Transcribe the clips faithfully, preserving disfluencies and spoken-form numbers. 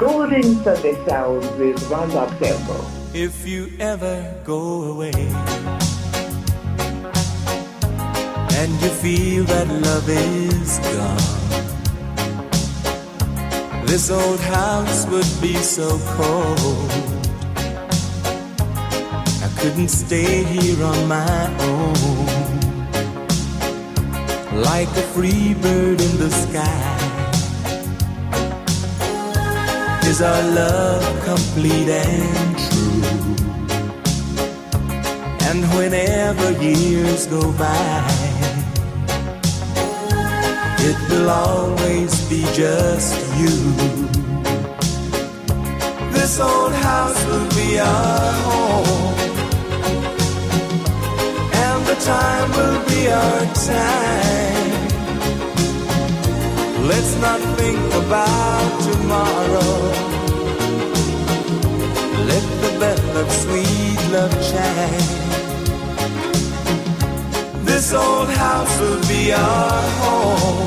Golden Sunday Sounds with Round Up Tempo. If you ever go away and you feel that love is gone, this old house would be so cold. I couldn't stay here on my own, like a free bird in the sky. Is our love complete and true? And whenever years go by, it will always be just you. This old house will be our home, and the time will be our time. Let's not think about tomorrow. Let the bell of sweet love chime. This old house will be our home,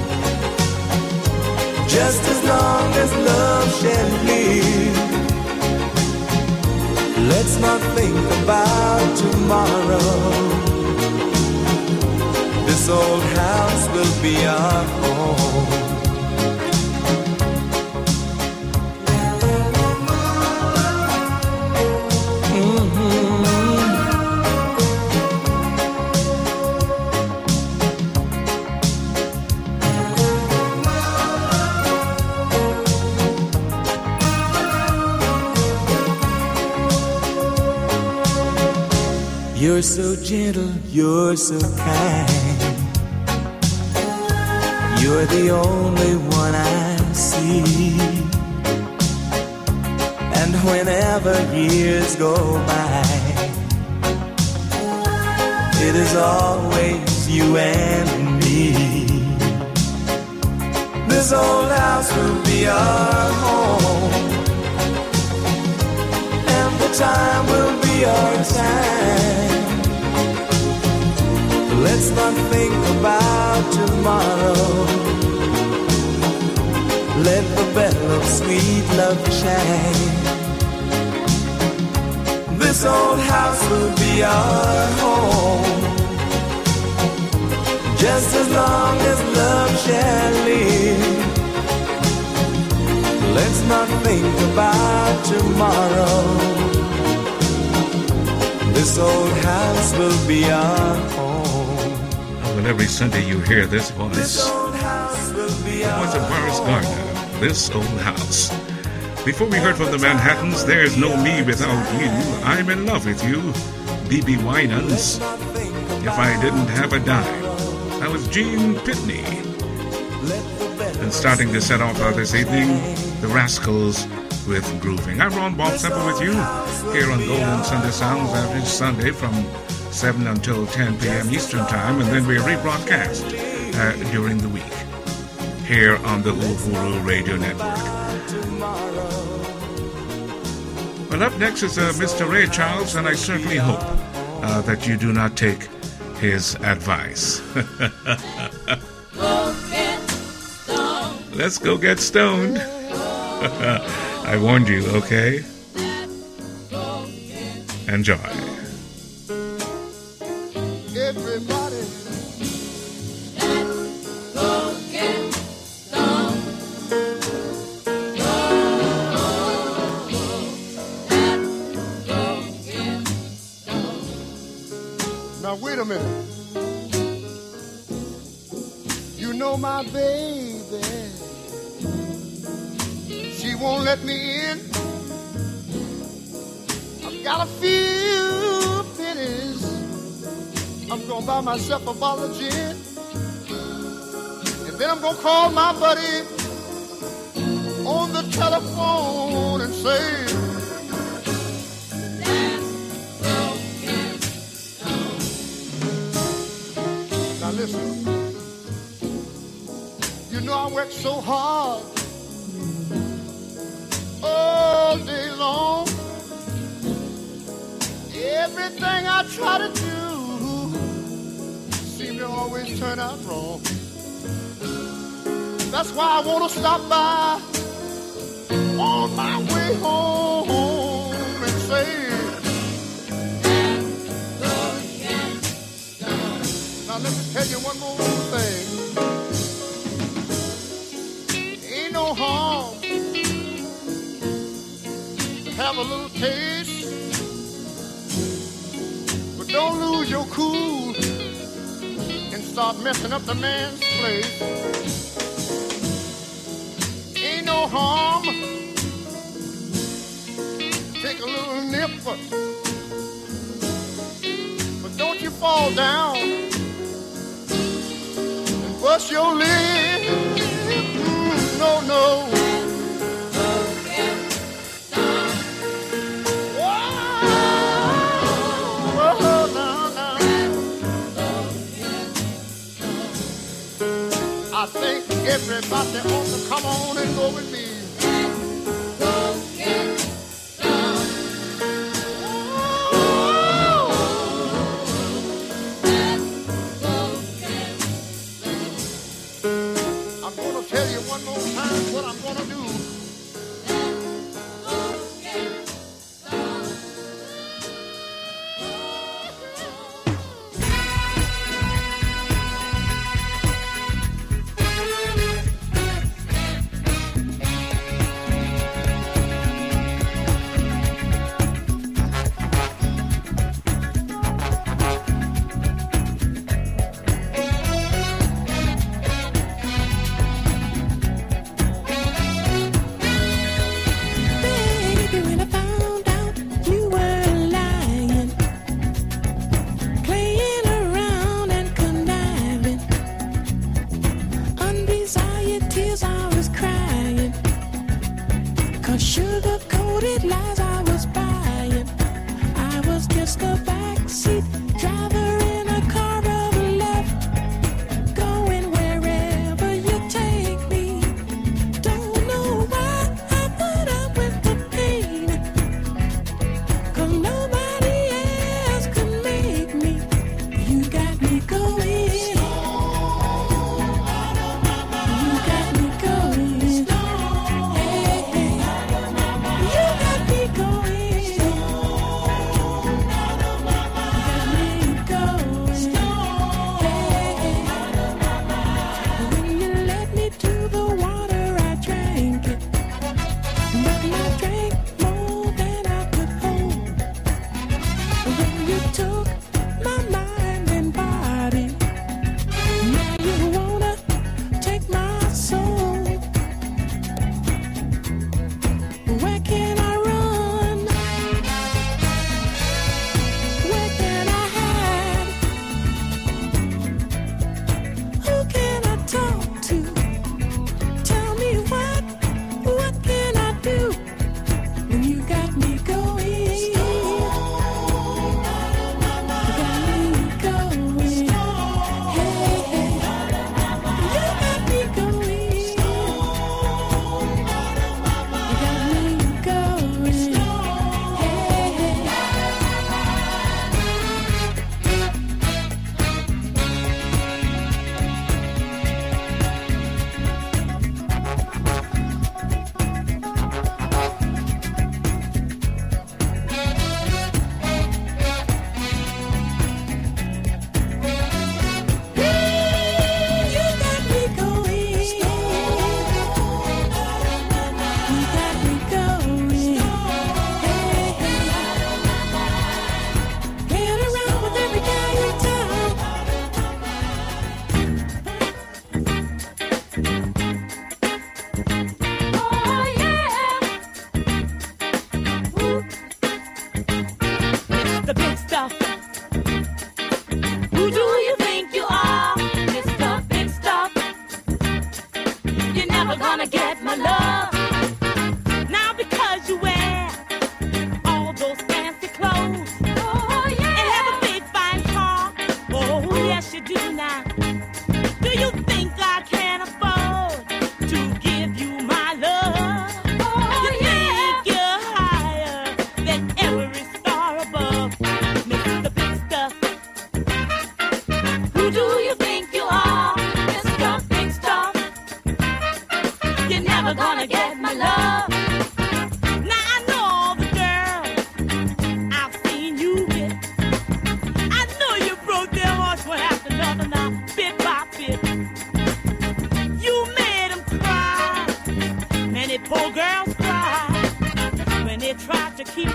just as long as love shall live. Let's not think about tomorrow. This old house will be our home. You're so gentle, you're so kind. You're the only one I see. And whenever years go by, it is always you and me. This old house will be our home, and the time will be our time. Let's not think about tomorrow. Let the bell of sweet love chime. This old house will be our home, just as long as love shall live. Let's not think about tomorrow. This old house will be our home. Well, every Sunday you hear this voice. This old house will be the voice of Morris Gardner. This old house. Before we heard from the Manhattans, There's No Me Without You, I'm in Love with You, B B Winans, If I Didn't Have a Dime. That was Gene Pitney. And starting to set off uh, this evening, the Rascals with Grooving. I'm Ron Bob Semple with you here on Golden Sunday Sounds every Sunday from seven until ten p.m. Eastern Time, and then we rebroadcast uh, during the week here on the Uhuru Radio Network. Well, up next is uh, Mister Ray Charles, and I certainly hope uh, that you do not take his advice. Let's go get stoned. I warned you, okay? Enjoy. Everybody, let's go get stoned. Oh, let's go get stoned. Now wait a minute. You know my baby, she won't let me in. I've got a few pennies, I'm gonna buy myself a bottle of gin, and then I'm gonna call my buddy on the telephone and say, let's go get stoned. Now listen, you know I work so hard all day long. Everything I try to do seems to always turn out wrong. That's why I want to stop by on my way home and say, now let me tell you one more thing. Ain't no harm to have a little taste, but don't lose your cool and start messing up the man's place. Ain't no harm, take a little nip, but don't you fall down and bust your lip. Mm, no, no. I think everybody ought to come on and go with me. Go get some. I'm going to tell you one more time what I'm going to do.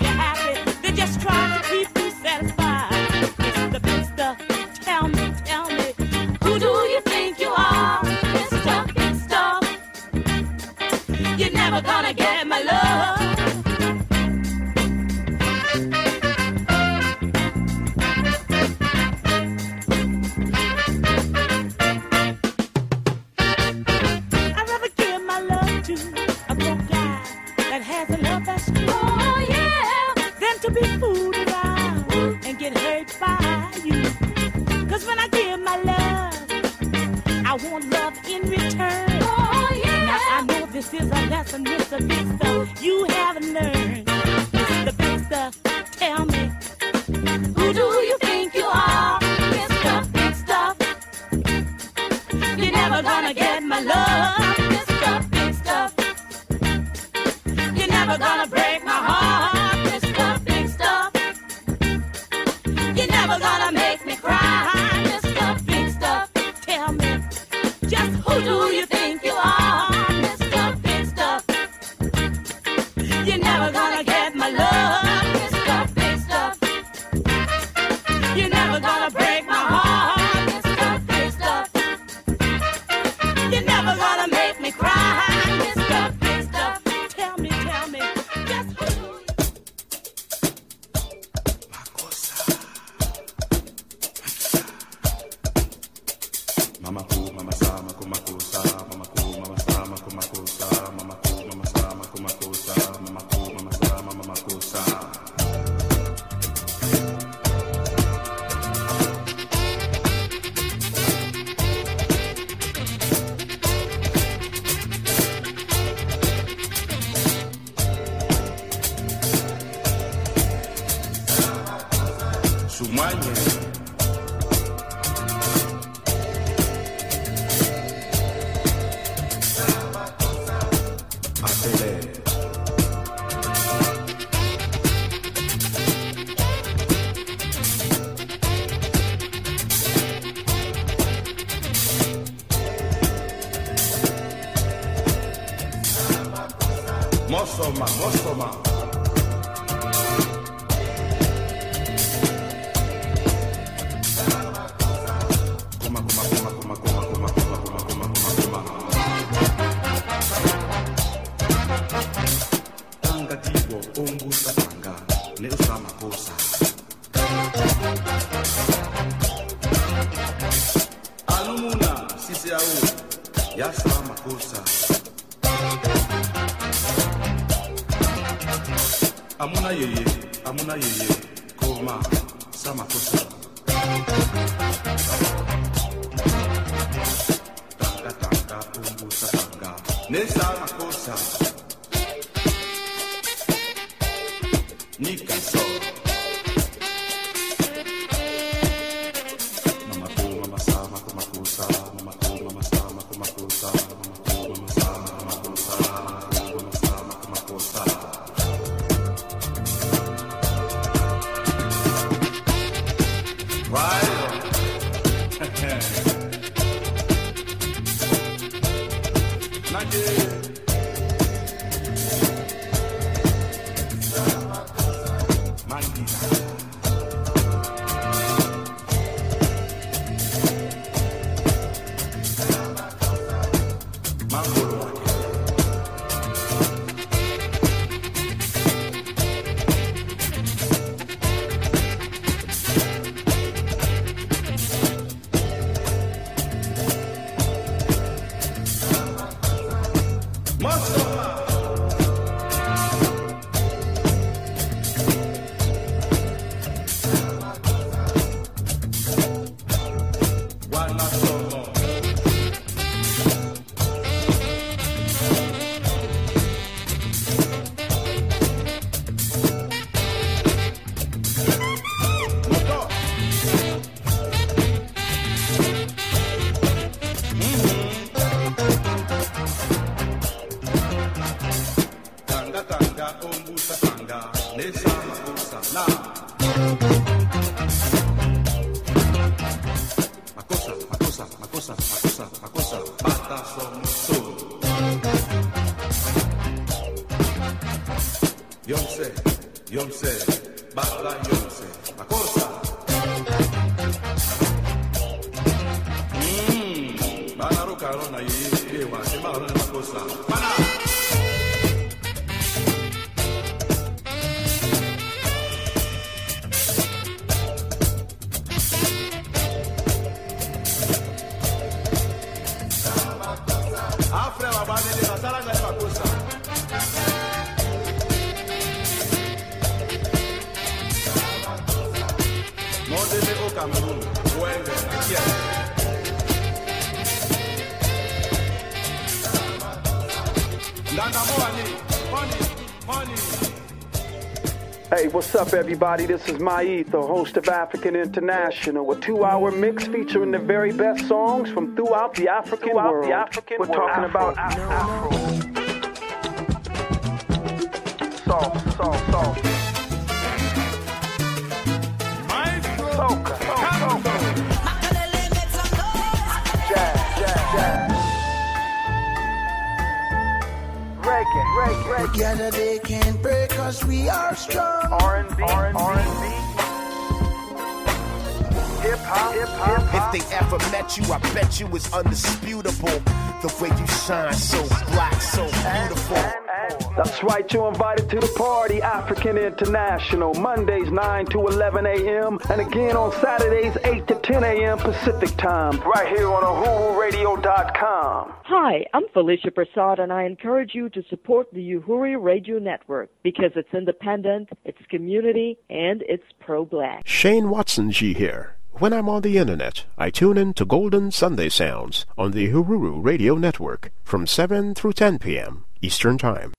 you happy. They're just trying to keep you satisfied. It's the big stuff. Tell me, tell me, who do you think you are? Mister Big Stuff. You're never gonna get my love. I want love in return. Oh, yeah. Now I know this is a lesson, Mister Big Stuff. You haven't learned. Mister Big Stuff, tell me, who do you think you are? Mister Big Stuff. You're never gonna get my love. Mister Big Stuff. You're never gonna break my heart. Mister Big Stuff. You're never gonna make me cry. Mister Big Stuff, tell me, just who do you think you are, Mister Big Stuff? You're never gonna get my love, Mister Big Stuff. You're never gonna break my heart, Mister Big Stuff. You're never gonna make me cry, Mister Big Stuff. Tell me, tell me, just who do you... Mama ku, mama sa, maku maku sa, mama ku, mama sa, maku maku sa, mama ku, mama sa, maku maku sa, mama ku, mama sa, mama maku sa. Sumanya. Mosoma, Mosoma. Kuma, kuma, kuma, kuma, kuma, kuma, kuma, kuma, kuma, kuma, kuma. Tanga tigo, ongu satanga, leo sama kosa. Alumuna, sisi au, ya sama kosa. Amuna yeye, amuna yeye, koma, sama kosa. Tanga tanga, umbu satanga, ne sama kosa. Nika so. Mama ku, mama sa, maku maku sa, mama ku, mama sa, maku maku sa, mama ku, mama sa, maku maku sa, mama ku, mama sa, maku maku sa. Right. Not yet. Yonse, bala yonse, la cosa. Mmm, bala rocarona ye, ye wa, se bala la cosa. Bala. Afre la bala de la sala de la cosa. Cameroon, vuelve aquí. Hey, what's up, everybody? This is Maith, the host of African International, a two-hour mix featuring the very best songs from throughout the African throughout world. The African We're world. talking Afro. about Afro. Soft, soft, soft. Soca, soca, jazz, jazz, jazz. Reggae, reggae, reggae. Together they can't break us, we are strong. R and B, R and B. Hip hop, hip hop. If they ever met you, I bet you it's undisputable. The way you shine, so black, so beautiful. That's right, you're invited to the party, African International, Mondays nine to eleven a.m. and again on Saturdays eight to ten a.m. Pacific time, right here on uhuru radio dot com. Hi, I'm Felicia Prasad, and I encourage you to support the Uhuru Radio Network because it's independent, it's community, and it's pro-black. Shane Watson G here. When I'm on the internet, I tune in to Golden Sunday Sounds on the Uhuru Radio Network from seven through ten p.m. Eastern Time.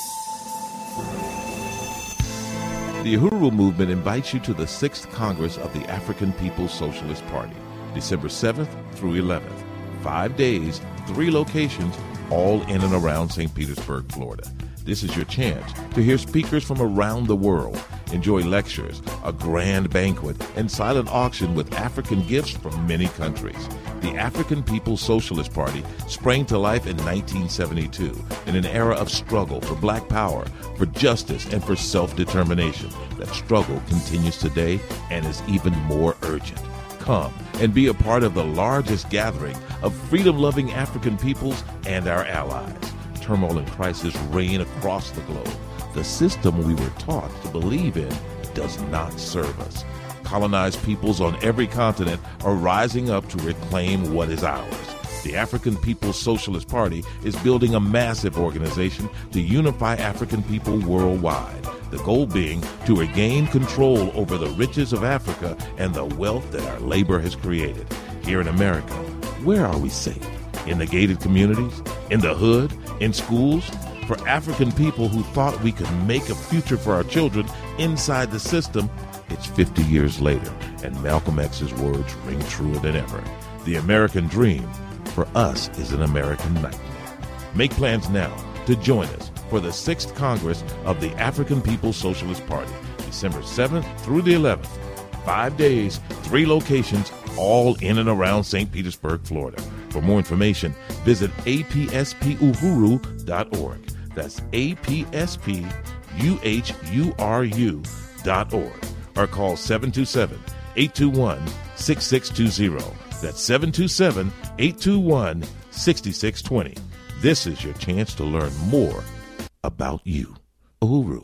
The Uhuru Movement invites you to the sixth Congress of the African People's Socialist Party, December seventh through eleventh. Five days, three locations, all in and around Saint Petersburg, Florida. This is your chance to hear speakers from around the world, enjoy lectures, a grand banquet, and silent auction with African gifts from many countries. The African People's Socialist Party sprang to life in nineteen seventy-two in an era of struggle for black power, for justice, and for self-determination. That struggle continues today and is even more urgent. Come and be a part of the largest gathering of freedom-loving African peoples and our allies. Turmoil and crisis reign across the globe. The system we were taught to believe in does not serve us. Colonized peoples on every continent are rising up to reclaim what is ours. The African People's Socialist Party is building a massive organization to unify African people worldwide. The goal being to regain control over the riches of Africa and the wealth that our labor has created. Here in America, where are we safe? In the gated communities? In the hood? In schools? For African people who thought we could make a future for our children inside the system, it's fifty years later, and Malcolm X's words ring truer than ever. The American dream, for us, is an American nightmare. Make plans now to join us for the sixth Congress of the African People's Socialist Party, December seventh through the eleventh. Five days, three locations, all in and around Saint Petersburg, Florida. For more information, visit a p s p uhuru dot org. That's a p s p u h u r u dot org. Or call seven two seven, eight two one, six six two zero. That's seven two seven, eight two one, six six two zero. This is your chance to learn more about you. Uhuru.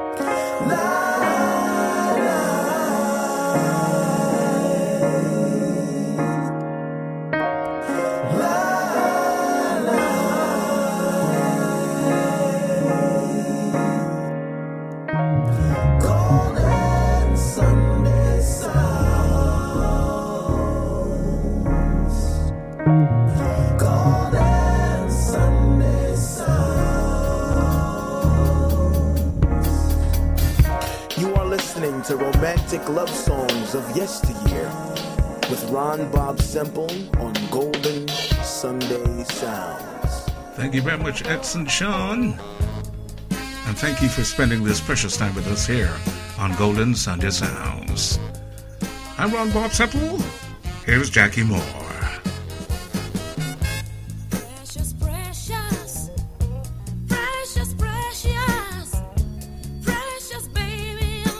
To romantic love songs of yesteryear with Ron Bob Semple on Golden Sunday Sounds. Thank you very much, Edson Sean. And thank you for spending this precious time with us here on Golden Sunday Sounds. I'm Ron Bob Semple. Here's Jackie Moore. Precious, precious, precious baby.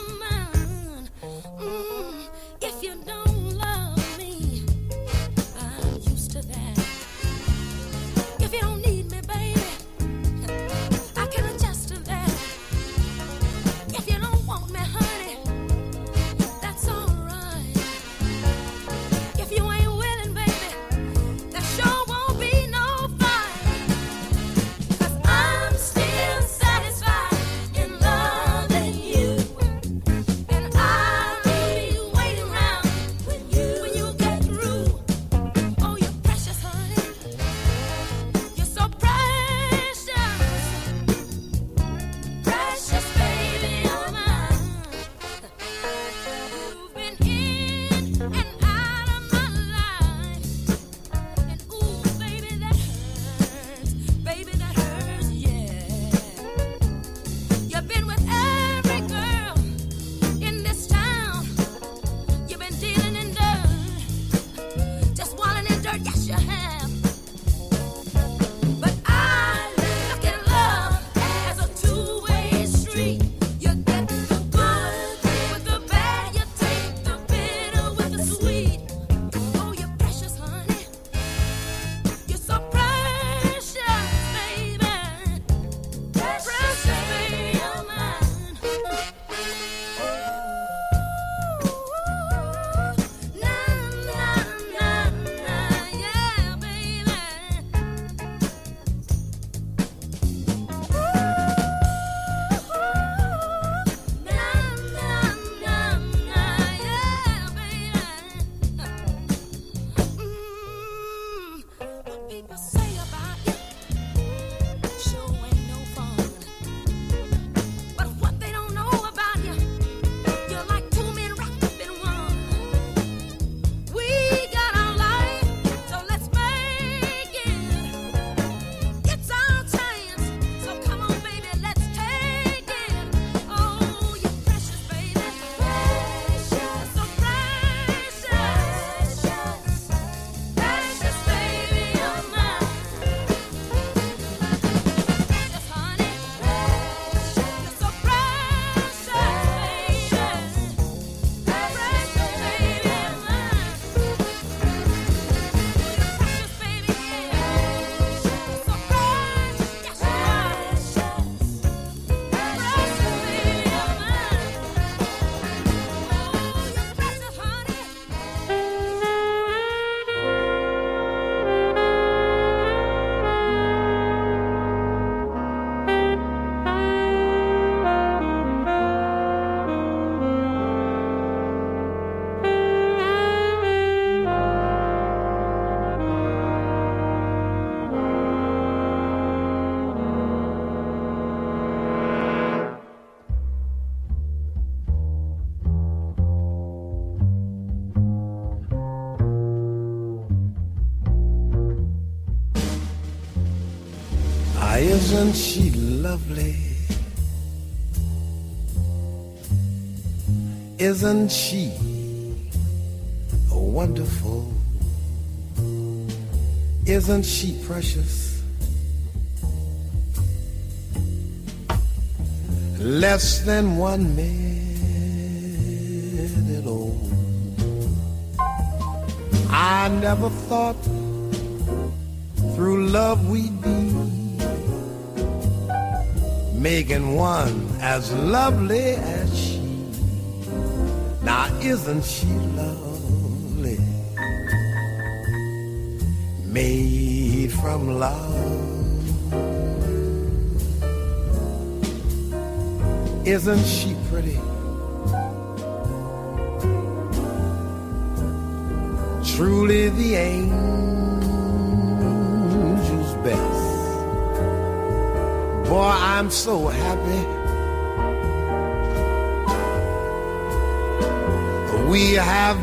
Isn't she lovely? Isn't she wonderful? Isn't she precious? Less than one minute old. I never thought through love we'd be making one as lovely as she. Now isn't she lovely? Made from love. Isn't she pretty? Truly the angel's best. Boy, I'm so happy we have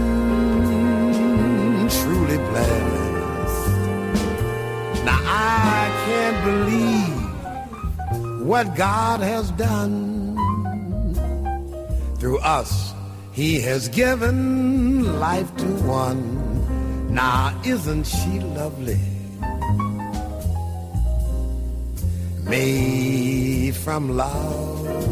been truly blessed. Now I can't believe what God has done. Through us, He has given life to one. Now isn't she lovely? Made from love.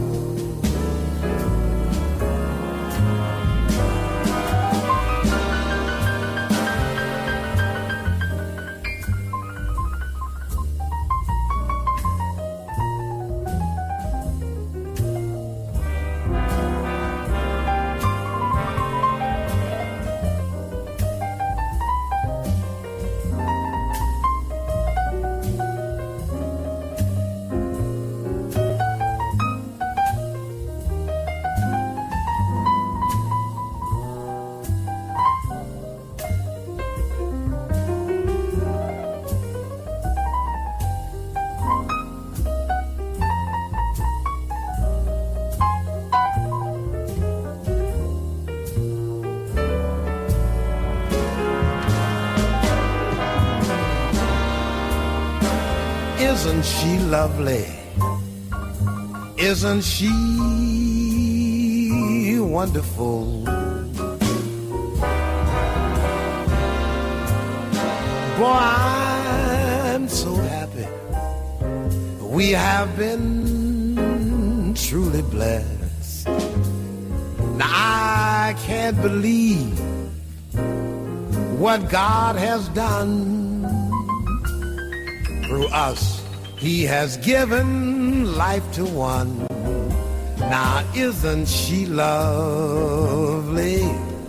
Isn't she lovely? Isn't she wonderful? Boy, I'm so happy we have been truly blessed. Now I can't believe what God has done. Through us, He has given life to one. Now isn't she lovely?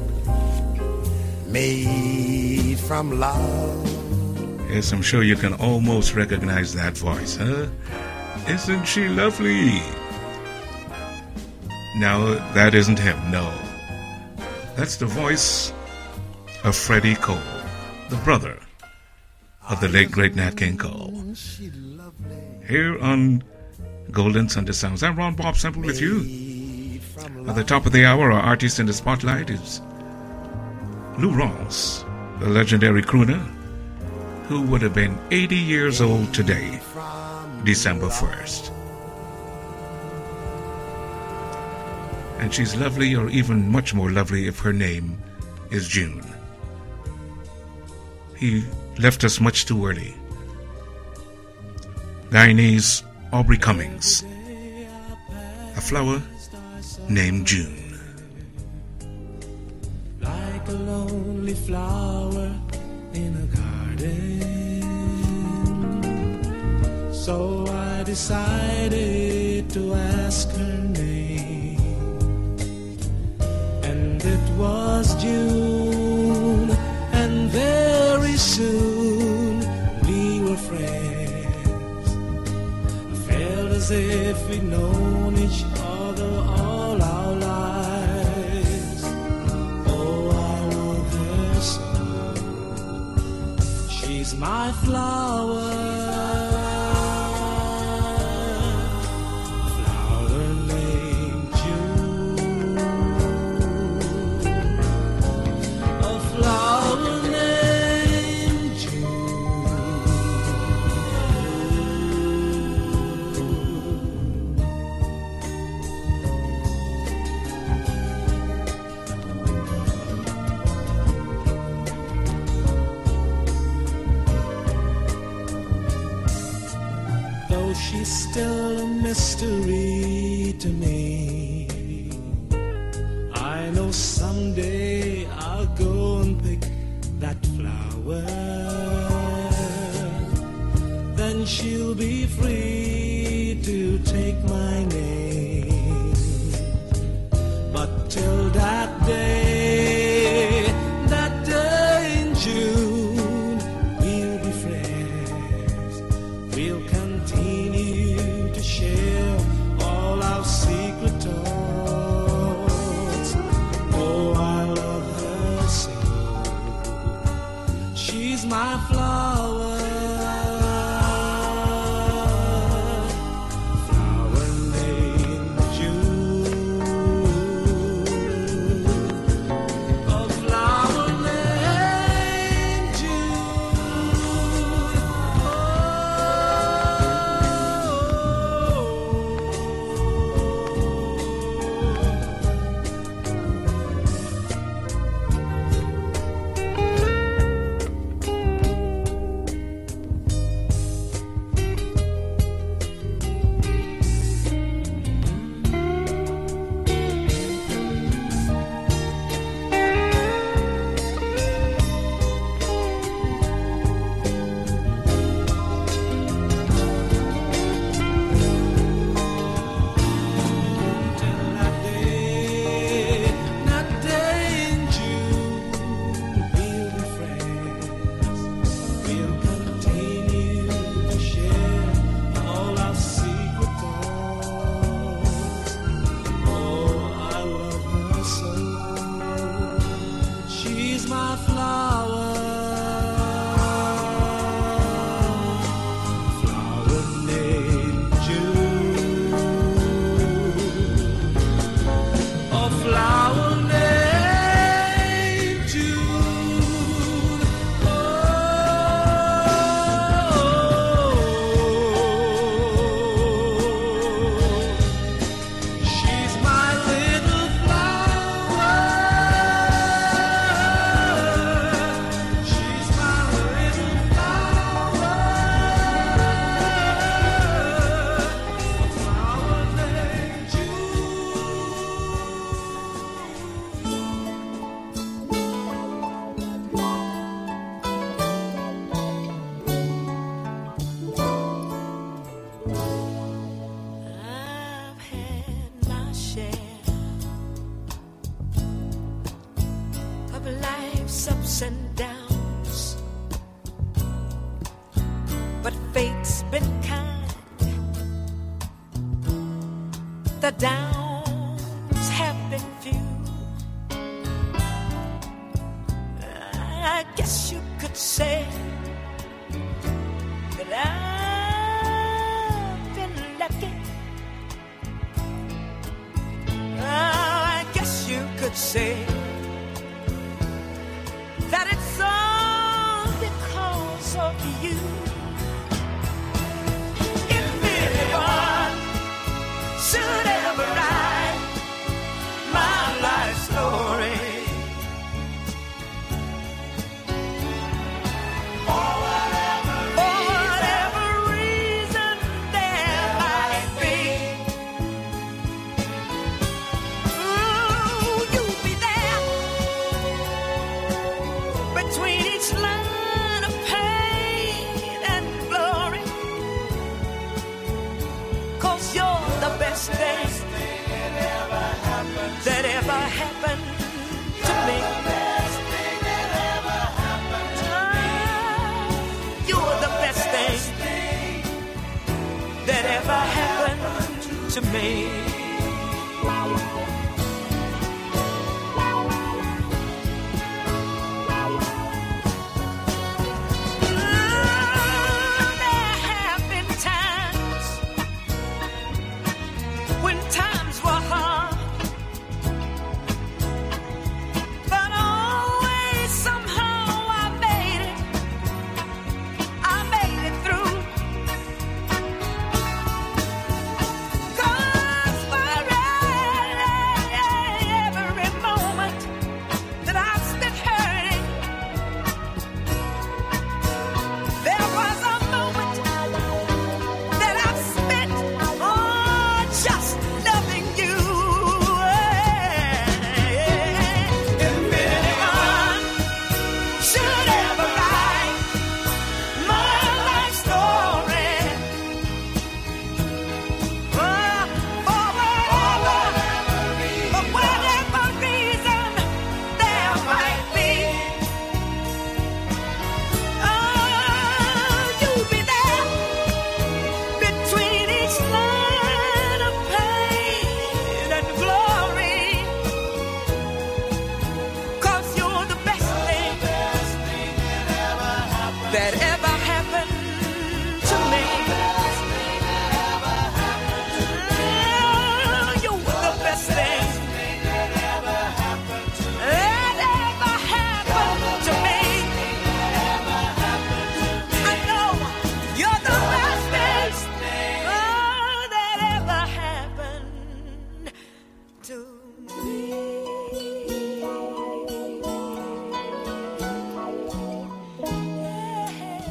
Made from love. Yes, I'm sure you can almost recognize that voice, huh? Isn't she lovely? No, that isn't him, no. That's the voice of Freddie Cole, the brother of the late great Nat King Cole. Here on Golden Sunday Sounds, I'm Ron Bob Semple with you. At the top of the hour, our artist in the spotlight is Lou Rawls, the legendary crooner, who would have been eighty years old today, December first. And she's lovely, or even much more lovely if her name is June. He left us much too early. Guyanese Aubrey Cummings, a flower named June. Like a lonely flower in a garden, so I decided to ask her name, and it was June, and very soon we were friends. As if we'd known each other all our lives. Oh, I love her so. She's my flower, a flower named June, a flower named June. She's still a mystery to me. I know someday I'll go and pick that flower. Then she'll be free to take my name. But till that day, that day in June, we'll be friends. We'll continue to share all our secret thoughts. Oh, I love her so. She's my flower. Cause that ever happened to me. Oh, you were the best thing that ever happened to me. I know you're the best thing oh, that ever happened to me. Yeah.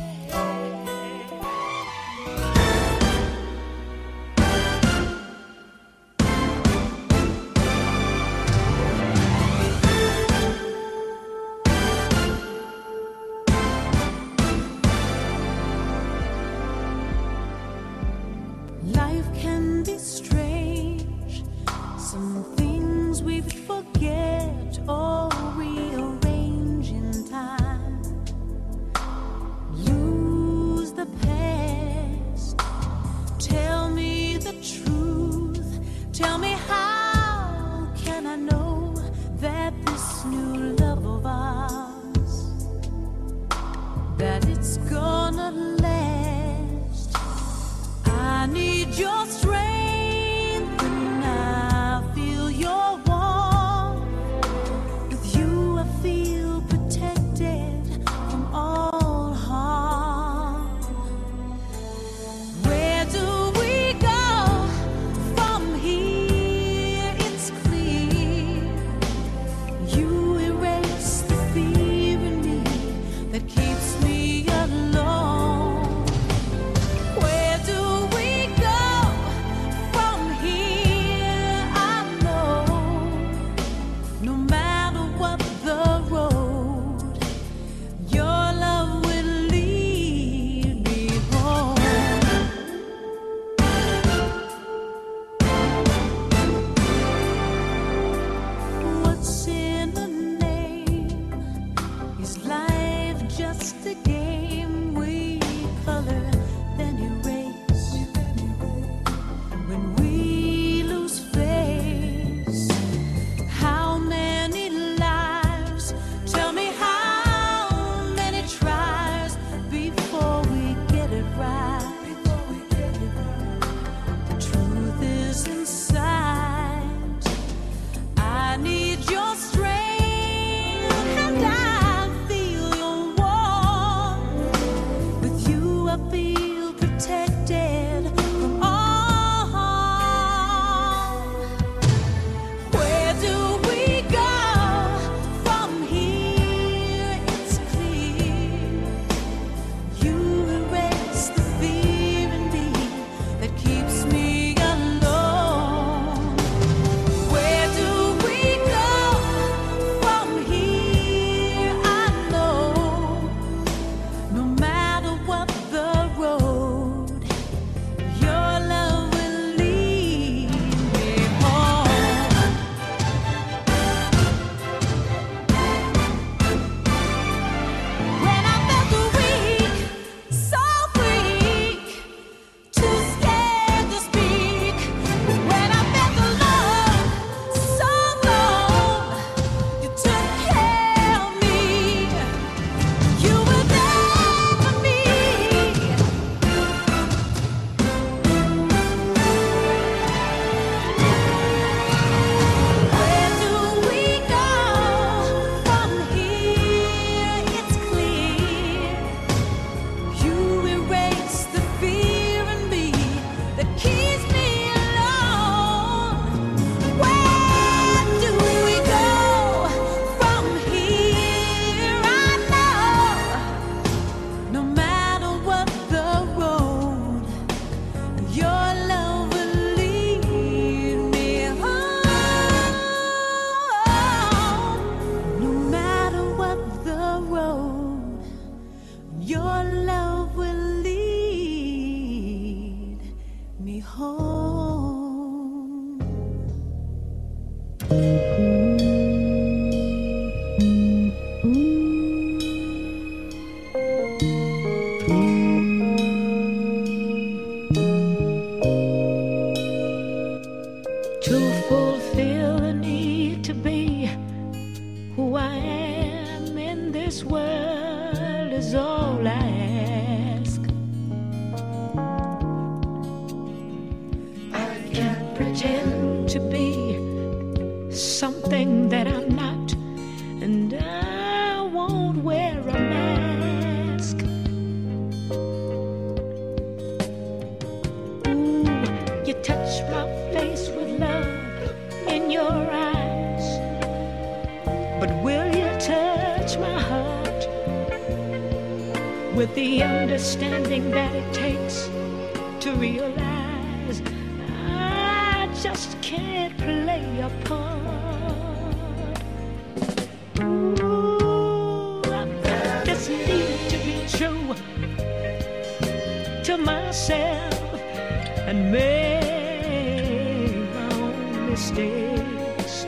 something that I'm not, and I won't wear a mask. Ooh, you touch my face with love in your eyes, but will you touch my heart with the understanding that it takes to realize I just can't play a part? Ooh, I just need to be true to myself and make my own mistakes.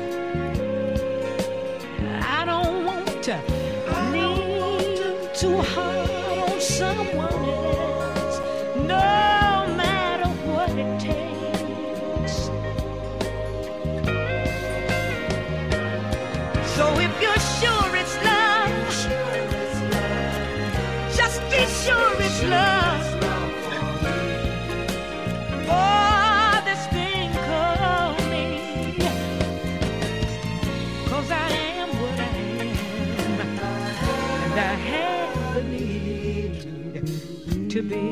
I don't want to lean too hard on someone else, no matter what it takes. So if you're sure it's love, just be sure it's love. Oh, this thing called me, 'cause I am what I am, and I have the need to be.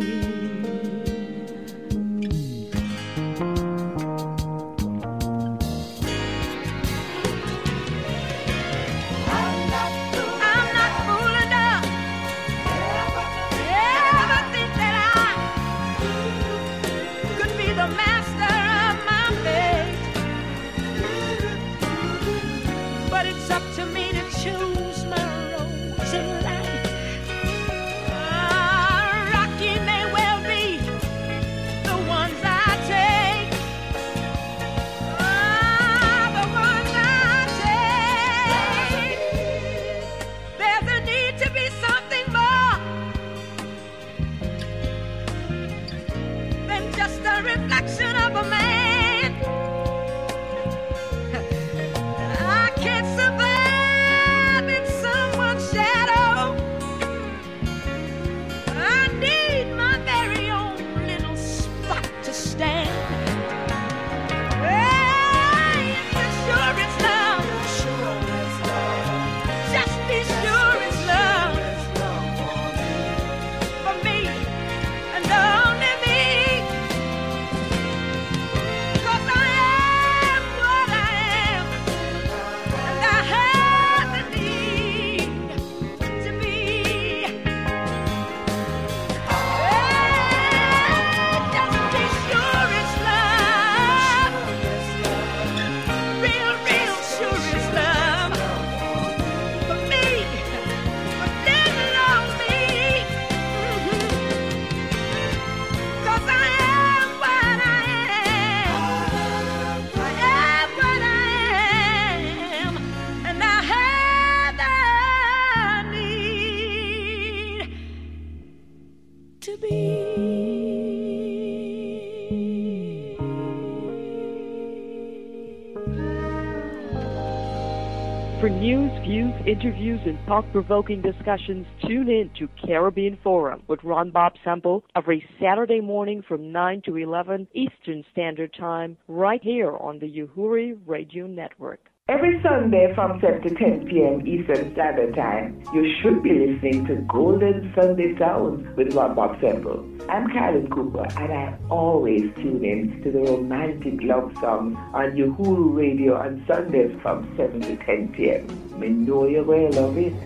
For news, views, interviews, and thought-provoking discussions, tune in to Caribbean Forum with Ron Bob Semple every Saturday morning from nine to eleven Eastern Standard Time, right here on the Uhuru Radio Network. Every Sunday from seven to ten p.m. Eastern Standard Time, you should be listening to Golden Sunday Sounds with Ron Bob Semple. I'm Karen Cooper, and I always tune in to the romantic love songs on Uhuru Radio on Sundays from seven to ten p.m. Me know you're going to love it.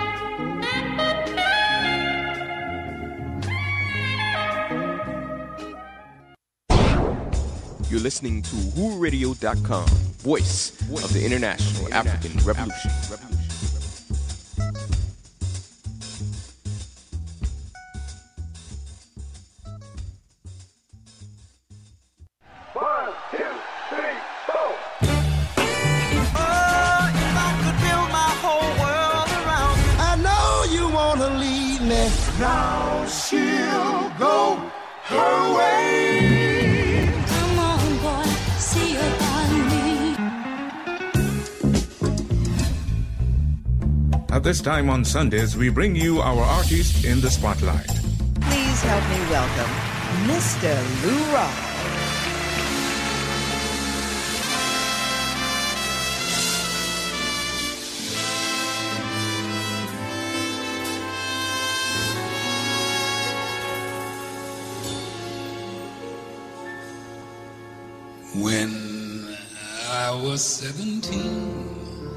You're listening to Uhuru Radio dot com, voice of the International African Revolution. One, two, three, four. Oh, if I could build my whole world around you. I know you wanna leave me. Now she'll go her way. At this time on Sundays, we bring you our artist in the spotlight. Please help me welcome Mister Lou Rawls. When I was seventeen,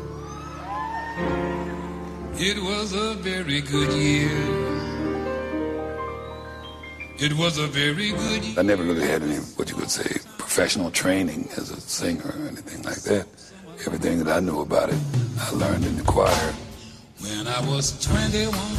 it was a very good year. It was a very good year. I never really had any, what you would say, professional training as a singer or anything like that. Everything that I knew about it, I learned in the choir. When I was twenty-one,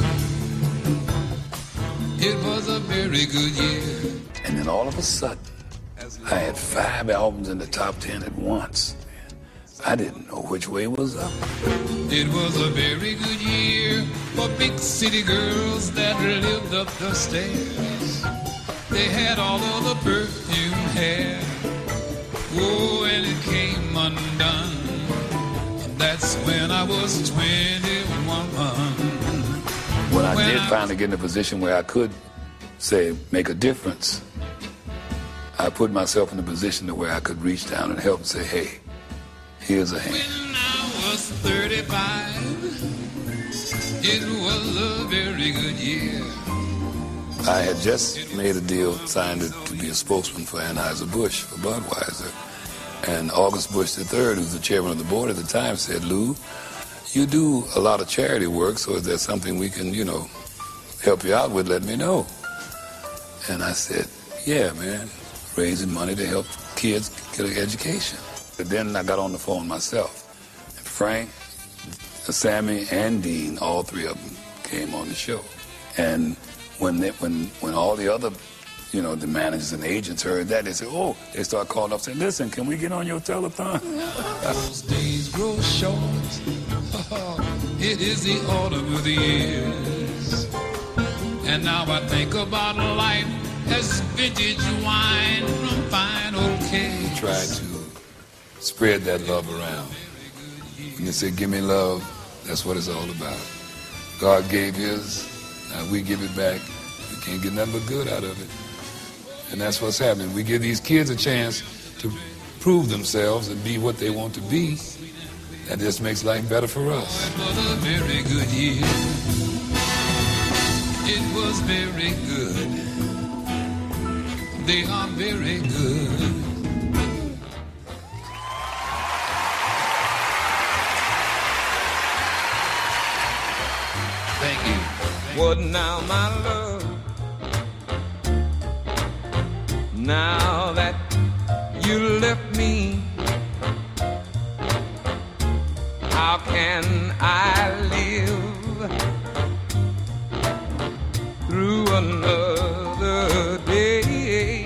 it was a very good year. And then all of a sudden, I had five albums in the top ten at once. I didn't know which way was up. It was a very good year for big city girls that lived up the stairs. They had all of the perfume hair. Oh, and it came undone. That's when I was twenty-one. When I When did I finally get in a position where I could, say, make a difference, I put myself in a position to where I could reach down and help and say, hey, here's a hand. When I was thirty-five, it was a very good year. I had just made a deal, signed it to be a spokesman for Anheuser-Busch, for Budweiser. And August Bush the third, who's the chairman of the board at the time, said, Lou, you do a lot of charity work, so if there's something we can, you know, help you out with, let me know. And I said, yeah, man, raising money to help kids get an education. But then I got on the phone myself. And Frank, Sammy, and Dean, all three of them came on the show. And when they, when when all the other, you know, the managers and agents heard that, they said, oh, they start calling up saying, listen, can we get on your telethon? Those days grow short. It is the autumn of the years. And now I think about life as vintage wine from fine old cakes. Try to spread that love around. When they say, give me love, that's what it's all about. God gave his, now we give it back. We can't get nothing but good out of it. And that's what's happening. We give these kids a chance to prove themselves and be what they want to be. That just makes life better for us. It was a very good year. It was very good. They are very good. Thank you. What now, my love? Now that you left me, how can I live through another day,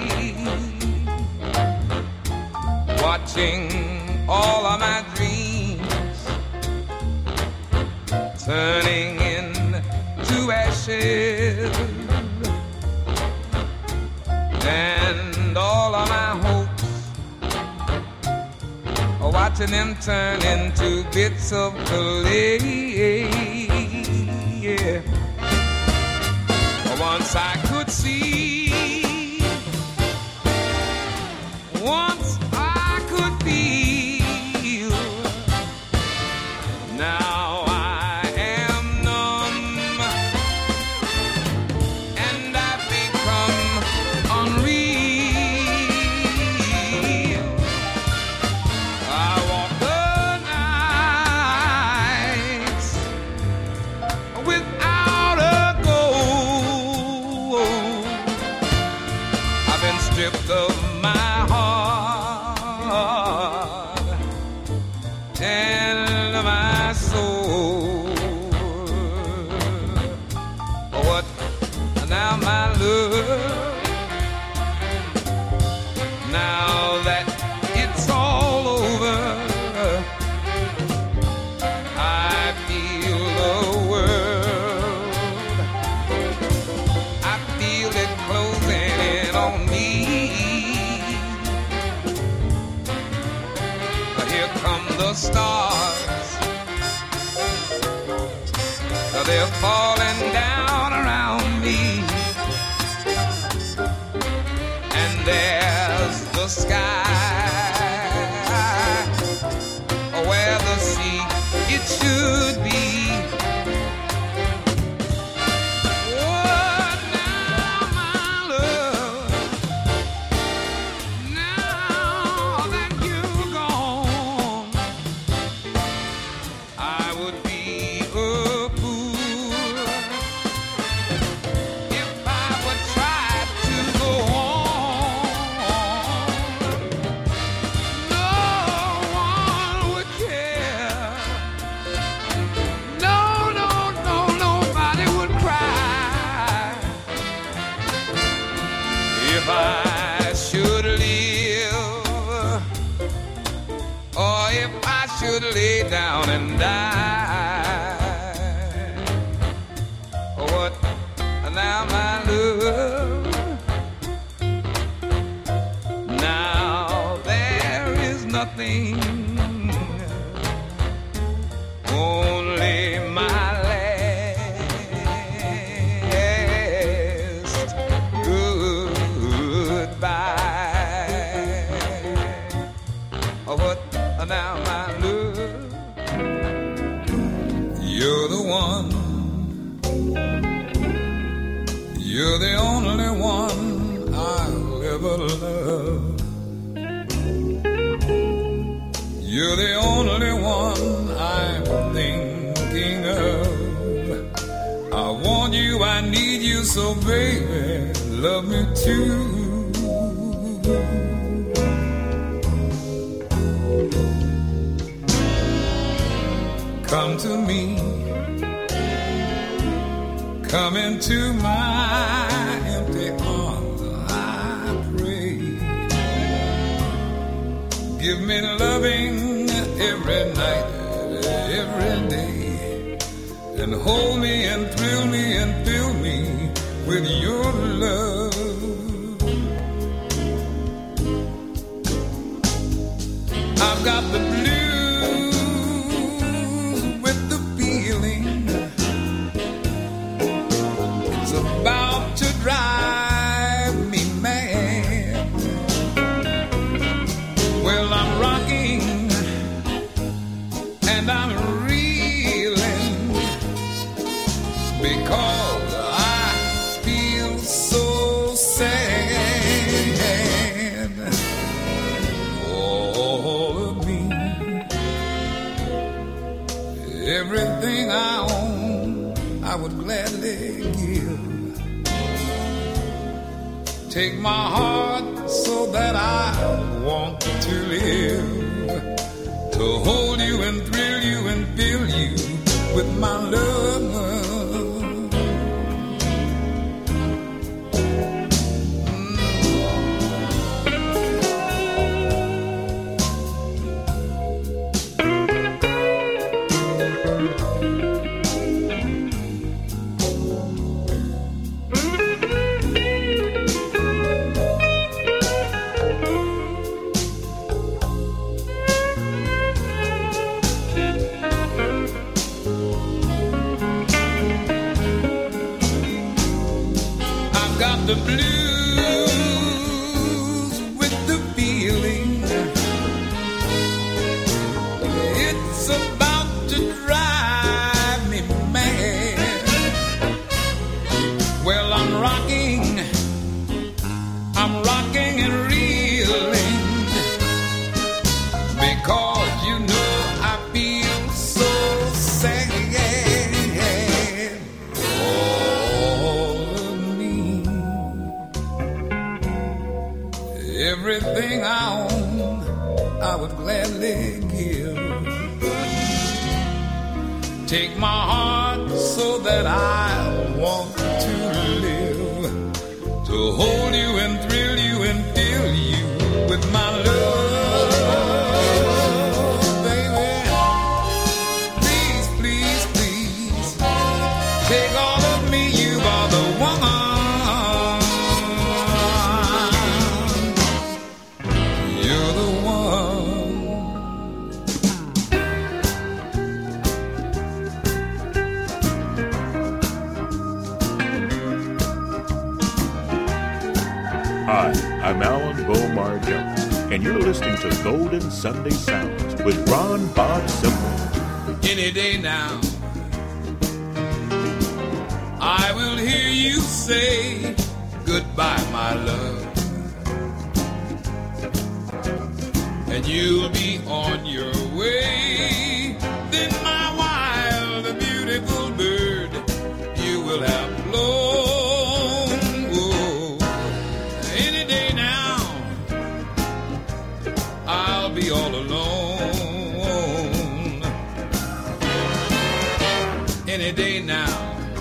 watching all of my dreams turning into ashes, and all of my hopes, watching them turn into bits of clay. Yeah. Once I could see, once I could feel, now I am numb, and I've become unreal. I walk the nights without a goal. I've been stripped of my heart and my soul. What now, my love? Now that it's all over, I feel the world, I feel it closing in on me. But here come the stars, they're falling down around me, and there's the sky where the sea it should be. What now, my love? Now lay down and die. What now, my love? Now there is nothing, only my last goodbye. What now, my love? You're the one, you're the only one I'll ever love. You're the only one I'm thinking of. I want you, I need you, so baby, love me too. Come to me, come into my empty arms, I pray. Give me loving every night, every day, and hold me and thrill me and fill me with your love. I've got the blues with the feeling, it's about to drive me mad. Well, I'm rocking and I'm reeling because I feel so sad. All of me, everything I own, I would gladly give. Take my heart so that I want to live, to hold you and thrill you and fill you with my love. The blues with the feeling, it's about to drive me mad. Well, I'm rocking, I'm rocking and reeling because you know I feel so sad. Everything I own, I would gladly give. Take my heart so that I want to live, to hold you and thrill you and fill you with my love, baby. Please, please, please, take all of me, you are the one. Hi, I'm Alan Bomar Jones, and you're listening to Golden Sunday Sounds with Ron Bob Simple. Any day now, I will hear you say goodbye, my love, and you'll be on your way. Then my wild, beautiful bird, you will have flown. Be all alone any day now.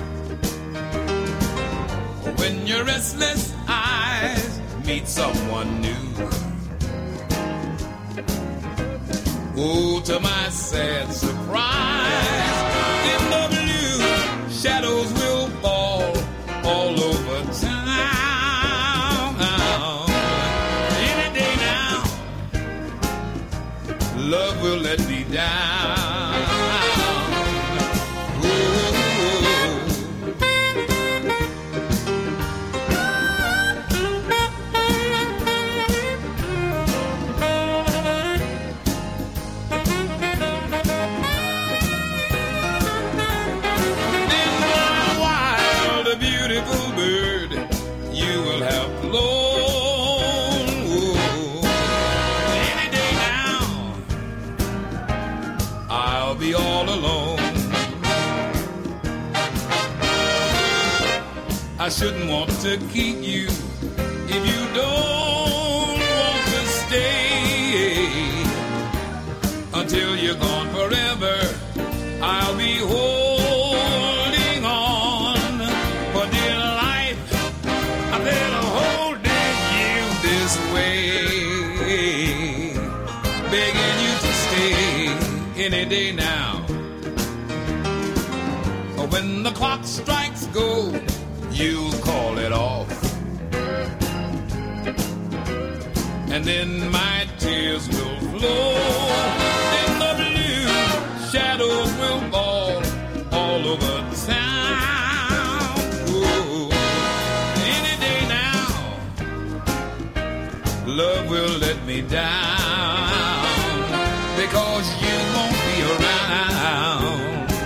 When your restless eyes meet someone new, Oh, to my sad surprise, in the blue, shadows will fall all over town. Any day now, love will let me down. I shouldn't want to keep you if you don't want to stay. Until you're gone forever, I'll be holding on. For dear life, I've been holding you this way, begging you to stay any day now. When the clock strikes gold, you'll call it off, and then my tears will flow. In the blue, shadows will fall all over town. Ooh, any day now, love will let me down, because you won't be around.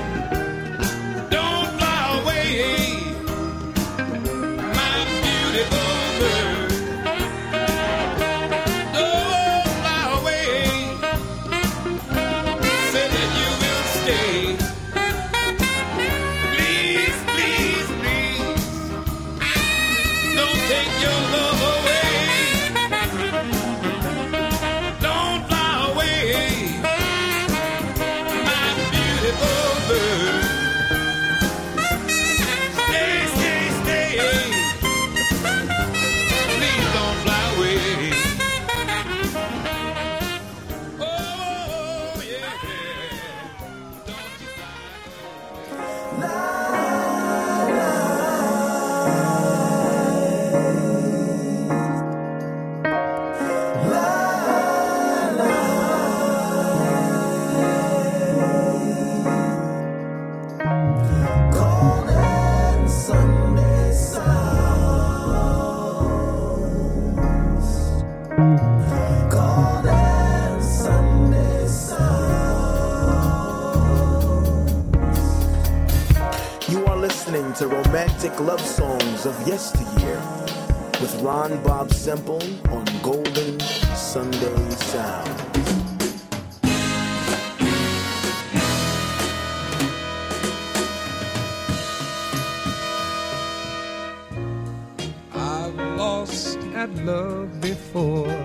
To romantic love songs of yesteryear with Ron Bob Semple on Golden Sunday Sound. I've lost at love before.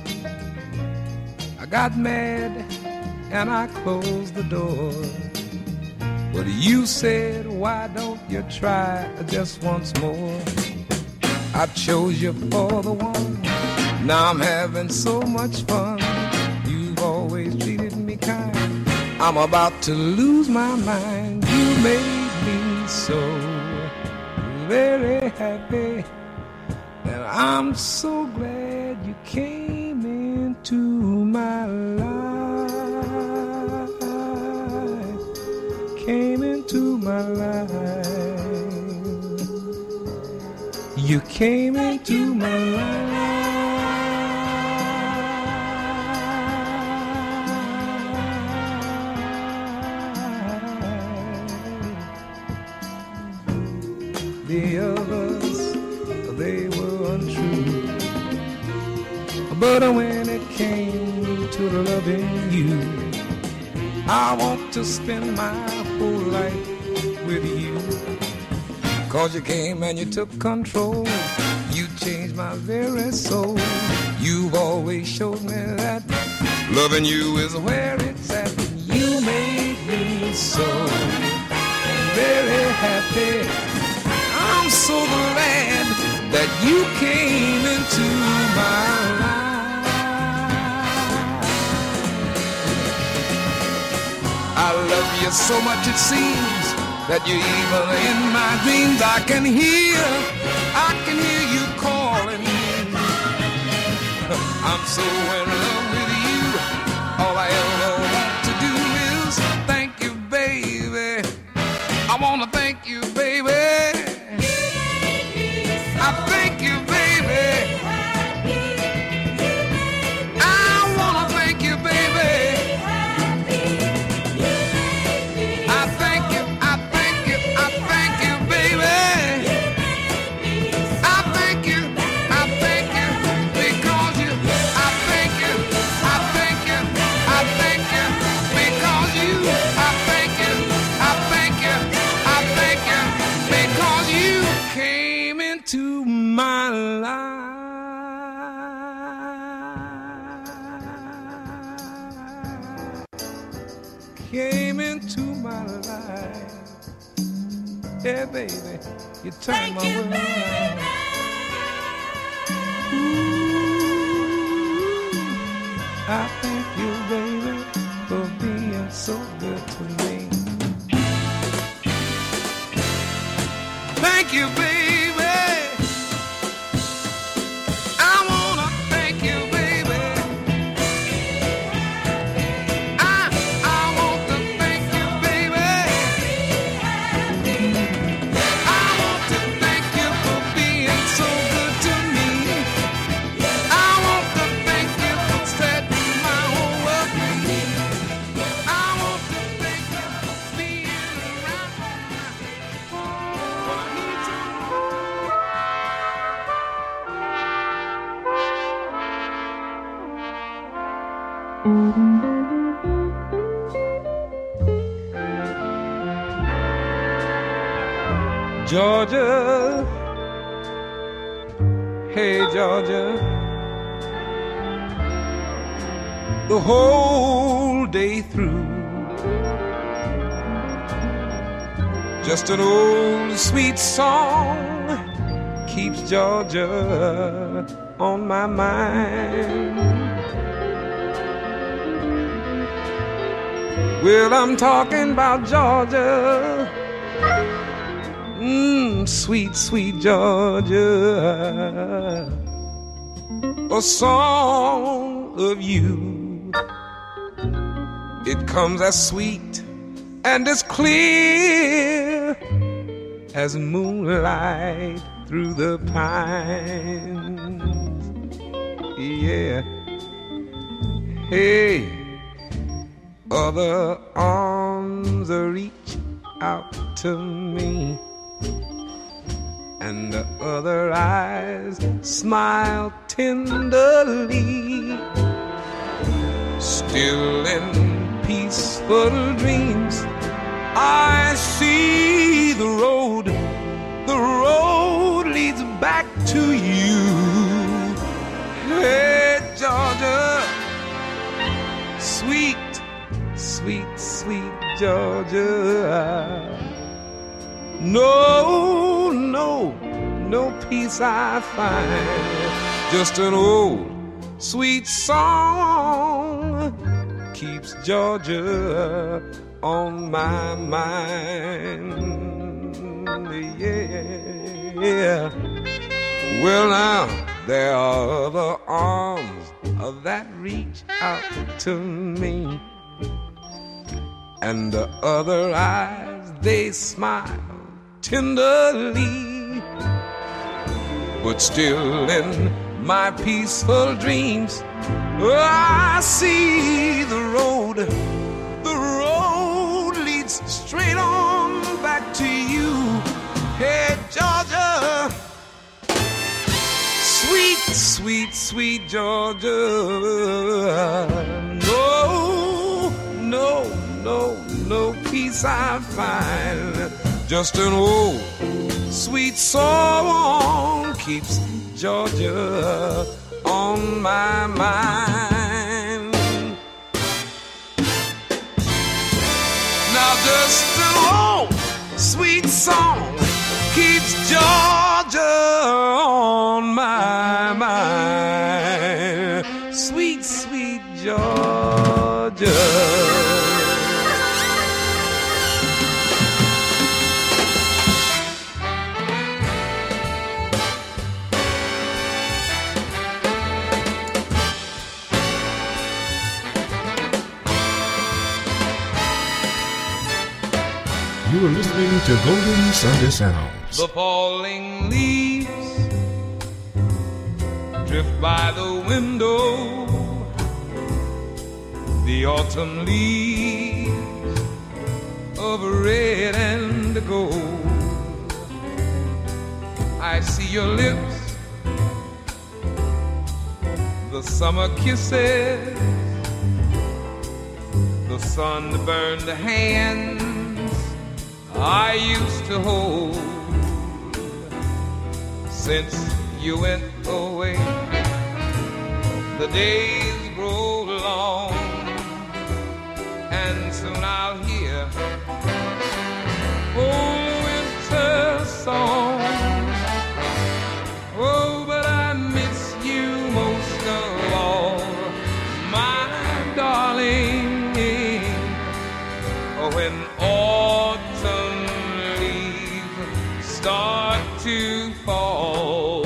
I got mad and I closed the door. But you said, why don't you try just once more? I chose you for the one. Now I'm having so much fun. You've always treated me kind. I'm about to lose my mind. You made me so very happy. And I'm so glad you came into my life. Came into my life. You came into my life. The others, they were untrue. But when it came to loving you, I want to spend my whole life with you. Cause you came and you took control. You changed my very soul. You've always showed me that loving you is where it's at. You made me so very happy. I'm so glad that you came into my life. you so much it seems that you're even in my dreams. I can hear, I can hear you calling me. I'm so in love with you. All I ever want to do is thank you, baby. I want to thank you, baby. I thank you, baby. I want to thank you, baby. I thank you, I thank you, I thank you, baby. I thank you, I thank you, because you, I thank you, I thank you, I thank you, because you, I thank you, I thank you, I thank you, because you came into my life. Came into my life. Yeah, baby, you turned my world around. Ooh, I thank you, baby, for being so good to me. Thank you, baby. I wanna thank you, baby. I I want to thank you, baby. I want to thank you for being so good to me. I want to thank you for setting my whole world free. I want to thank you for being around when I need you. Georgia, hey Georgia, the whole day through, just an old sweet song keeps Georgia on my mind. Well, I'm talking about Georgia. Mmm, sweet, sweet Georgia, a song of you. It comes as sweet and as clear as moonlight through the pines. Yeah. Hey, other arms reach out to me, and the other eyes smile tenderly. Still in peaceful dreams, I see the road, the road leads back to you. Hey, Georgia, sweet, sweet, sweet Georgia. No, no, no peace I find. Just an old sweet song keeps Georgia on my mind. Yeah. Well, now there are other arms that reach out to me, and the other eyes, they smile tenderly. But still in my peaceful dreams, I see the road, the road leads straight on back to you. Hey, Georgia, sweet, sweet, sweet Georgia. No, no, no, no peace I find. Just an old sweet song keeps Georgia on my mind. Now just an old sweet song keeps Georgia on my mind. Sweet, sweet Georgia. You are listening to Golden Sunday Sounds. The falling leaves drift by the window. The autumn leaves of red and gold. I see your lips, the summer kisses, the sunburned hands I used to hold. Since you went away, the days grow long, and soon I'll hear old winter song. Oh, but I miss you most of all, my darling. When autumn leaves start to fall.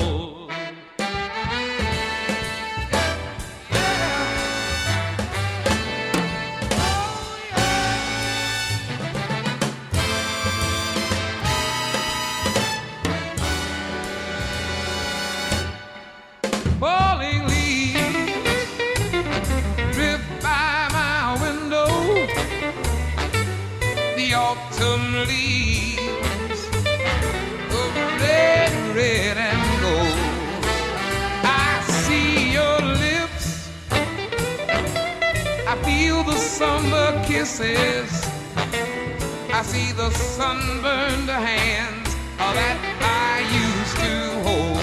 Falling leaves drift by my window. The autumn leaves of red, red and gold. I see your lips, I feel the summer kisses, I see the sunburned hands that I used to hold.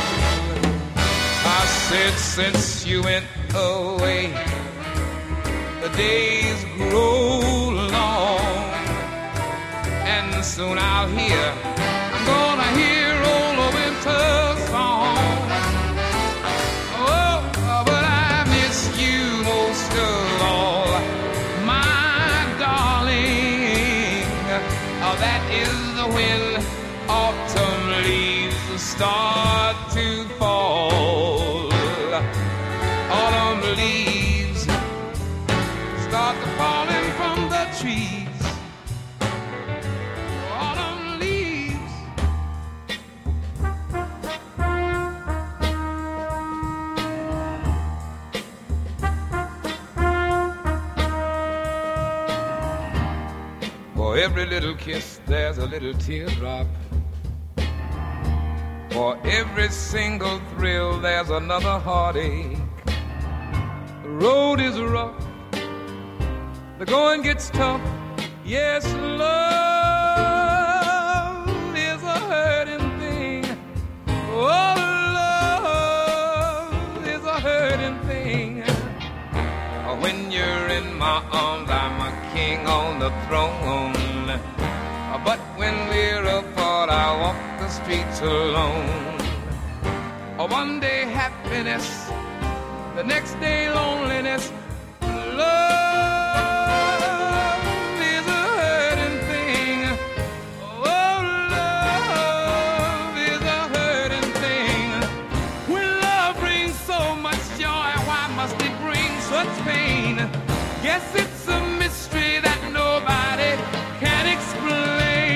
I said since you went away, the days grow long, and soon I'll hear, I'm gonna hear old winter song. Oh, but I miss you most of all, my darling. Oh, that is when autumn leaves start to fall. Autumn leaves start to falling from the trees. Autumn leaves. For every little kiss there's a little teardrop. For every single thrill there's another heartache. The road is rough, the going gets tough. Yes, love is a hurting thing. Oh, love is a hurting thing. When you're in my arms, I'm a king on the throne. But when we're apart, I walk the streets alone. One day happiness, the next day loneliness. Love is a hurting thing. Oh, love is a hurting thing. When love brings so much joy, why must it bring such pain? Yes, it's a mystery that nobody can explain.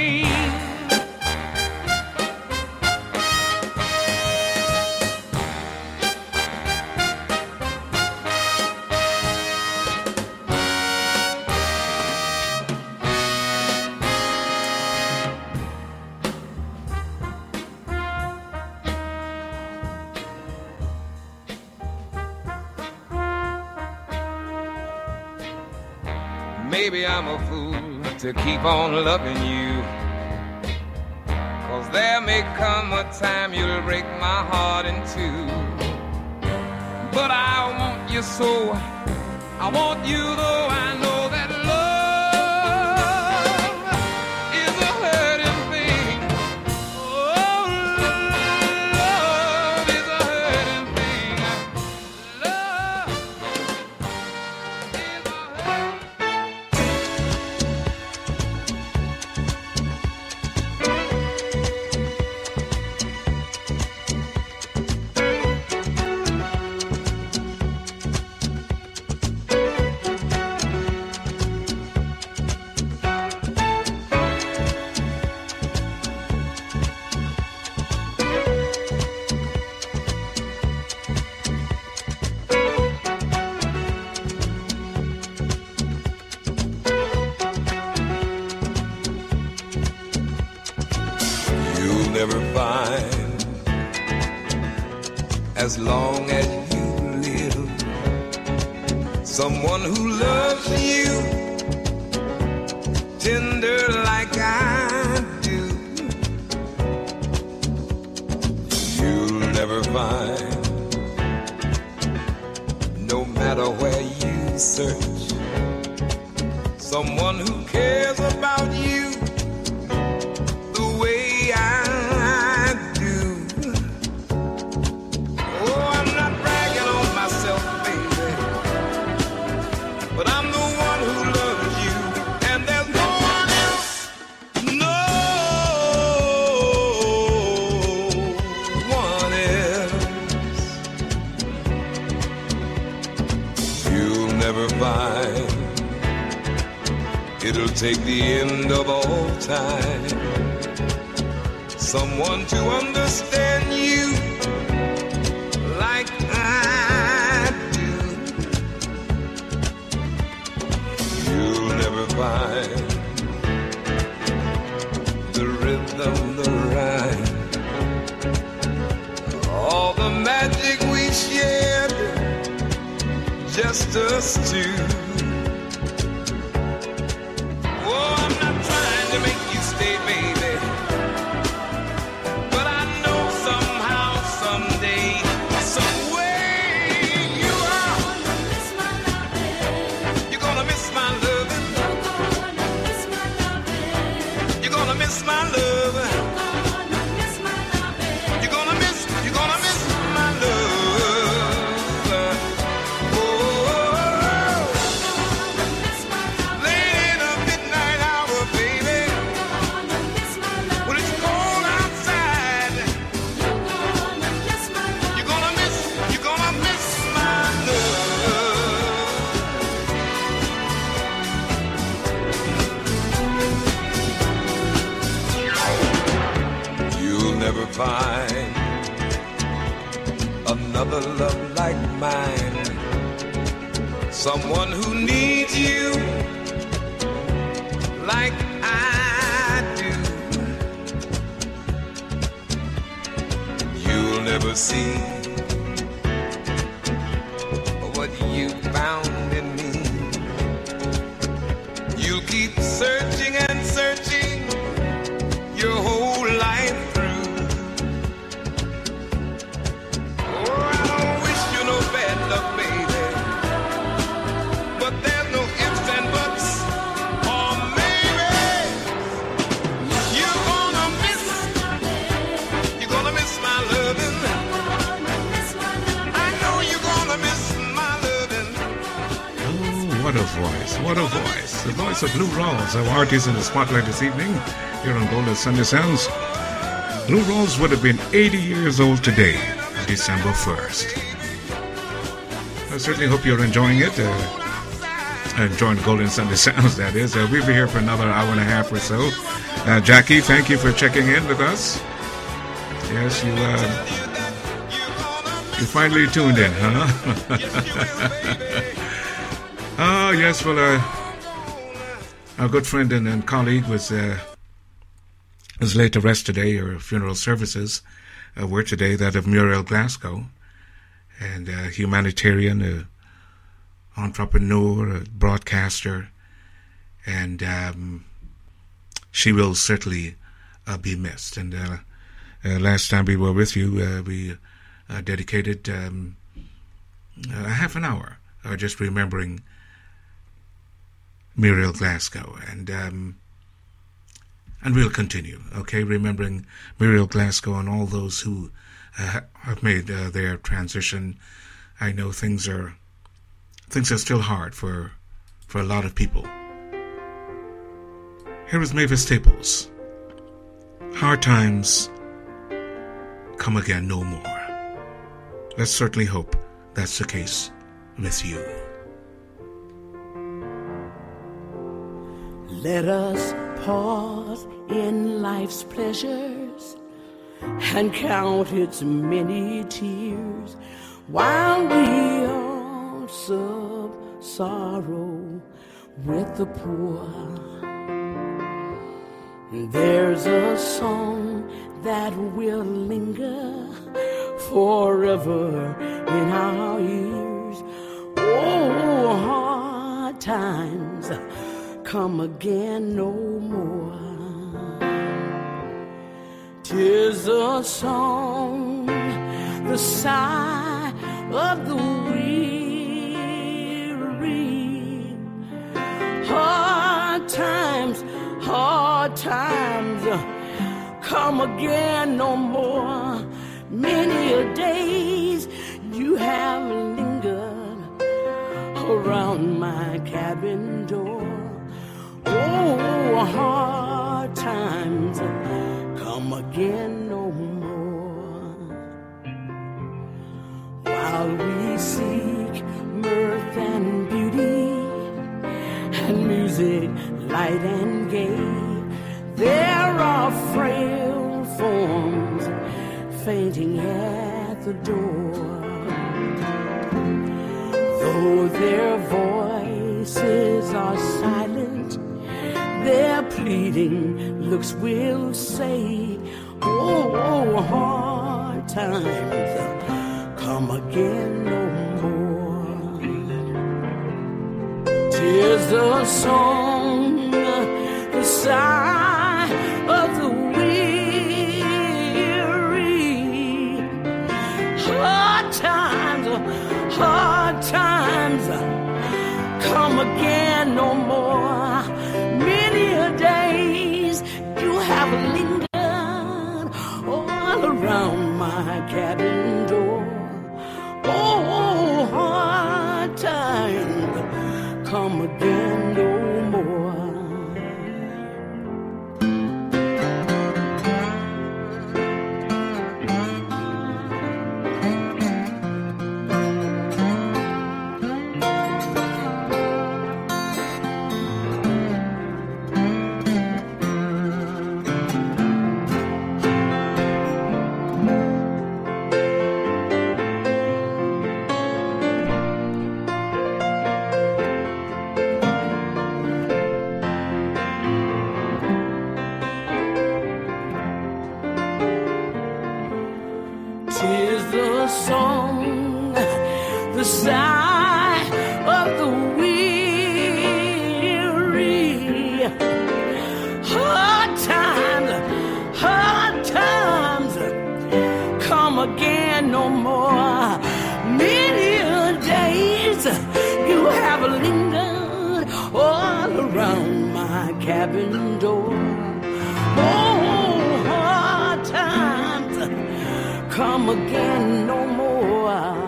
Maybe I'm a fool to keep on loving you, 'cause there may come a time you'll break my heart in two. But I want you so, I want you though I know that love is a hurting thing. Oh, love is a hurting thing. Love is a hurting never find, as long as you live, someone who loves you tender like I do. You'll never find, no matter where you search, someone who cares about you the way I do. Oh, I'm not bragging on myself, baby, but I'm the one who loves you, and there's no one else, no one else. You'll never find, it'll take the end of all time, someone to understand you like I do. You'll never find the rhythm, the rhyme, all the magic we shared, just us two. Find another love like mine, someone who needs you like I do. You'll never see what you found in me. You'll keep searching and searching your whole life. What a voice, what a voice. The voice of Lou Rawls, our artist in the spotlight this evening here on Golden Sunday Sounds. Lou Rawls would have been eighty years old today, December first. I certainly hope you're enjoying it. Uh, enjoying Golden Sunday Sounds, that is. Uh, we'll be here for another hour and a half or so. Uh, Jackie, thank you for checking in with us. Yes, you, uh, you finally tuned in, huh? Oh, yes, well, uh, our good friend and, and colleague was uh, was laid to rest today. Her funeral services uh, were today that of Muriel Glasgow, and uh, humanitarian, uh, entrepreneur, a broadcaster, and um, she will certainly uh, be missed. And uh, uh, last time we were with you, uh, we uh, dedicated um, a half an hour uh, just remembering Muriel Glasgow, and um, and we'll continue, okay, remembering Muriel Glasgow and all those who uh, have made uh, their transition. I know things are things are still hard for for a lot of people. Here is Mavis Staples. Hard times come again no more. Let's certainly hope that's the case with you. Let us pause in life's pleasures and count its many tears while we all sub sorrow with the poor. There's a song that will linger forever in our ears. Oh, hard times come again no more. 'Tis a song, the sigh of the weary. Hard times, hard times come again no more. Many a days you have lingered around my cabin door. Oh, hard times come again no more. While we seek mirth and beauty and music light and gay, there are frail forms fainting at the door. Though their voices are silent, their pleading looks will say, oh, hard times come again no more. 'Tis the song, the sigh of the weary. Hard times, hard times come again no more. Many a days you have lingered all around my cabin door. Oh, hard times come again no more. Cabin door. Oh, hard times come again no more.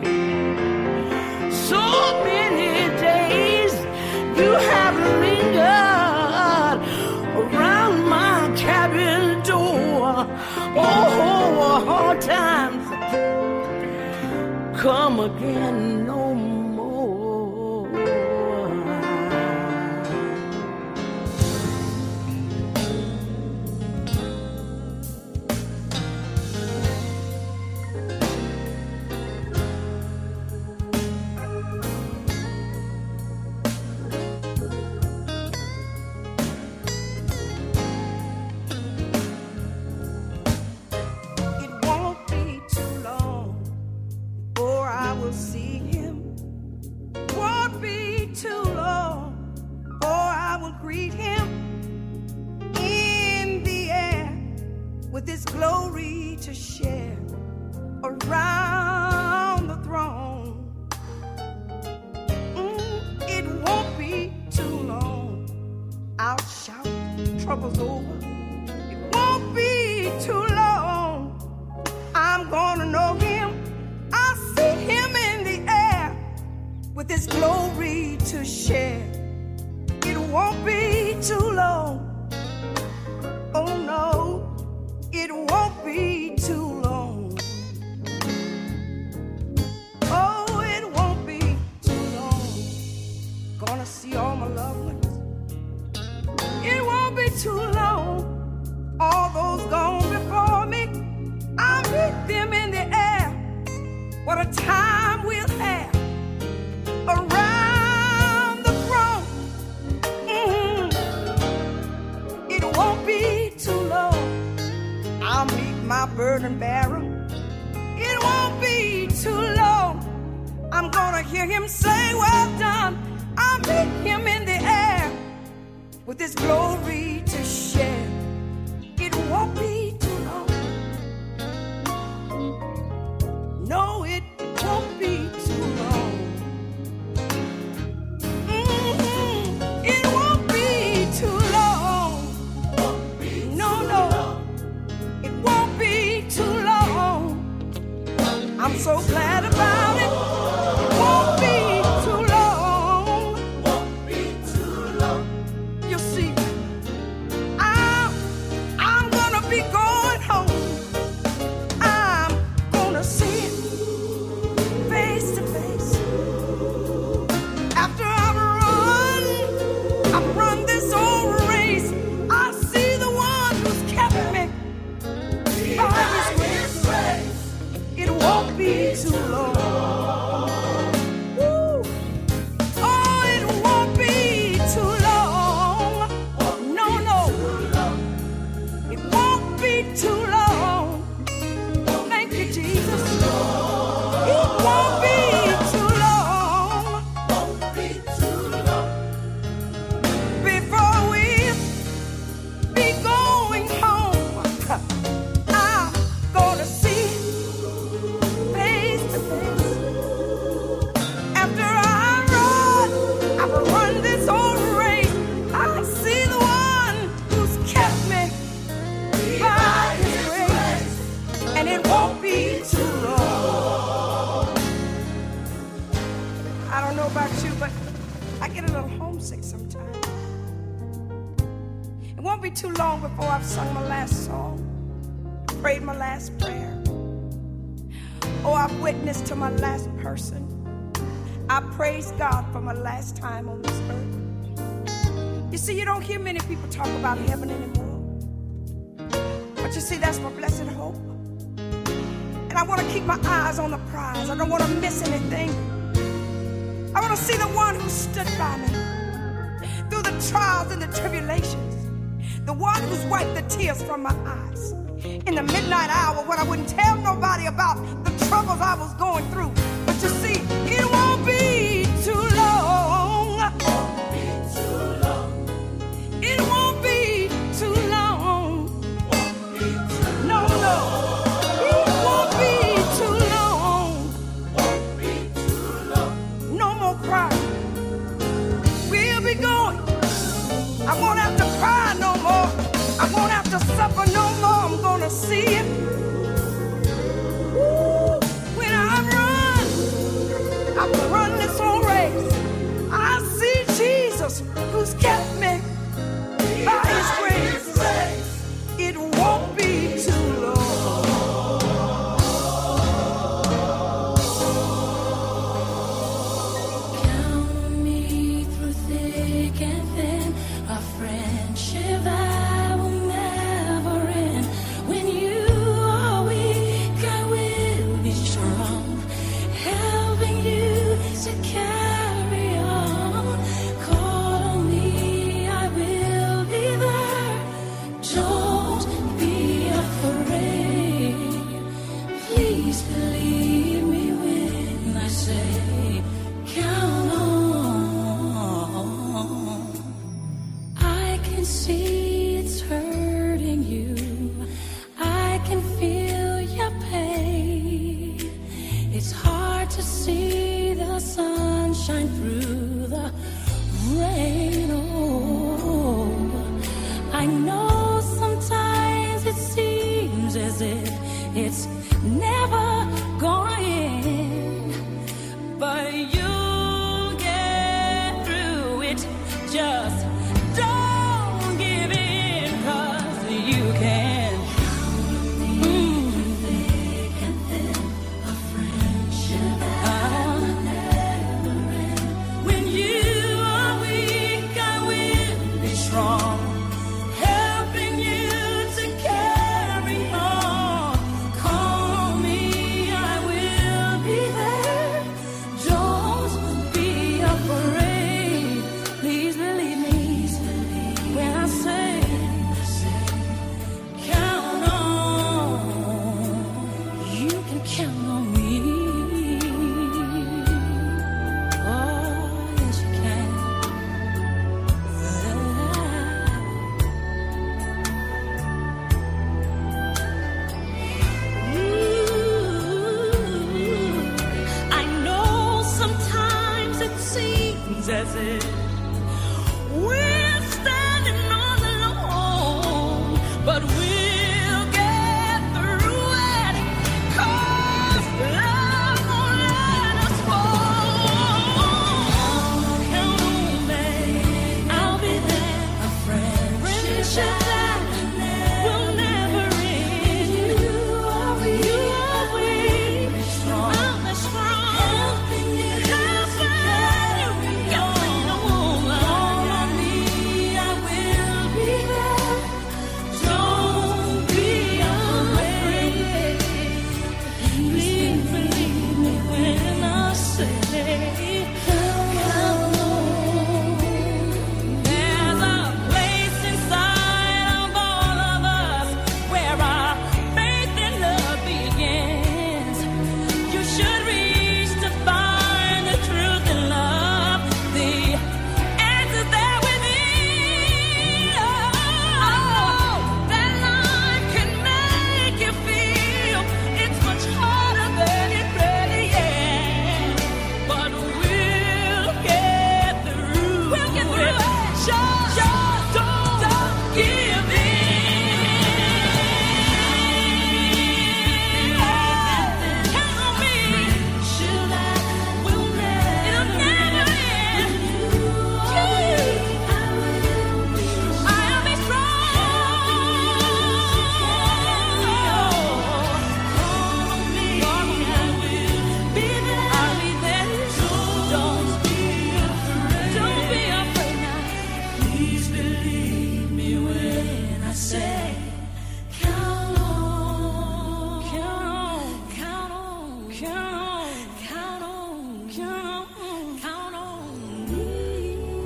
So many days you have lingered around my cabin door. Oh, hard times come again no more. I'll my burden bearer. It won't be too long. I'm gonna hear him say, well done. I'll meet him in the air with his glory to share. It won't be too long. No, it won't be too long. Mm-hmm. It won't be too long. No, no, it won't be too long. I'm so glad about it. It won't be too long. Won't be too long. You see, I'm I'm gonna be going home. I'm gonna see it face to face. After I've run, I've run this old race. I see the one who's kept me by his grace. It won't be too long. Woo. Oh, it won't be too long. No, no. It won't be too long. Thank you, Jesus. It won't be too long. Before we be going home, I'm gonna see face to face. After I run, I've run this whole race. I see the one who's kept me by his grace, and it won't be too long. I don't know about you, but I get a little homesick sometimes. It won't be too long before I've sung my last song, prayed my last prayer. Oh, I've witnessed to my last person. I praise God for my last time on this earth. You see, you don't hear many people talk about heaven anymore. But you see, that's my blessed hope. And I want to keep my eyes on the prize. I don't want to miss anything. I want to see the one who stood by me through the trials and the tribulations. The one who's wiped the tears from my eyes. In the midnight hour when I wouldn't tell nobody about the troubles I was going through. But you see, it won't be too long. It won't be too long. No, no. It won't be too long. No more crying. We'll be going. I won't have to cry no more. I won't have to suffer no more. I'm gonna see it. Woo. When I run,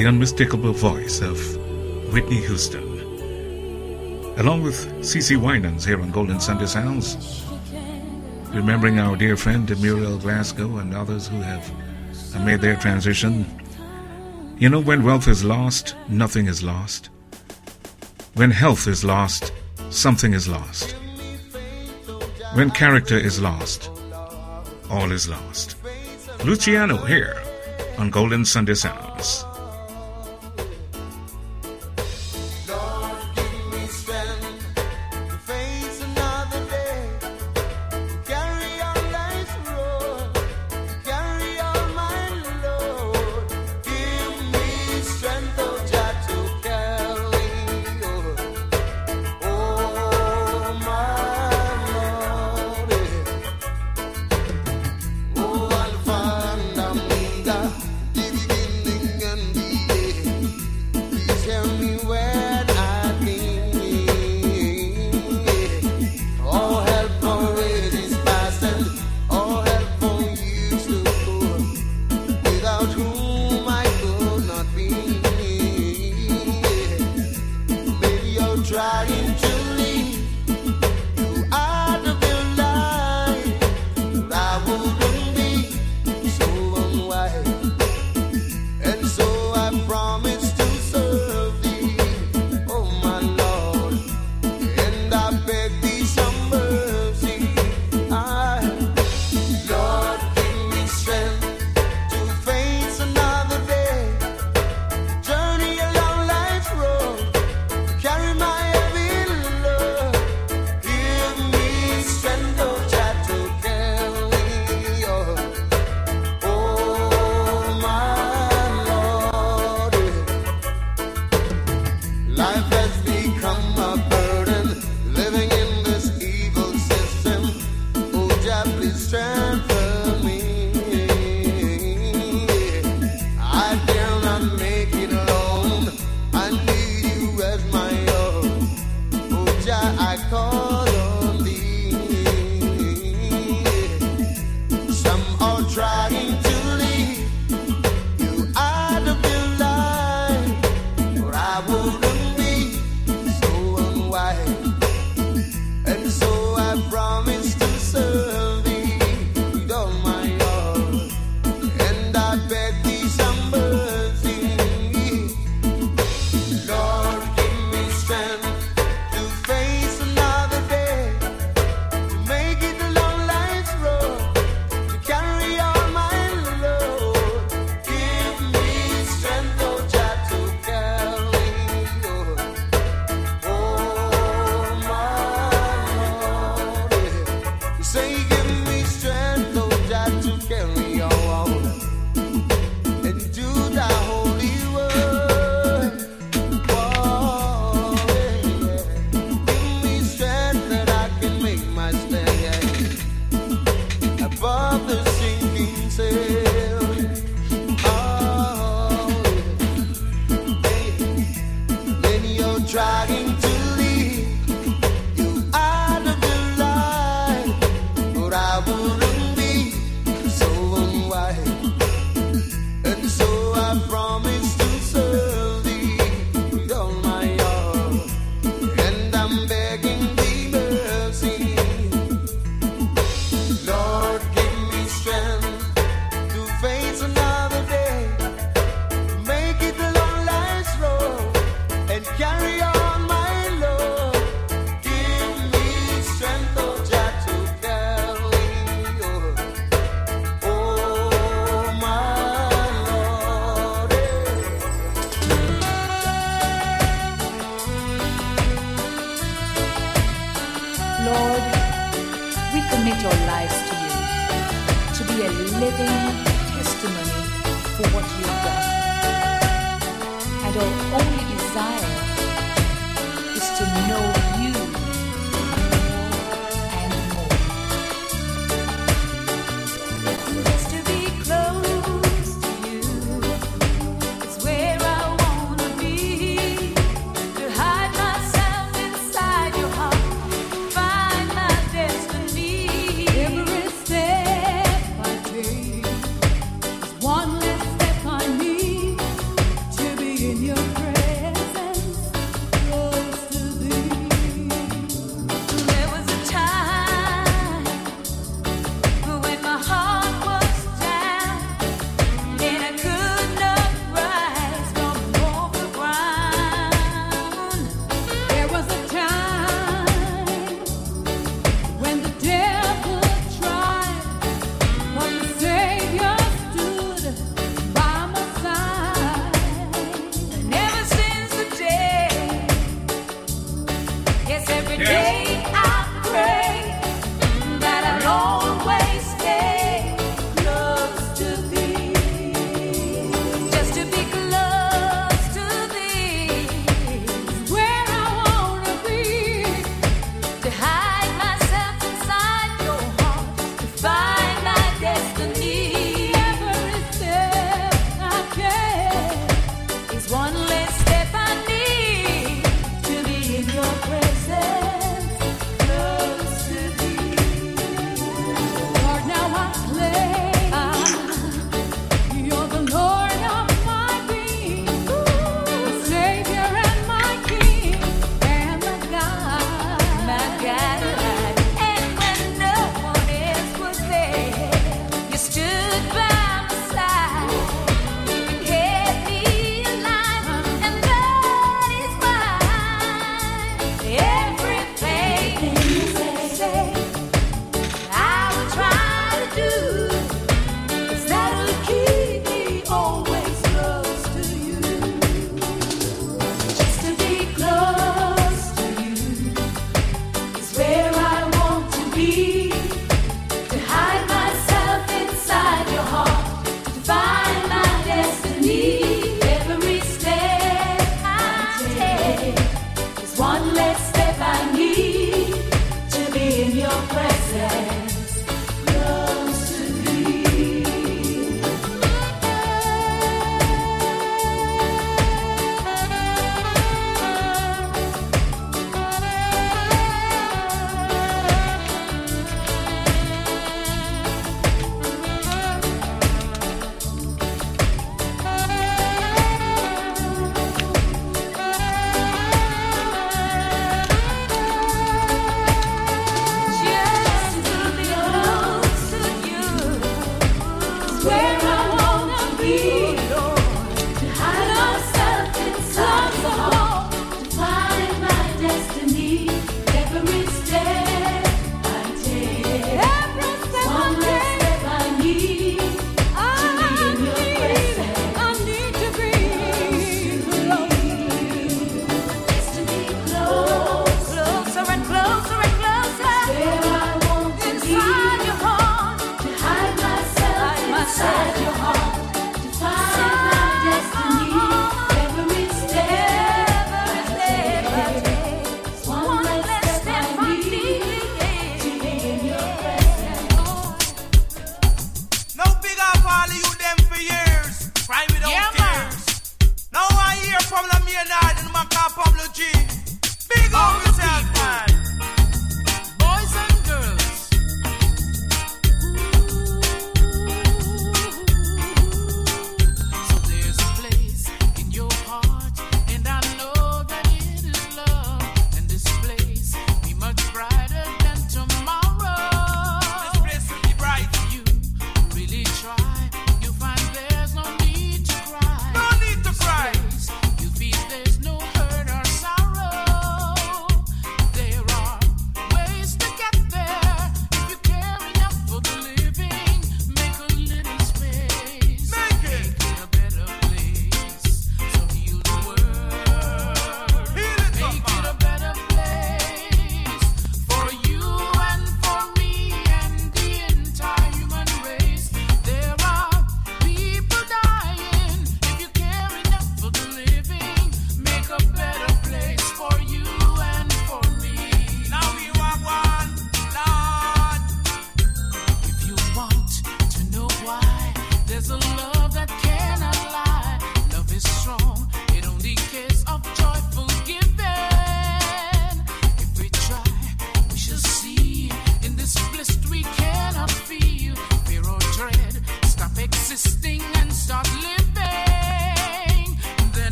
the unmistakable voice of Whitney Houston. Along with CeCe Winans here on Golden Sunday Sounds, remembering our dear friend Muriel Glasgow and others who have made their transition. You know, when wealth is lost, nothing is lost. When health is lost, something is lost. When character is lost, all is lost. Luciano here on Golden Sunday Sounds. One less step I need to Just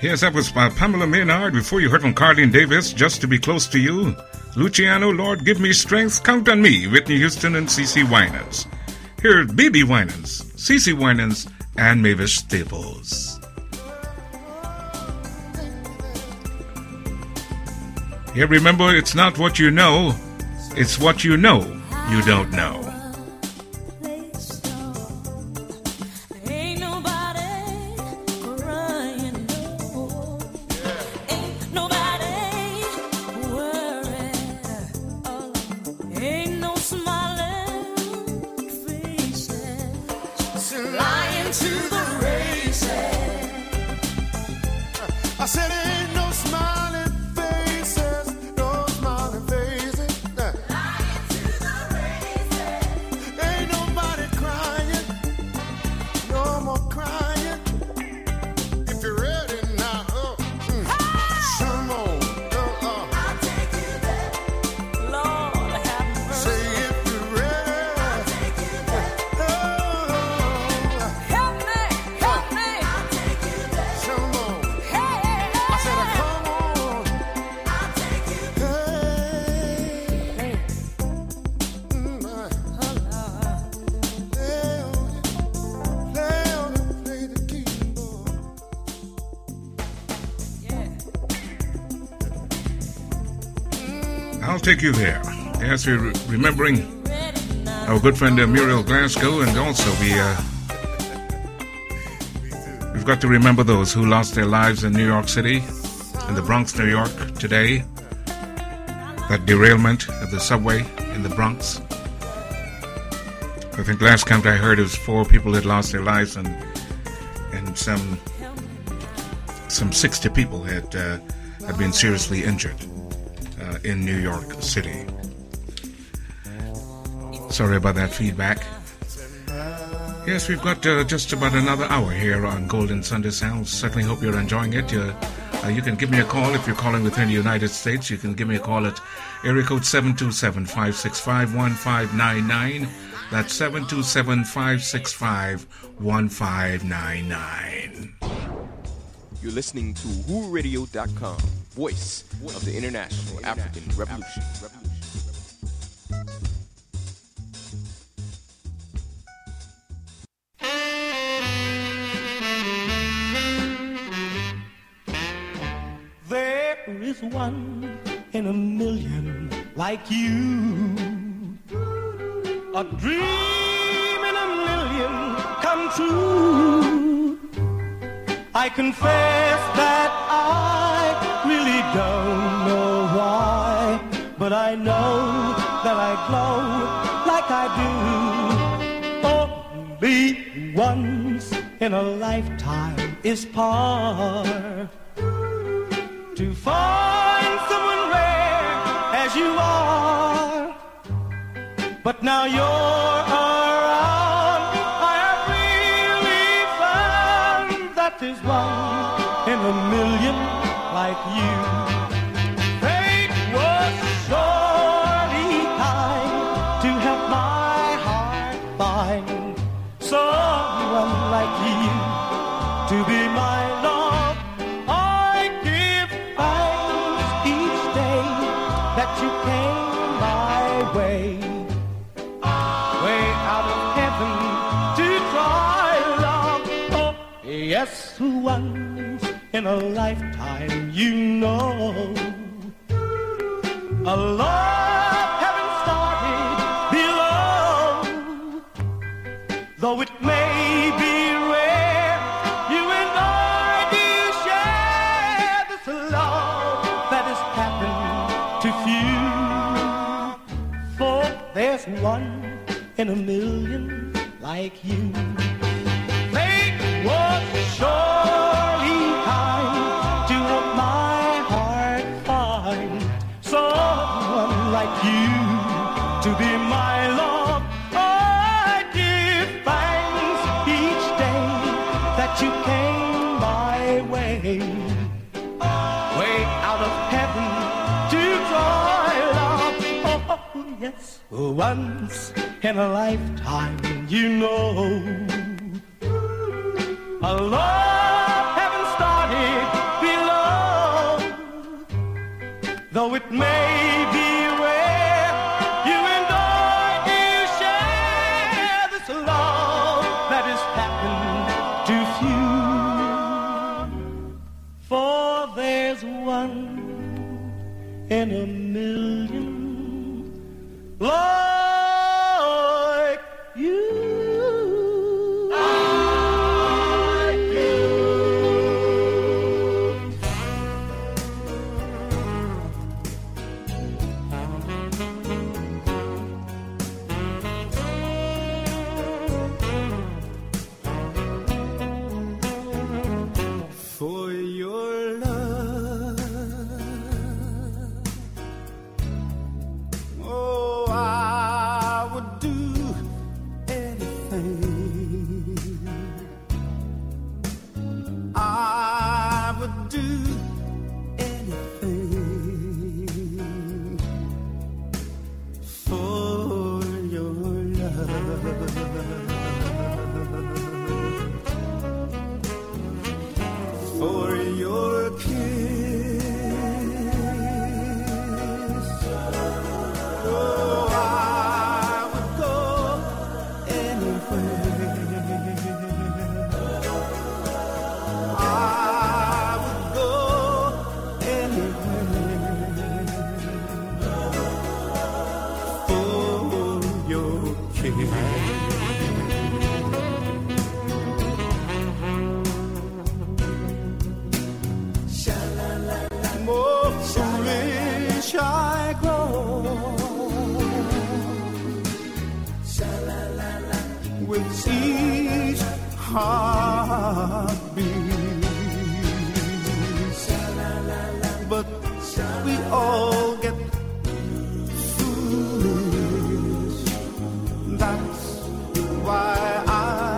Yes, that was uh, Pamela Maynard. Before you heard from Carlene Davis, Just to Be Close to You. Luciano, Lord Give Me Strength, Count on Me, Whitney Houston and CeCe Winans. Here's B B Winans, CeCe Winans, and Mavis Staples. Yeah, remember, it's not what you know, it's what you know you don't know. I'll take you there. Yes, we're remembering our good friend uh, Muriel Glasgow, and also we, uh, we've got to remember those who lost their lives in New York City, in the Bronx, New York, today. That derailment of the subway in the Bronx. I think last count I heard it was four people had lost their lives, and and some some sixty people had uh, had been seriously injured uh, in New York City. Sorry about that feedback. Yes, we've got uh, just about another hour here on Golden Sunday Sounds. Certainly hope you're enjoying it. Uh, uh, you can give me a call if you're calling within the United States. You can give me a call at area code seven two seven, five six five, one five nine nine. That's seven two seven, five six five, one five nine nine. You're listening to Who Radio dot com, voice of the International African Revolution. There is one in a million like you. A dream in a million come true. I confess that I really don't know why, but I know that I glow like I do. Only once in a lifetime is part to find someone rare as you are. But now you're around, I have really found that there's one in a million like you. Fate was surely kind to help my heart find someone like you to be my love. I give thanks each day that you came my way. Yes, once in a lifetime, you know, a love having started below. Though it may be rare, you and I do share this love that has happened to few. For there's one in a million like you. Was surely kind to help my heart find someone like you to be my love. I give thanks each day that you came my way, way out of heaven to draw love. Oh, yes, once in a lifetime, you know. A love having started it may be where you and I will share this love that is happened to few. For there's one in a million like you. For your love, oh, I would do anything. I would do anything for your love. For your kiss, oh, I would go anywhere. I would go anywhere for your kiss. More foolish I grow with each heartbeat, but we all get foolish. That's why I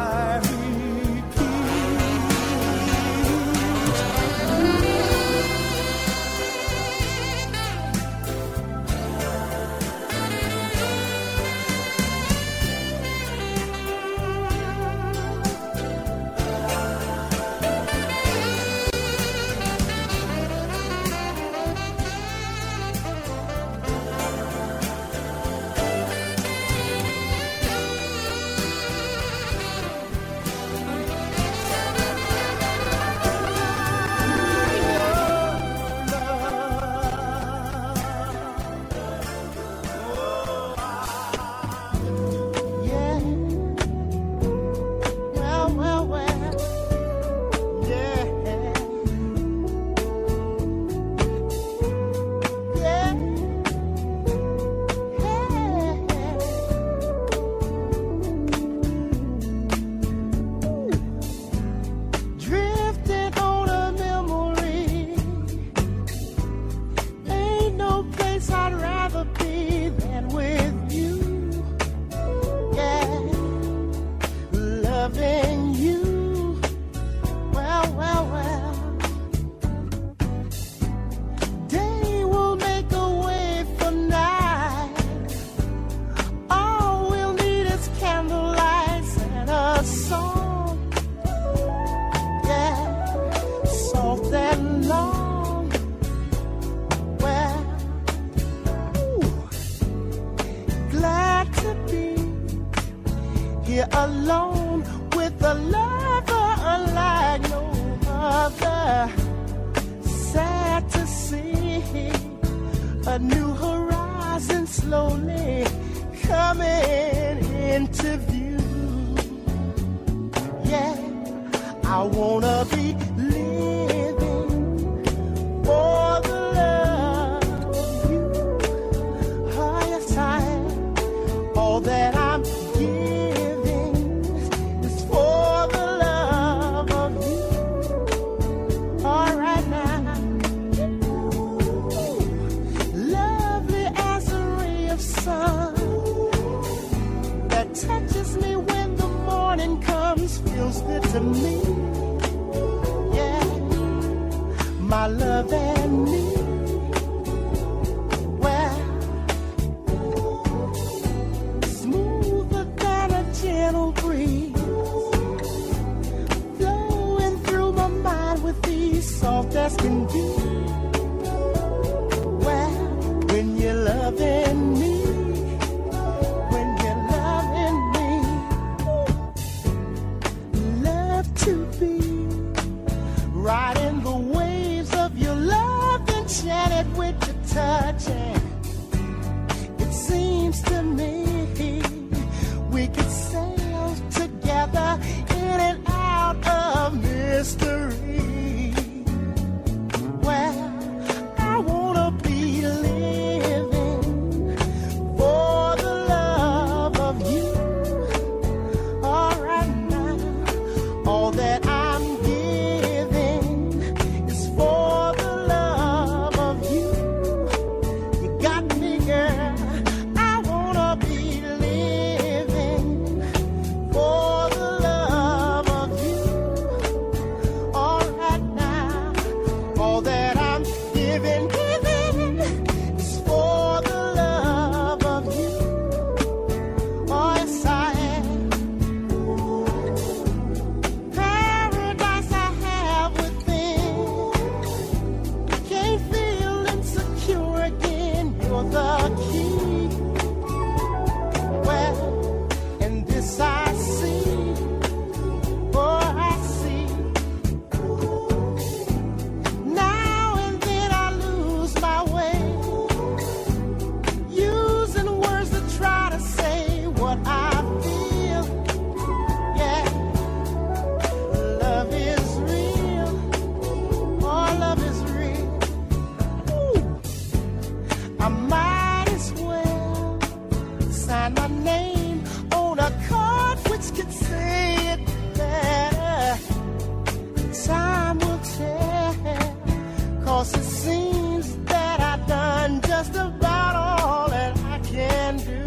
here alone with a lover unlike no other. Sad to see a new horizon slowly coming into view. Yeah, I wanna be living for the love of you. Oh, yes, I am. All that I'm giving is for the love of you. All right now, lovely as a ray of sun that touches me when the morning comes, feels good to me. Yeah, my love and me. Gentle breeze flowing through my mind with ease, soft as can be. Well, loving me, when you're loving me. Love to be riding the waves of your love, enchanted with your touch. And it seems to me we could sail together in and out of mystery. Well, I wanna be living for the love of you. All right now, all that I'm giving is for the love of you. You got me, girl. I wanna be living for the love of you. All right now, all that I'm giving, giving is for the love of you. Oh, yes, I am. Paradise I have within. Can't feel insecure again. You're the key. Well, and this I see. Oh, I see. Now and then I lose my way, using words to try to say what I feel. Yeah, love is real. Oh, love is real. Ooh. I might as well sign my name on a card which could say it better. Time will tell, 'cause it seems that I've done just about all that I can do.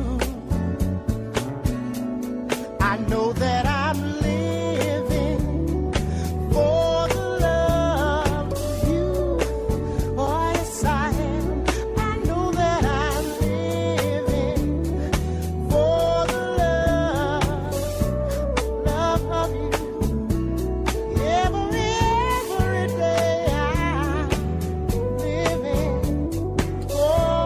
I know that I'm living for the love of you. Oh, yes, I am. I know that I'm living for the love, love of you. Every, every day I'm living, oh,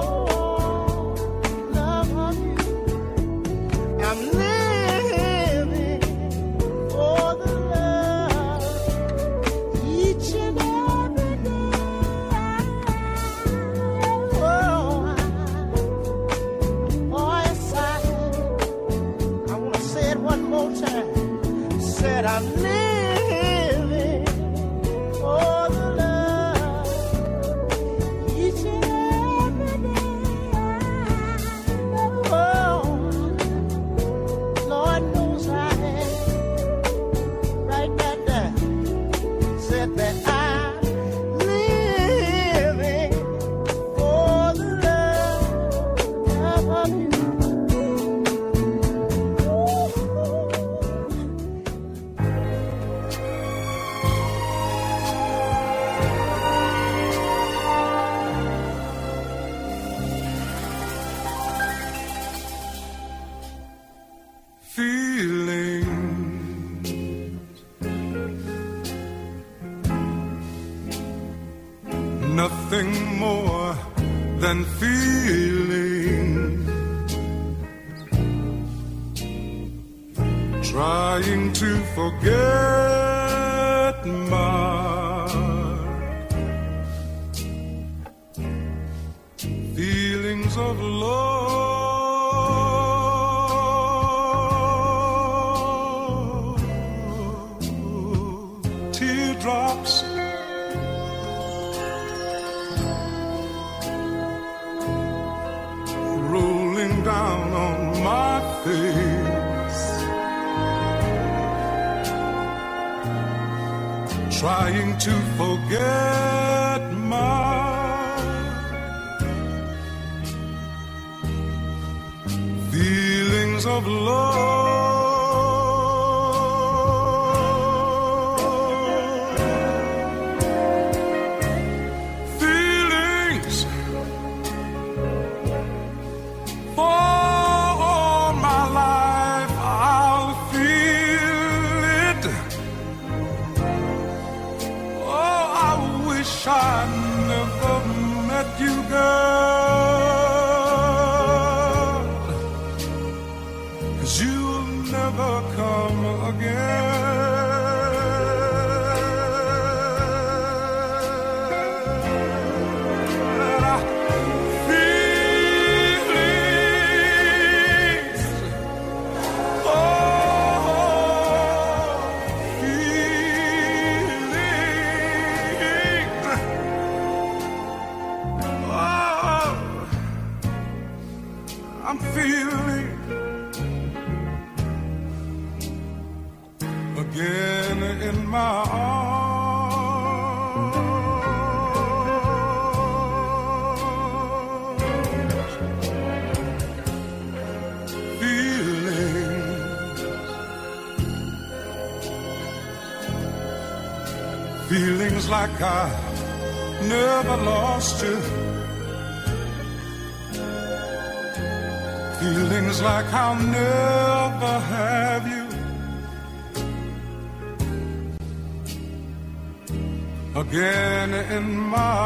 love of you. I'm living for the love each and every day. Oh, oh, yes, I am. I want to say it one more time. Said I'm living for the love each and every day. Oh, Lord knows I am. Write that down. Said that I'm living for the love of you. Feelings, nothing more than feeling, trying to forget my feelings of love. Teardrops rolling down on my face, trying to forget my feelings of love. Feelings for all my life I'll feel it. Oh, I wish I never met you, girl. feeling again in my arms. Feeling, feelings like I never lost you. Feelings like I'll never have you. Again in my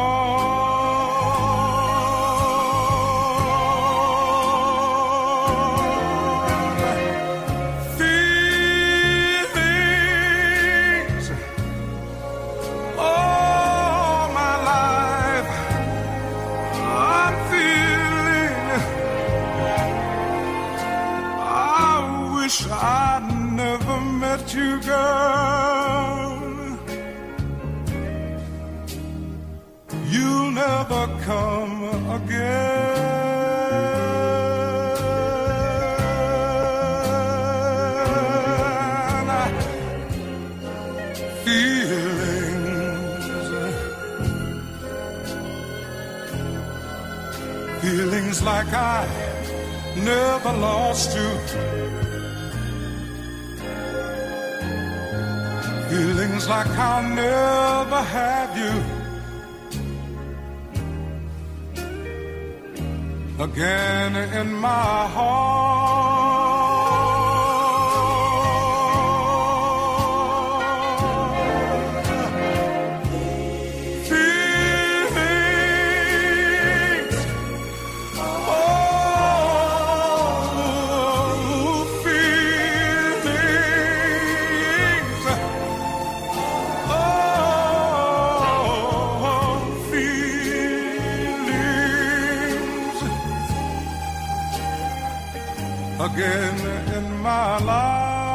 heart. Feelings all my life I'm feeling. I wish I'd never met you, girl. You'll never come again. Feelings, feelings like I never lost you. Feelings like I'll never have you. Again in my heart. Feelings, oh, feelings, oh, feelings. Again in my life.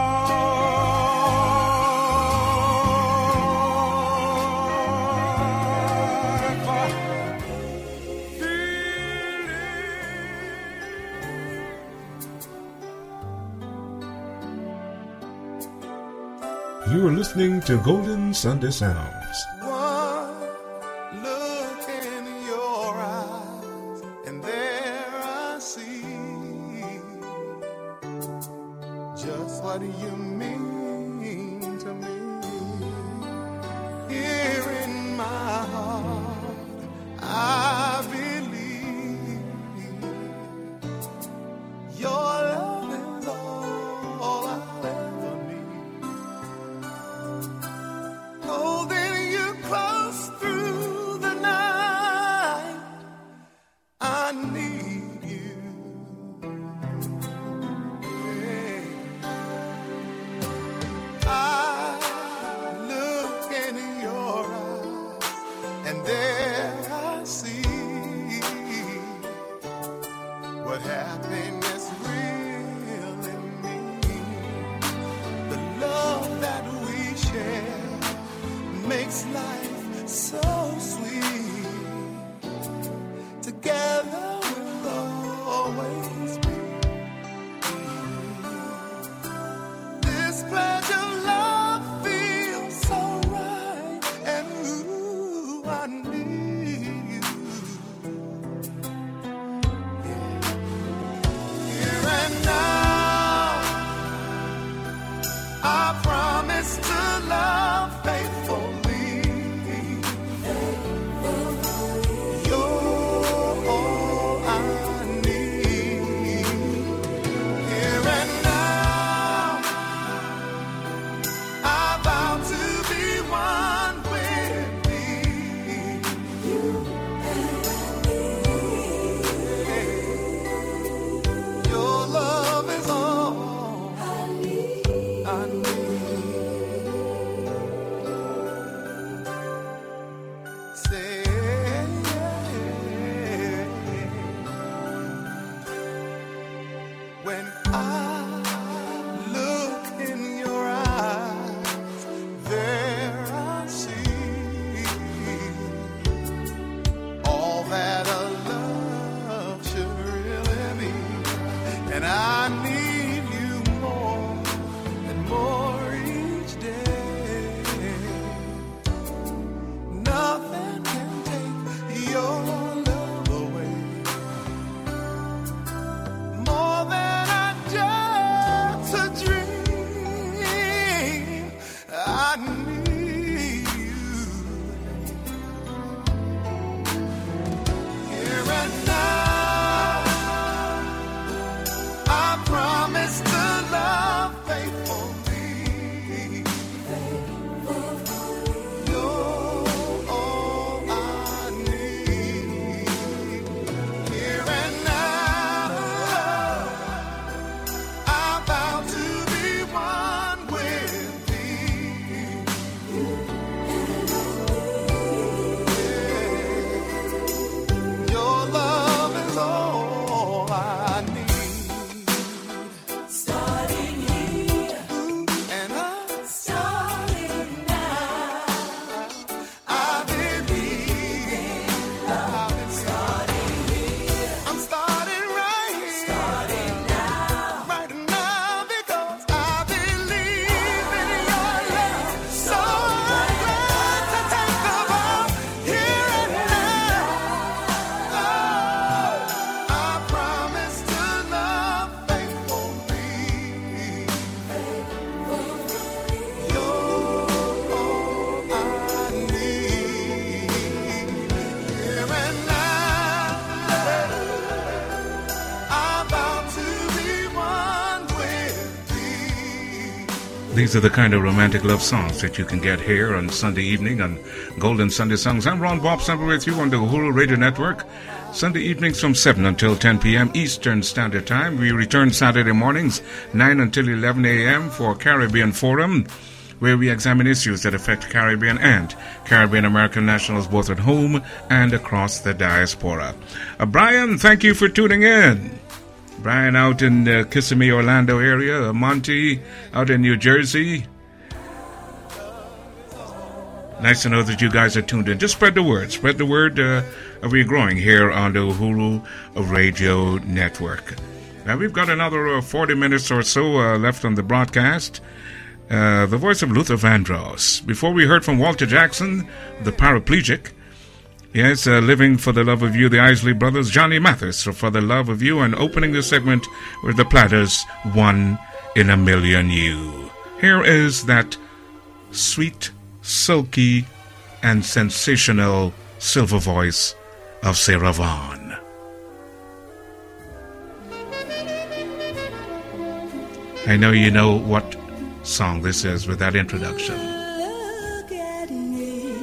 You are listening to Golden Sunday Sounds. One look in your eyes, and there I see just what you mean to me. Here in my heart, I believe your love is all I'll ever need. Holding you close through the night, I need you. I look in your eyes, and there I see what happiness really means. The love that we share makes life so sweet. Together we'll always be. This pledge of love feels so right, and ooh, I need you. Yeah. Here and now, I promise to love faithfully. You're all I need. Here and now, I vow to be one with thee. These are the kind of romantic love songs that you can get here on Sunday evening on Golden Sunday Songs. I'm Ron Bob Semple with you on the Uhuru Radio Network. Sunday evenings from seven until ten p.m. Eastern Standard Time. We return Saturday mornings, nine until eleven a.m. for Caribbean Forum, where we examine issues that affect Caribbean and Caribbean American nationals both at home and across the diaspora. Uh, Brian, thank you for tuning in. Brian out in the Kissimmee, Orlando area, uh, Monty out in New Jersey. Nice to know that you guys are tuned in. Just spread the word. Spread the word. Uh, we're growing here on the Uhuru Radio Network. Now, we've got another uh, forty minutes or so uh, left on the broadcast. Uh, the voice of Luther Vandross. Before we heard from Walter Jackson, the paraplegic. Yes, uh, Living for the Love of You, the Isley Brothers, Johnny Mathis, For the Love of You, and opening the segment with the Platters, One in a Million You. Here is that sweet, silky, and sensational silver voice of Sarah Vaughan. I know you know what song this is with that introduction. Look at me.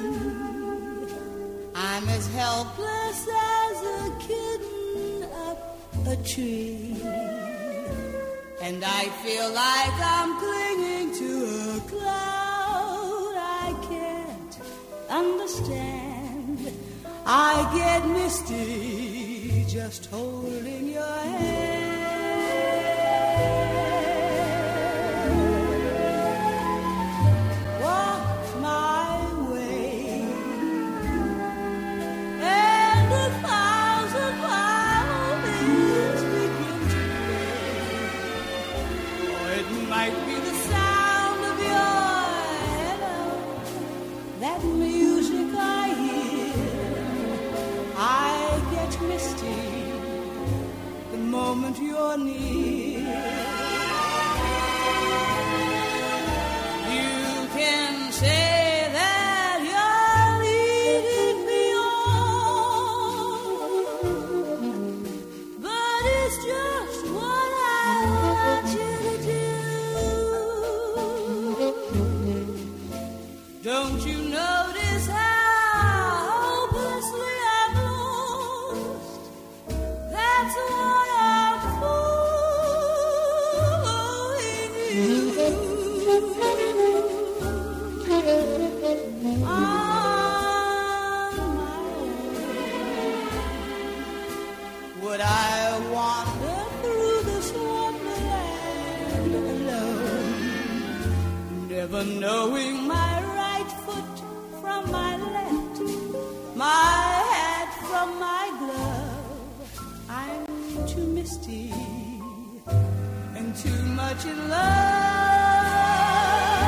I'm as helpless as a kitten up a tree, and I feel like I'm clinging to a cloud. I can't understand. I get misty just holding your hand. Might be the sound of your hello, that music I hear. I get misty the moment you're near. You can say that you're leading me on, but it's just what I want you to do. Don't you notice how hopelessly I'm lost? That's why I'm following you. On my own. Would I wander through this wonderland alone, never knowing my from my left, my hat from my glove? I'm too misty and too much in love.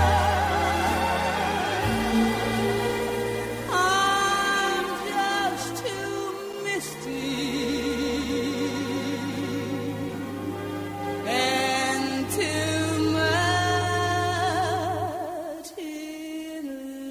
I'm just too misty and too much in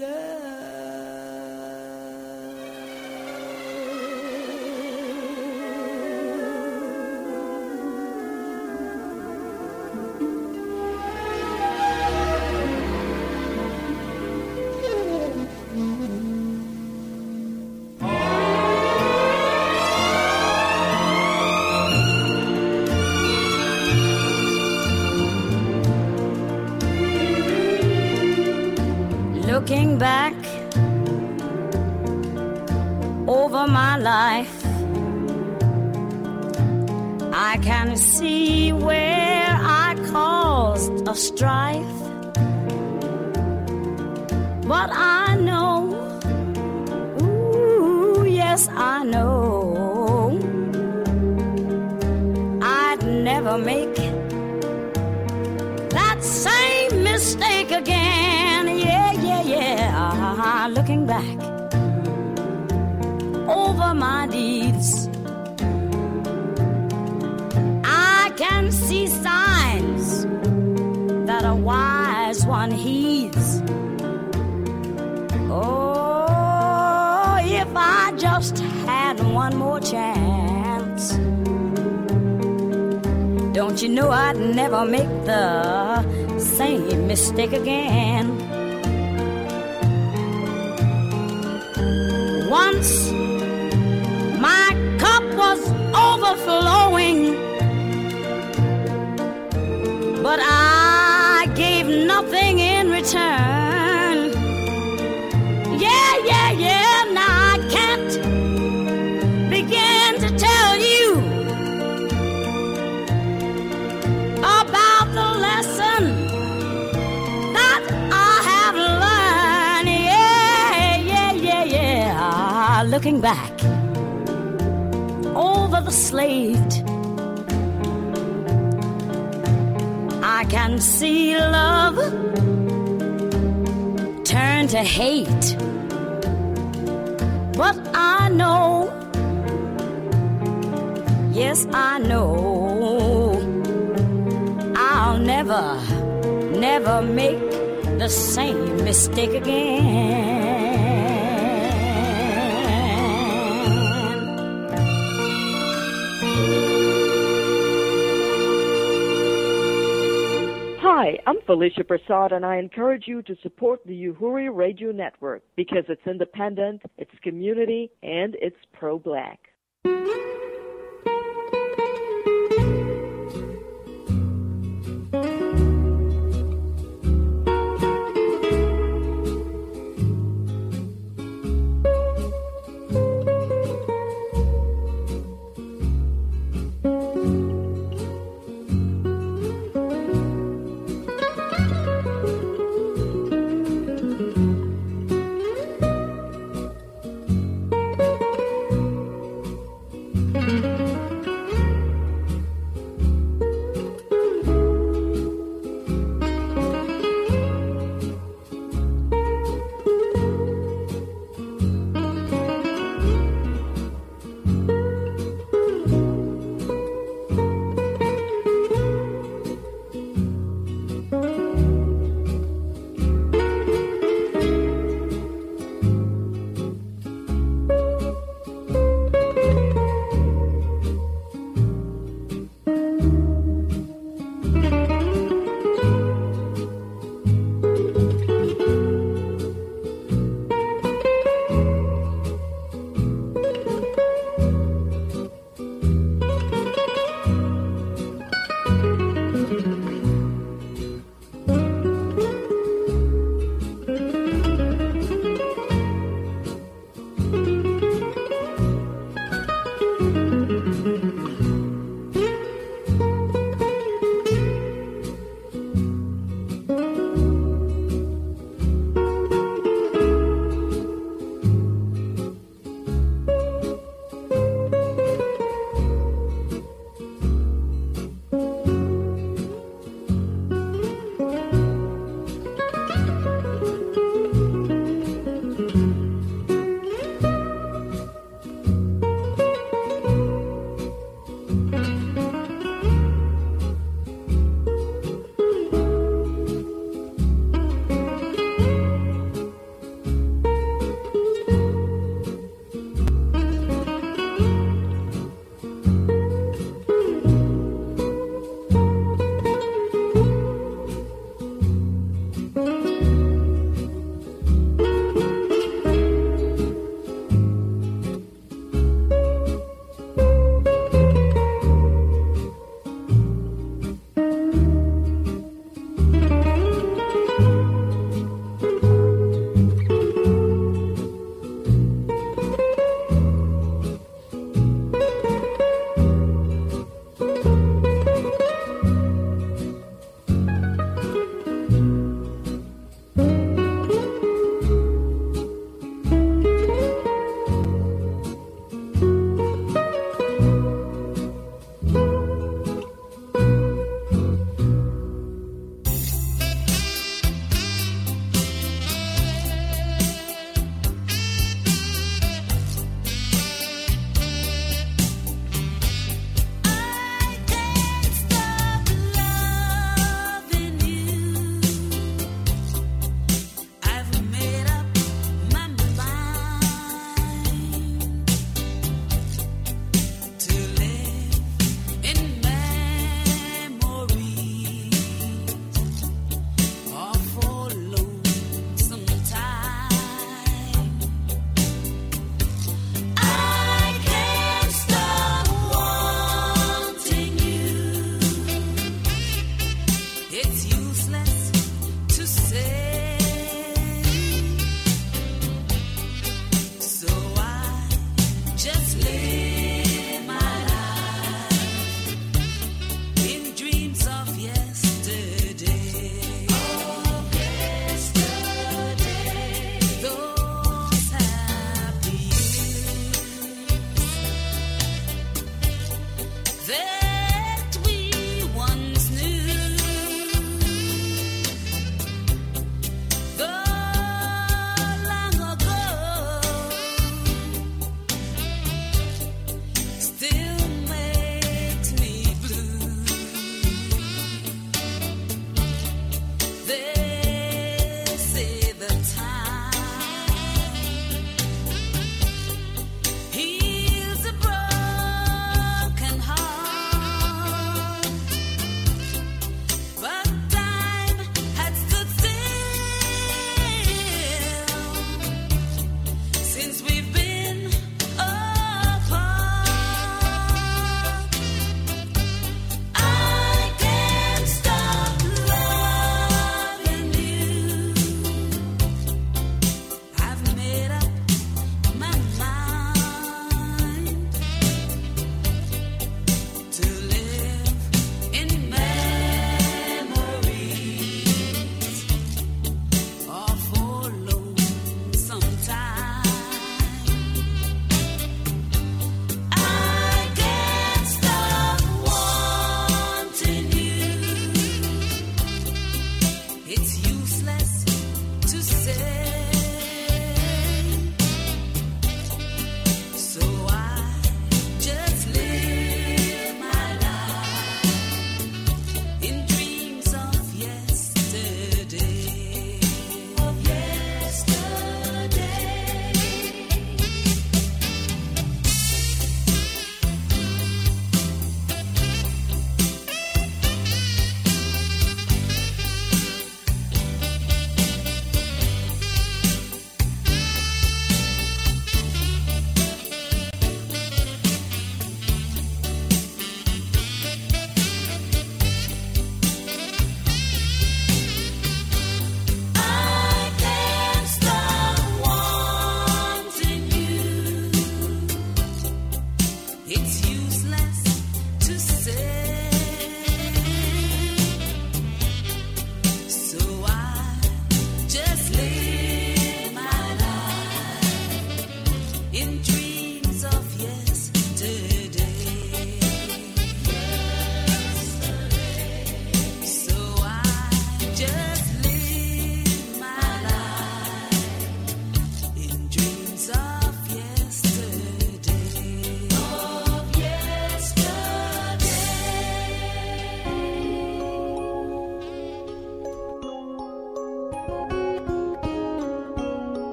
Looking back over my life, I can see where I caused a strife. But I know, ooh, yes I know, I'd never make that same mistake again. Yeah, yeah, yeah. Looking back over my deeds, I can see signs that a wise one heeds. Oh, if I just had one more chance, Don't you know I'd never make the same mistake again? Once my cup was overflowing, but I gave nothing in return. Yeah, yeah, yeah, now I can't begin to tell you about the lesson that I have learned. Yeah, yeah, yeah, yeah. Looking back over the slate, I can see love turn to hate. But I know, yes, I know, I'll never, never make the same mistake again. Hi, I'm Felicia Prasad, and I encourage you to support the Uhuru Radio Network because it's independent, it's community, and it's pro-black.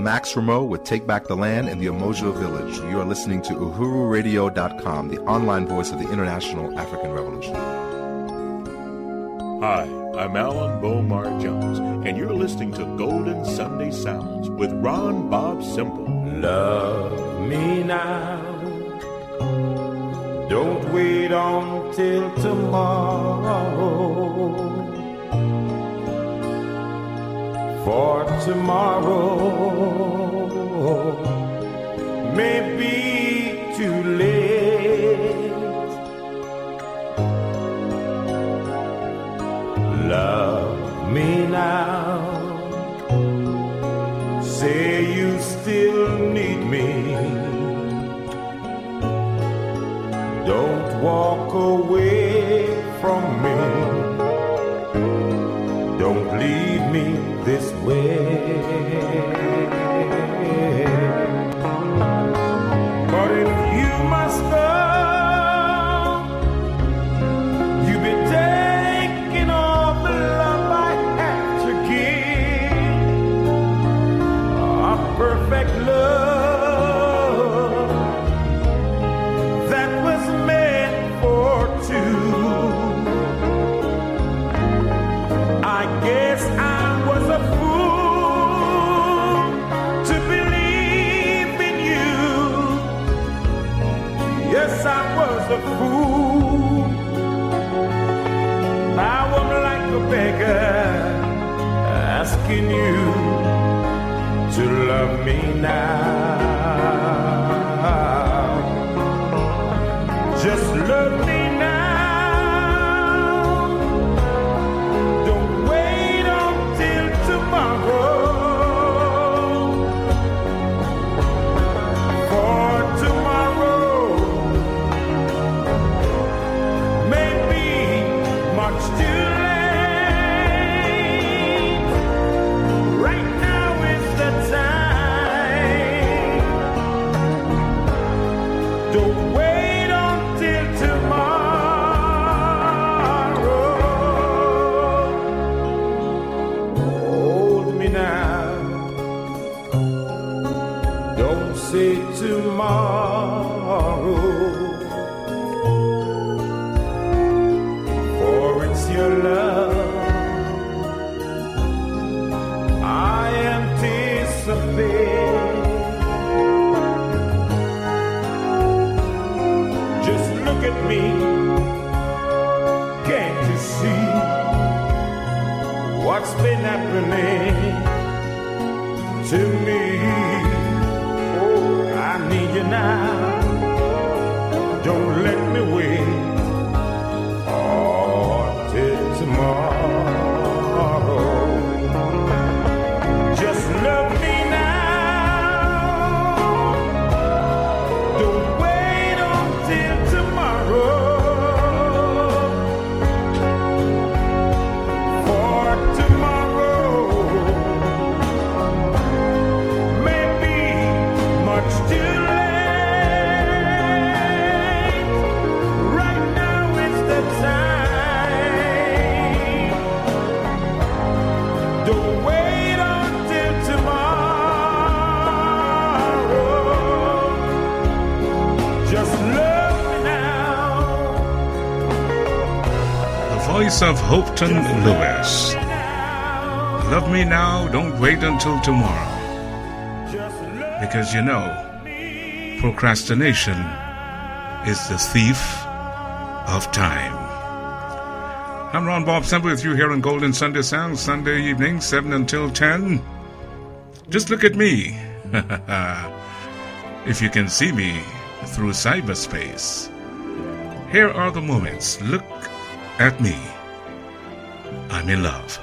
Max Rameau with Take Back the Land in the Umoja Village. You are listening to uhuru radio dot com, the online voice of the International African Revolution. Hi, I'm Alan Bomar Jones, and you're listening to Golden Sunday Sounds with Ron Bob Simple. Love me now. Don't wait until tomorrow. For tomorrow may be too late. Love me now. Say you still need me. Don't walk away from me. Don't leave me this way. But if you must go, you be taking all the love I have to give. A perfect love that was meant for two. I guess I was a fool to believe in you. Yes, I was a fool. Now I'm like a beggar asking you to love me now. Just love me now. Tomorrow, for it's your love I anticipate. Just look at me, can't you see what's been happening to me? I need you now. Don't let me wait until tomorrow. Just love me now. Don't wait until tomorrow. For tomorrow may be much too voice of Hopeton Lewis. Love me now, don't wait until tomorrow. Because you know, procrastination is the thief of time. I'm Ron Bob Semple with you here on Golden Sunday Sound, Sunday evening, seven until ten. Just look at me. If you can see me through cyberspace. Here are the moments. Look at me. I'm in love.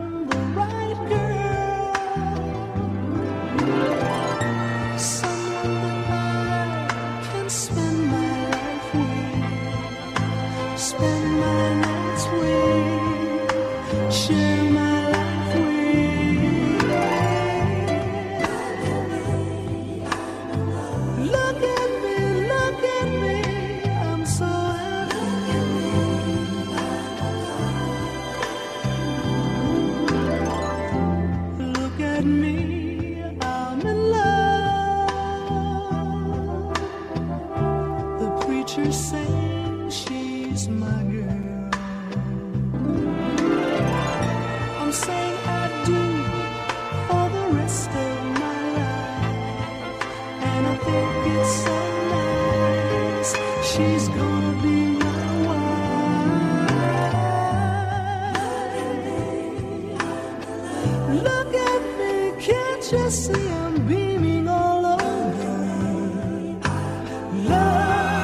Someone my nights with, share my life with. Look at me, look at me, I'm so happy. Look at me, I'm in love. The preacher saying she's my girl. I'm saying I do for the rest of my life, and I think it's so nice. She's gonna be my wife. Look at me, can't you see I'm beaming all over? Love.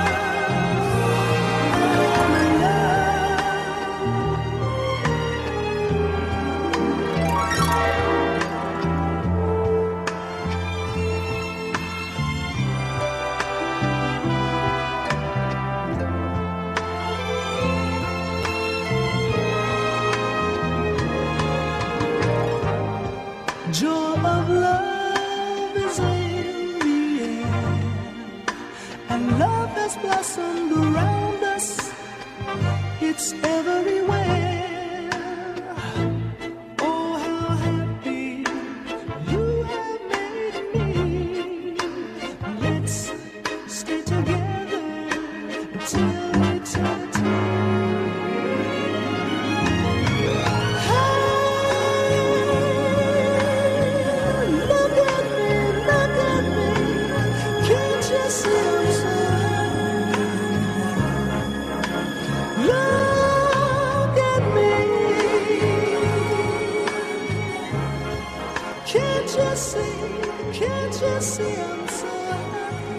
Joy of love is in the air, and love has blossomed around us. It's everywhere. Oh, how happy you have made me. Let's stay together till eternity. Look at me, look at me, can't you see I'm so happy? Look at me, can't you see, can't you see I'm so happy?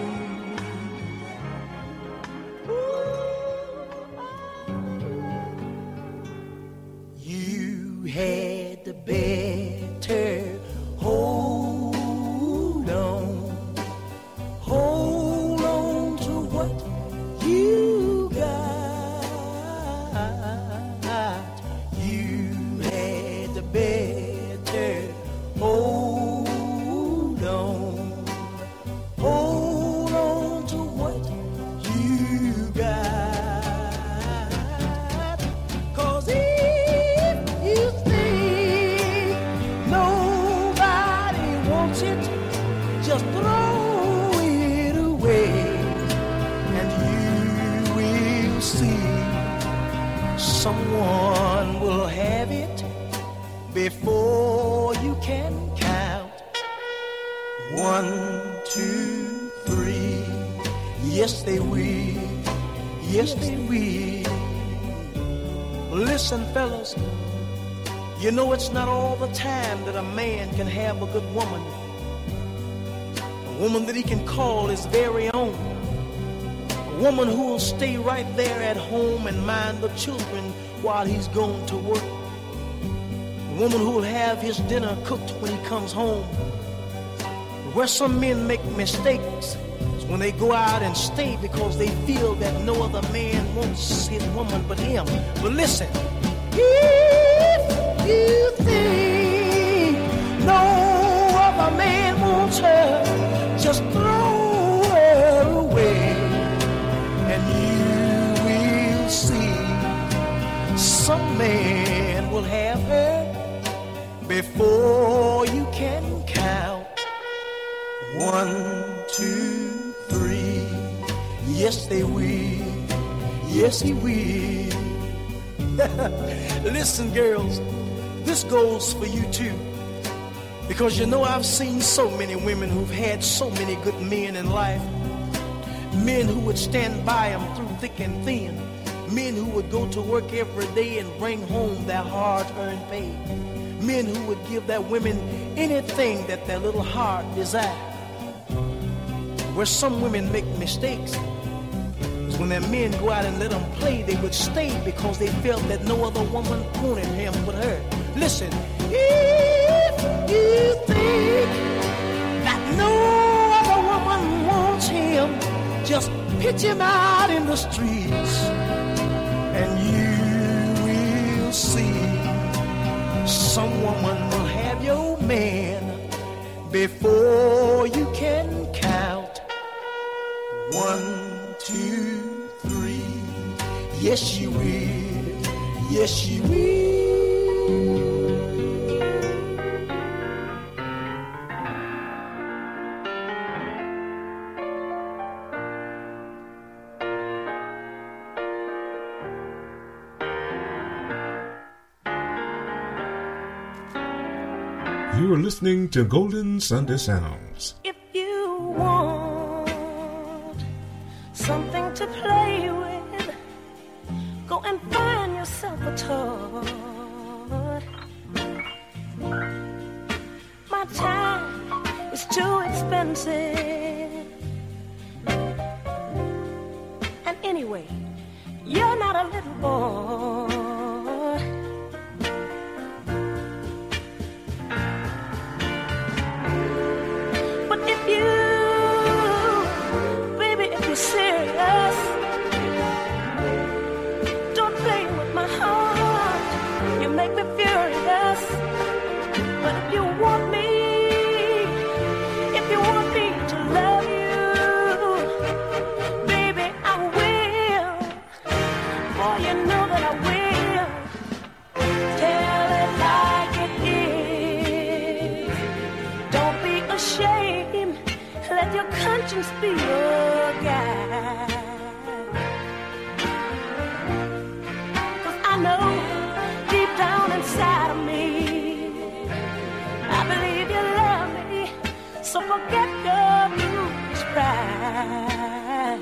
You had the better hold on, hold on to what you got. You had the better hold on, hold on to what you got. 'Cause if you think nobody wants it, just throw it away, and you will see someone will have it before you can count. One, two, three. Yes, they will. Yes, they will. Listen, fellas, you know it's not all the time that a man can have a good woman, a woman that he can call his very own, a woman who will stay right there at home and mind the children while he's going to work, a woman who will have his dinner cooked when he comes home. Where some men make mistakes is when they go out and stay because they feel that no other man wants his woman but him. But listen, if you think no other man wants her, just throw her away, and you will see some man will have her before you can count. One, two, three. Yes, they will. Yes, he will. Listen, girls, this goes for you too. Because you know I've seen so many women who've had so many good men in life. Men who would stand by them through thick and thin. Men who would go to work every day and bring home their hard-earned pay. Men who would give their women anything that their little heart desired. Where some women make mistakes is when their men go out and let them play, they would stay because they felt that no other woman wanted him but her. Listen, if you think that no other woman wants him, just pitch him out in the streets, and you woman will have your man before you can count. One, two, three. Yes, she will. Yes, she will. You are listening to Golden Sunday Sounds. If you want something to play with, go and find yourself a toy. My time is too expensive. And anyway, you're not a little boy. Serious. Don't play with my heart. You make me furious. But if you want me, if you want me to love you, baby, I will. Boy, you know that I will. Tell it like it is. Don't be ashamed. Let your conscience be your guide. 'Cause I know deep down inside of me, I believe you love me. So forget your blues pride.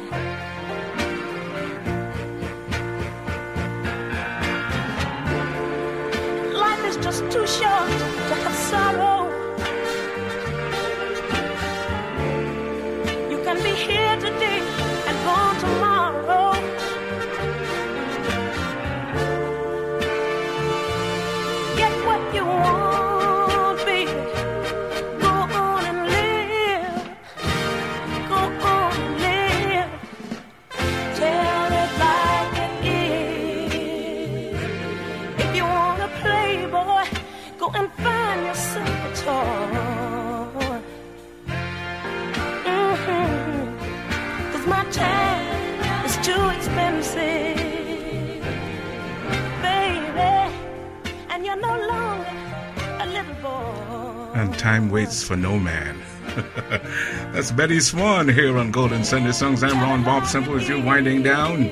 Life is just too short to have sorrow. Can be here today and gone tomorrow. Get what you want, baby. Go on and live. Go on and live. Tell it like it is. If you want a playboy, go and find yourself a toy. My time is too expensive, baby, and you're no longer a little boy. And time waits for no man. That's Betty Swan here on Golden Sunday Songs. I'm Ron Bob Simple with you, winding down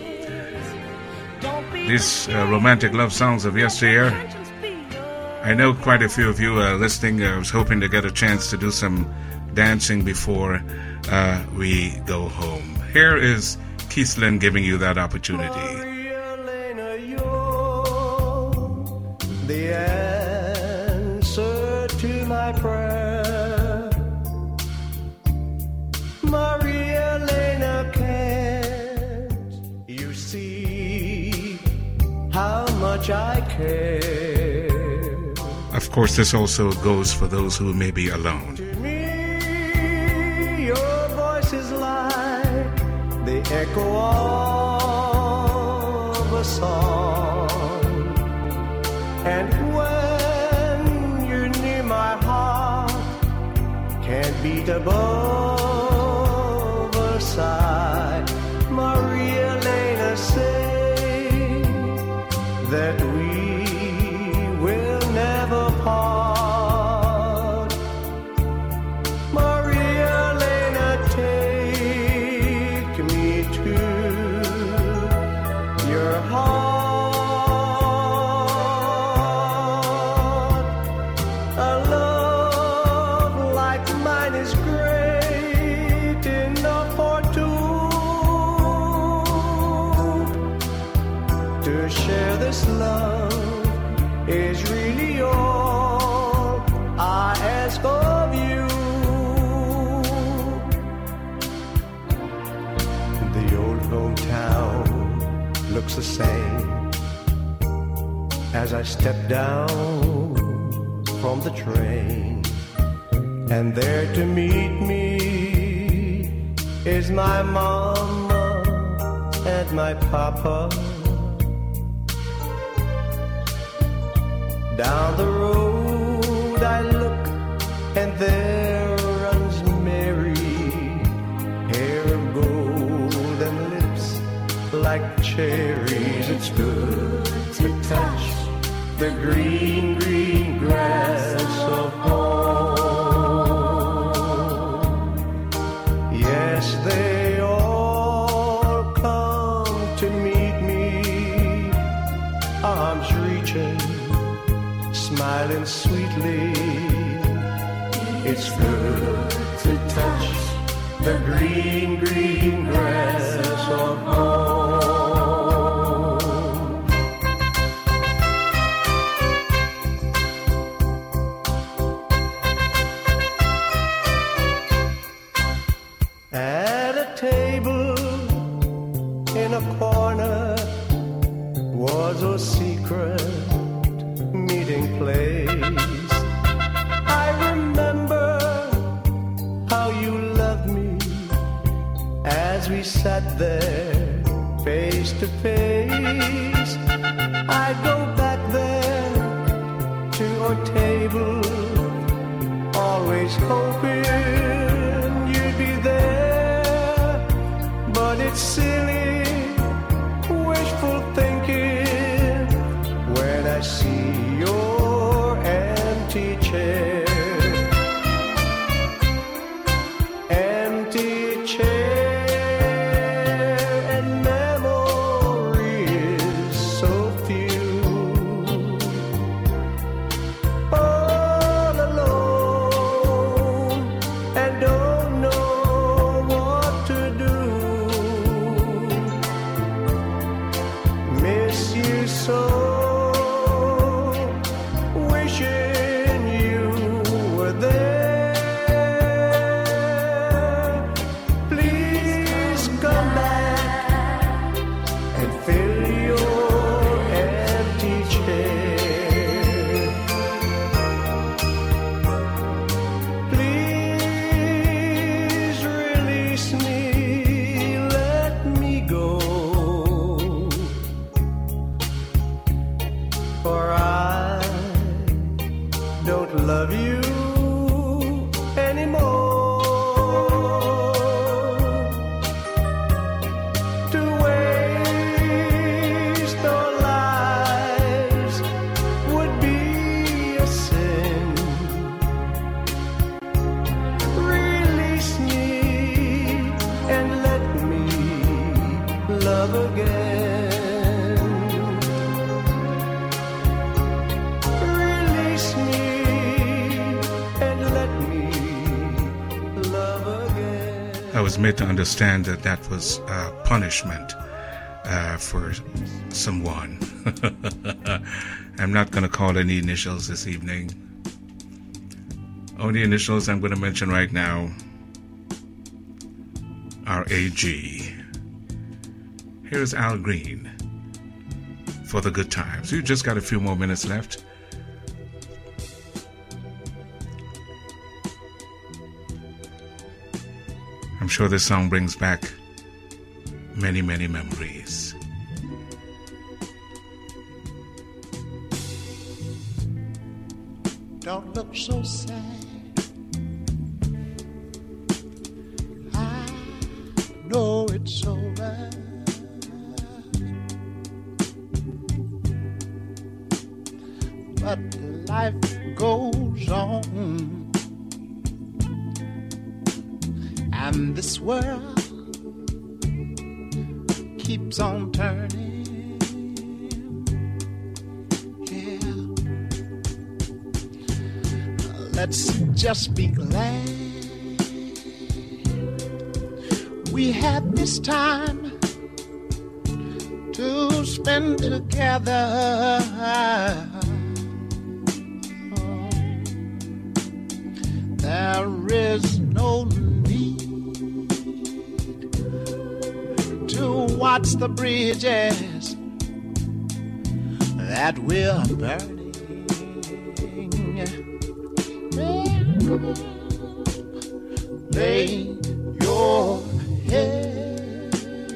these uh, romantic love songs of yesteryear. I know quite a few of you are listening. I was hoping to get a chance to do some dancing before uh, we go home. Here is Keith Lynn giving you that opportunity. Maria Elena, you're the answer to my prayer. Maria Elena, can't you see how much I care? Of course, this also goes for those who may be alone. To me, your voice is like the echo of a song, and when you're near, my heart can't beat above a sigh. Maria Elena, say that we will never part. Maria Elena, take me to your heart. A love like mine is great enough for two to share this love. Is really all I ask of you. The old hometown looks the same as I step down from the train, and there to meet me is my mama and my papa. Down the road cherries. It's good to touch the green, green grass of home. Yes, they all come to meet me, arms reaching, smiling sweetly. It's good to touch the green, green grass of home. At a table in a corner was a secret meeting place. I remember how you loved me as we sat there face to face. I'd go back there to our table, always hoping you'd be there. But it's silly, wishful thinking when I see your empty chair. Empty chair and memories so few. All alone and don't know what to do. Miss you so, wishing you were there. Please come back and fill your empty chair. Please release me, let me go, for I don't love you anymore. To waste our lives would be a sin. Release me and let me love again. Release me and let me love again. I was made to understand that that was uh, punishment uh, for someone. I'm not going to call any initials this evening. Only initials I'm going to mention right now are A G. Here's Al Green for the good times. You just got a few more minutes left. I'm sure this song brings back many, many memories. Don't look so sad. I know it's over. But life goes on. And this world keeps on turning. Yeah. Let's just be glad we had this time to spend together. Oh, there is no to watch the bridges that we're burning. Lay your head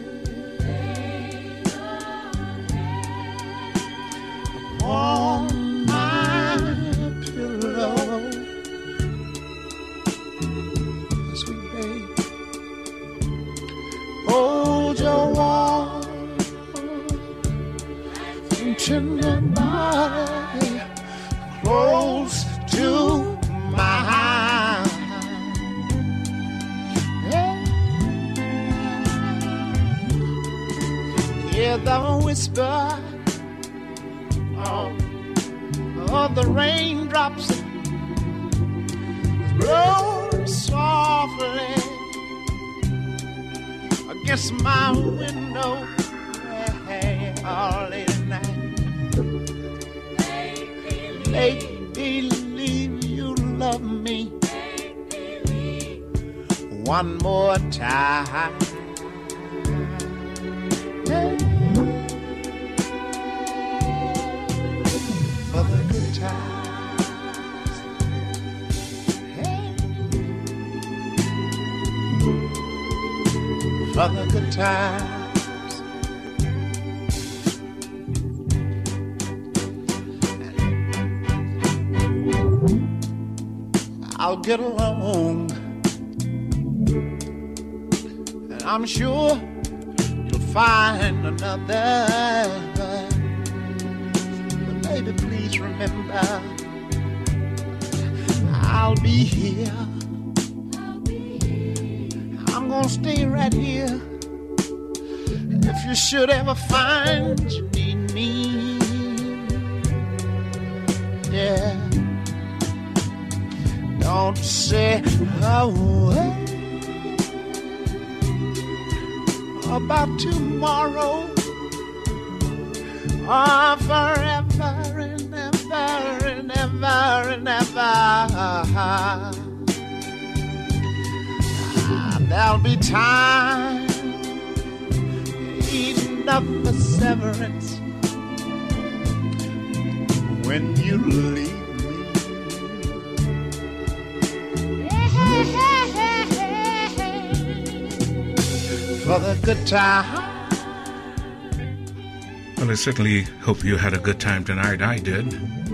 on my pillow, sweet babe. Hold your warm tender body close to mine. Yeah. Hear the whisper of, of the raindrops blow softly against my window. Hey, all late at night. Make believe you love me one more time. Hey. For the good times. Hey. For the good times. I'll get along, and I'm sure you'll find another. But baby, please remember, I'll be here. I'm gonna stay right here. If you should ever find you need me, yeah. Don't say a word about tomorrow or forever and ever and ever and ever. There'll be time eating up the severance when you leave. For the good time. Well, I certainly hope you had a good time tonight. I did.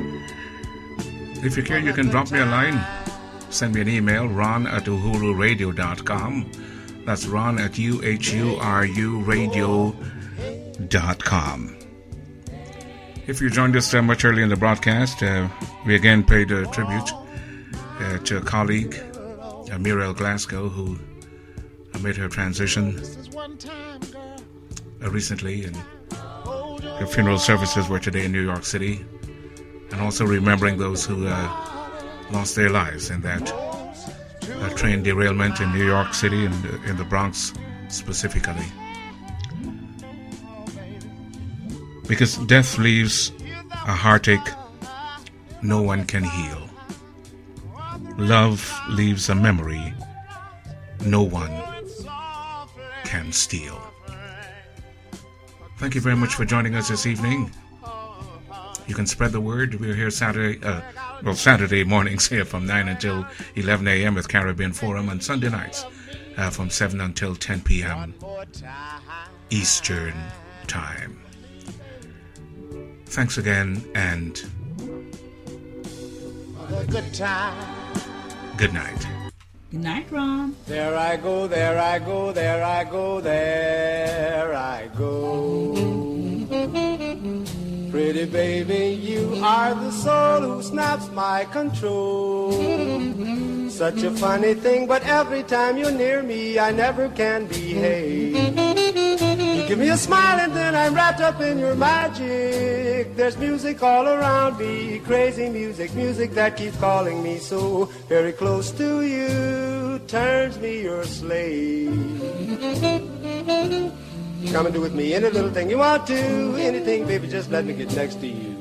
If you care, you can drop me a line. Send me an email, ron at uhuru radio dot com. That's ron at U H U R U radio dot com. If you joined us uh, much early in the broadcast, uh, we again paid a tribute uh, to a colleague, uh, Muriel Glasgow, who uh, made her transition uh, recently, and her funeral services were today in New York City, and also remembering those who uh, lost their lives in that uh, train derailment in New York City and uh, in the Bronx specifically. Because death leaves a heartache no one can heal. Love leaves a memory no one can steal. Thank you very much for joining us this evening. You can spread the word. We're here Saturday, uh, well, Saturday mornings here from nine until eleven a.m. with Caribbean Forum, and Sunday nights uh, from seven until ten p.m. Eastern Time. Thanks again, and good time. Good night. Good night, Ron. There I go, there I go, there I go, there I go. Pretty baby, you are the soul who snaps my control. Such a funny thing, but every time you're near me, I never can behave. You give me a smile and then I'm wrapped up in your magic. There's music all around me, crazy music, music that keeps calling me so very close to you, turns me your slave. Come and do with me any little thing you want to, anything, baby, just let me get next to you.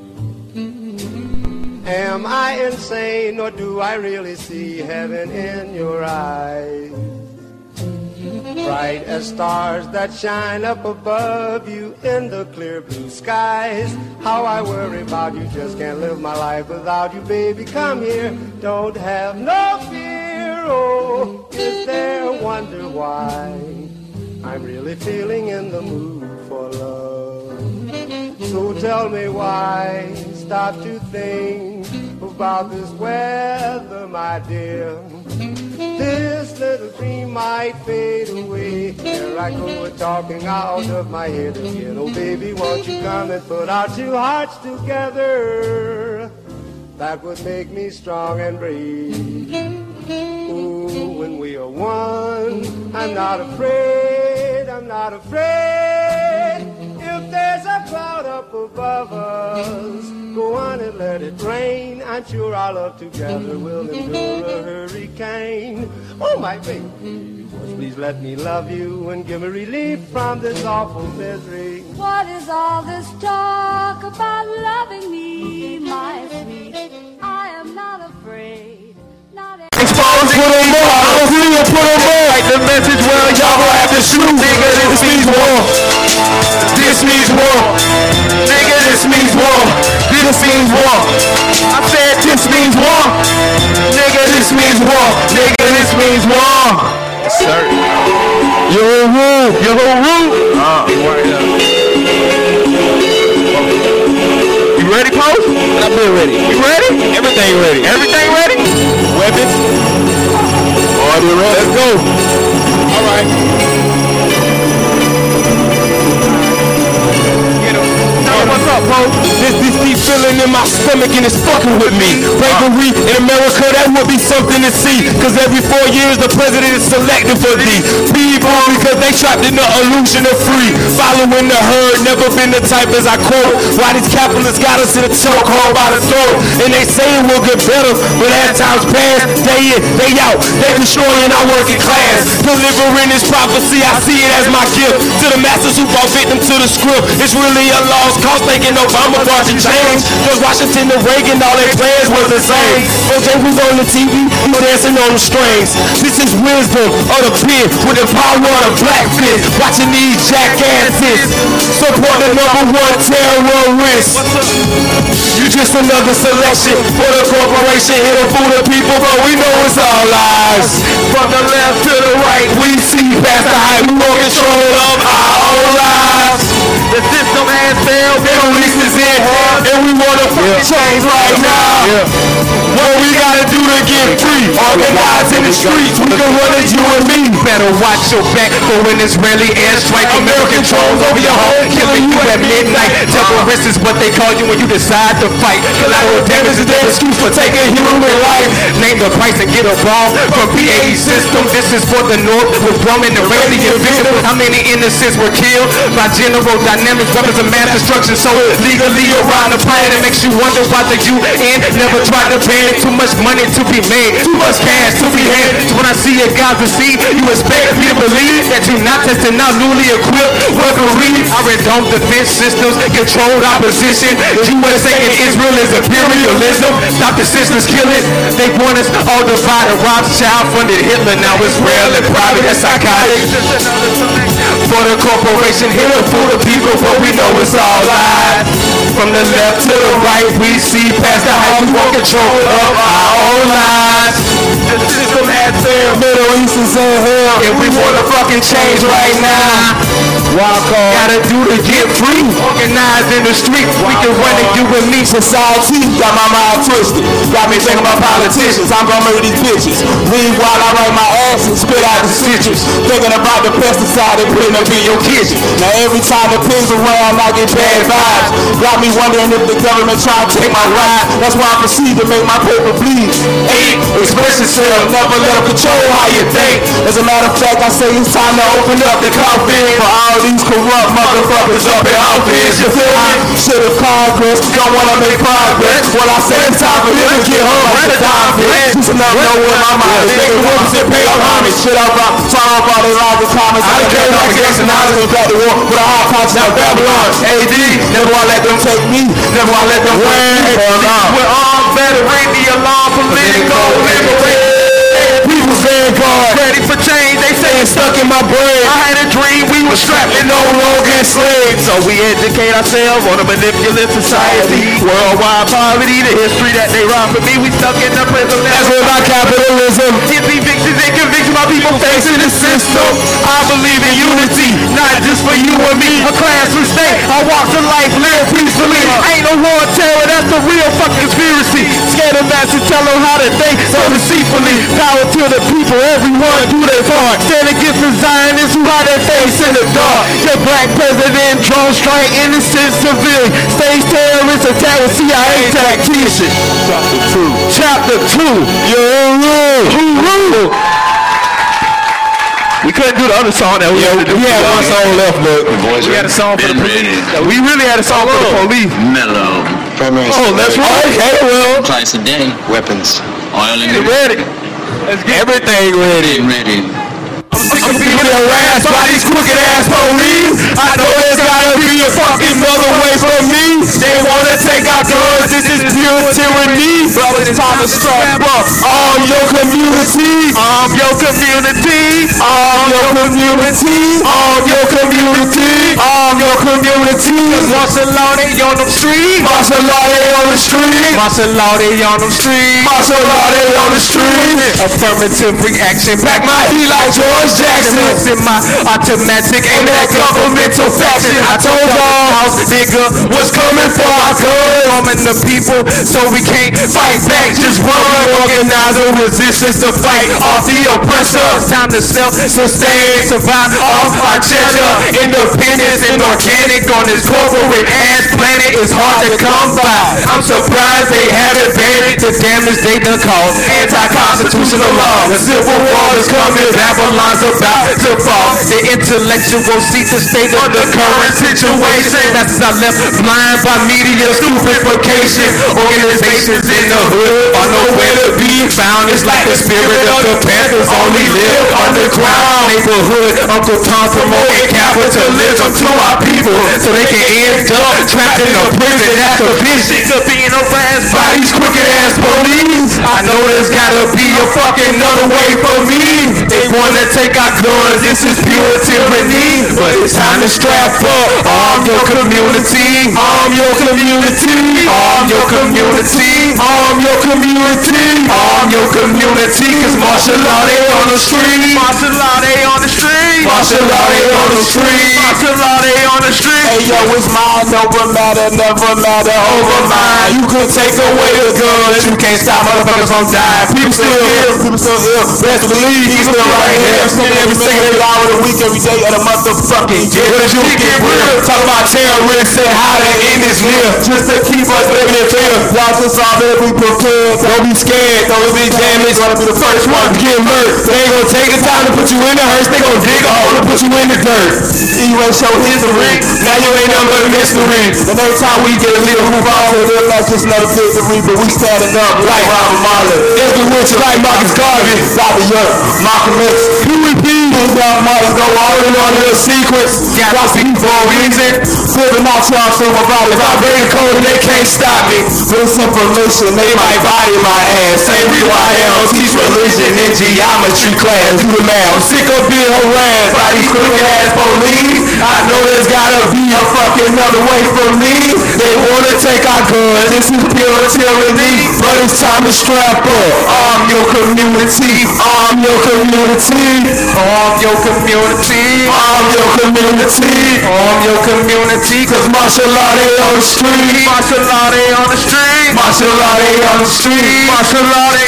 Am I insane, or do I really see heaven in your eyes? Bright as stars that shine up above you in the clear blue skies. How I worry about you, just can't live my life without you, baby. Come here, don't have no fear. Oh, is there a wonder why I'm really feeling in the mood for love? So tell me why, stop to think about this weather, my dear. This little dream might fade away. Here I go talking out of my head again. Oh baby, won't you come and put our two hearts together? That would make me strong and brave. Ooh, when we are one, I'm not afraid, I'm not afraid. If there's a cloud up above us, go on and let it rain. I'm sure our love together will endure a hurricane. Oh, my baby, please let me love you and give me relief from this awful misery. What is all this talk about loving me, my sweet? I am not afraid. Not Exposing put them more. I don't see you put them more. Like the message, well, y'all gonna have to shoot. Nigga, this means war. This means war. Nigga, this means war. This means war. I said this means war. Nigga, this means war. Nigga, this means war. Yes, sir. Yo, woo. Yo, woo. Uh, word up. You ready, Post? I've been ready. You ready? Everything ready. Everything ready? Weapons? Already ready. Let's go. All right. Get him. Hey, what's up, bro? This this deep feeling in my stomach and it's fucking with me. Bravery in America, that would be something to see. Cause every four years the president is selected for these people because they trapped in the illusion of free. Following the herd, never been the type as I quote. Why these capitalists got us in a chokehold by the throat. And they say it will get better, but as times pass, day in, day out, they destroying our working class. Delivering this prophecy, I see it as my gift. To the masters who fall victim to the script. It's really a lost cause thinking Obama brought you change. Cause Washington and Reagan, all their plans was the same. O J was on the T V, he was dancing on the strings. This is wisdom of the pen with the power of the black fist. Watching these jackasses support the number one terrorist. You just another selection for the corporation here to fool the people, but we know it's all lies. From the left to the right, we see past the height. We want control of our own lives. The system has failed, Middle East is in hell, and we want to fucking yeah. change right now. Yeah. What we gotta do to get free? Organize in the streets, we can run it, you and me. Better watch your back for when Israeli airstrike. American drones over your home, killing you at midnight. Terrorists is what they call you when you decide to fight. Collateral damage is their excuse for taking human life. Name the price and get a bomb from P A E system. This is for the North with Roman and Iranian victims. How many innocents were killed by General Dynamics, weapons of mass destruction? So legally around the planet, it makes you wonder why the U N never tried to ban it. Too much money to be made, too much cash to be had. So when I see a Gaza scene, you expect me to believe that you're not testing out newly equipped weaponry. Our dome defense systems controlled opposition. U S A and Israel is imperialism. Stop the sisters killing. They want us all divided. Rothschild funded Hitler. Now it's real and private. That's psychotic. For the corporation here to fool the people, but we know it's all lies. From the left to the right, we see past the height. We want control of our own lives. The system has failed. Middle East is in hell, and we want to fucking change right now. Walk on. Gotta do to get free. Organized in the streets. We can run it, you and me. Society got my mind twisted. Got me thinking about politicians. I'm gonna murder these bitches. Leave while I write my ass and spit out the stitches. Thinking about the pesticide they putting up in your kitchen. Now every time the pins around, I get bad vibes. Got me wondering if the government trying to take my ride. That's why I proceed to make my paper bleed. Eight, express yourself. Never let them control how you think. As a matter of fact, I say it's time to open up the coffin for all these corrupt motherfuckers up in office. You feel me? Shit of Congress don't wanna make progress. Well, I say it's time for them to get home with the conflict. Just enough know where my mind is. Nigga whoops and pay up homage. Shit up, turn up all they lives and comments. I don't care about against and I was back to war with a hard punch now Babylon. A D, never wanna let them take me. Never wanna let them win. We're all veteran, the alarm, political liberation. People's vanguard, ready for change. They say it's stuck in my brain. I had a dream, we were strapped and no longer enslaved. So we educate ourselves on a manipulative society. Worldwide poverty, the history that they rhyme for me. We stuck in the prison. That's what about capitalism. Get evictions and conviction my people facing the system. I believe in unity, not just for you and me. A class with state, I walk to life, live peacefully. Ain't no war terror, that's That's the real fucking conspiracy. Scared of mass and tell them how to think so deceitfully. Power to the people, everyone do their part. Stand against the Zionists who hide their face in the dark. Your black president, drone strike, innocent civilian. Stage terrorist attack with C I A tactician. Chapter two. Chapter two. Yo, hooroo. We couldn't do the other song that we yeah, had to do. We had one song left, look. We had a song for the police. We really had a song for the police. Mellow. Primary oh, that's right. Hey, well. Twice a day. Weapons. Oil and get ready. Let's get everything ready. Ready. I'm being harassed by these crooked ass police. I know there's gotta be a fucking other way from me. They wanna take our guns, this is pure tyranny. But it's time to strap up. Arm your community. Arm your community. Arm your community. Arm your community. Arm your community. Cause martial law they on the street. Martial law they on the street. Martial law they on the street. Martial law they on the street. Affirmative reaction. Back my heat like George Jackson. In my automatic, ain't that governmental faction. I told y'all, house nigga, what's coming for our good? Arming the people, so we can't fight back. Just run, organize a resistance to fight off the oppressor. It's time to self-sustain, survive off our cheddar. Independence and organic on this corporate ass planet is hard to come by. I'm surprised they haven't banned the damage they done caused. Anti-constitutional law, the civil war is coming. Babylon's about to fall. The intellectual seek the state of the current situation. That's as I left blind by media stupefaction. Organizations in the hood are nowhere to be found. It's like the spirit of the Panthers only live underground. Neighborhood Uncle Tom promoting capitalism to our people so they can end up trapped in a prison. That's the vision of being harassed by these crooked ass police. I know there's gotta be a fucking other way for me. They wanna take our guns, this is pure tyranny. But it's time to strap up. Arm your community. Arm your community. Arm your community. Arm your community. Arm your community. Cause martial law they on the street. Martial law they on the street. Martial law they on the street. Martial law they on the street. Hey yo, it's mine, over matter, never matter, over mine. You could take away the guns, you can't stop motherfuckers from dying. People still ill, people still ill. Best believe he's still right here. Every single hour of the week, every day of the motherfucking year. What did you get real? Talk about terrorists and how they end this year. Just to keep us living in fear. Y'all just all better be prepared. Don't be scared, don't be damaged. Gonna be the first one to get murdered. They ain't gonna take the time to put you in the hearse. They gonna dig a hole to put you in the dirt. You ain't show history. Now you ain't nothing but a mystery. And every time we get a little move on, we're like just another victory. But we standing up like Robert Marley. Every winter like Marcus Garvey. Doctor Young, Malcolm X, Huey P. Young Martin go all in on the sequence. Got to speak for a reason. Flipping out y'all so my body vibrating cold and they can't stop me. For this information, they might body my ass. Say real I am, teach religion in geometry class. Do the math. I'm sick of being harassed by these crooked ass police. I know there's gotta be a fucking other way from me. They wanna take our guns. This is pure tyranny. But it's time to strap up. Arm your community. Arm your community. Arm your community. Arm your community. Arm your community. Cause martial law they on the street. Martial law they on the street. Martial law they on the street. Martial law they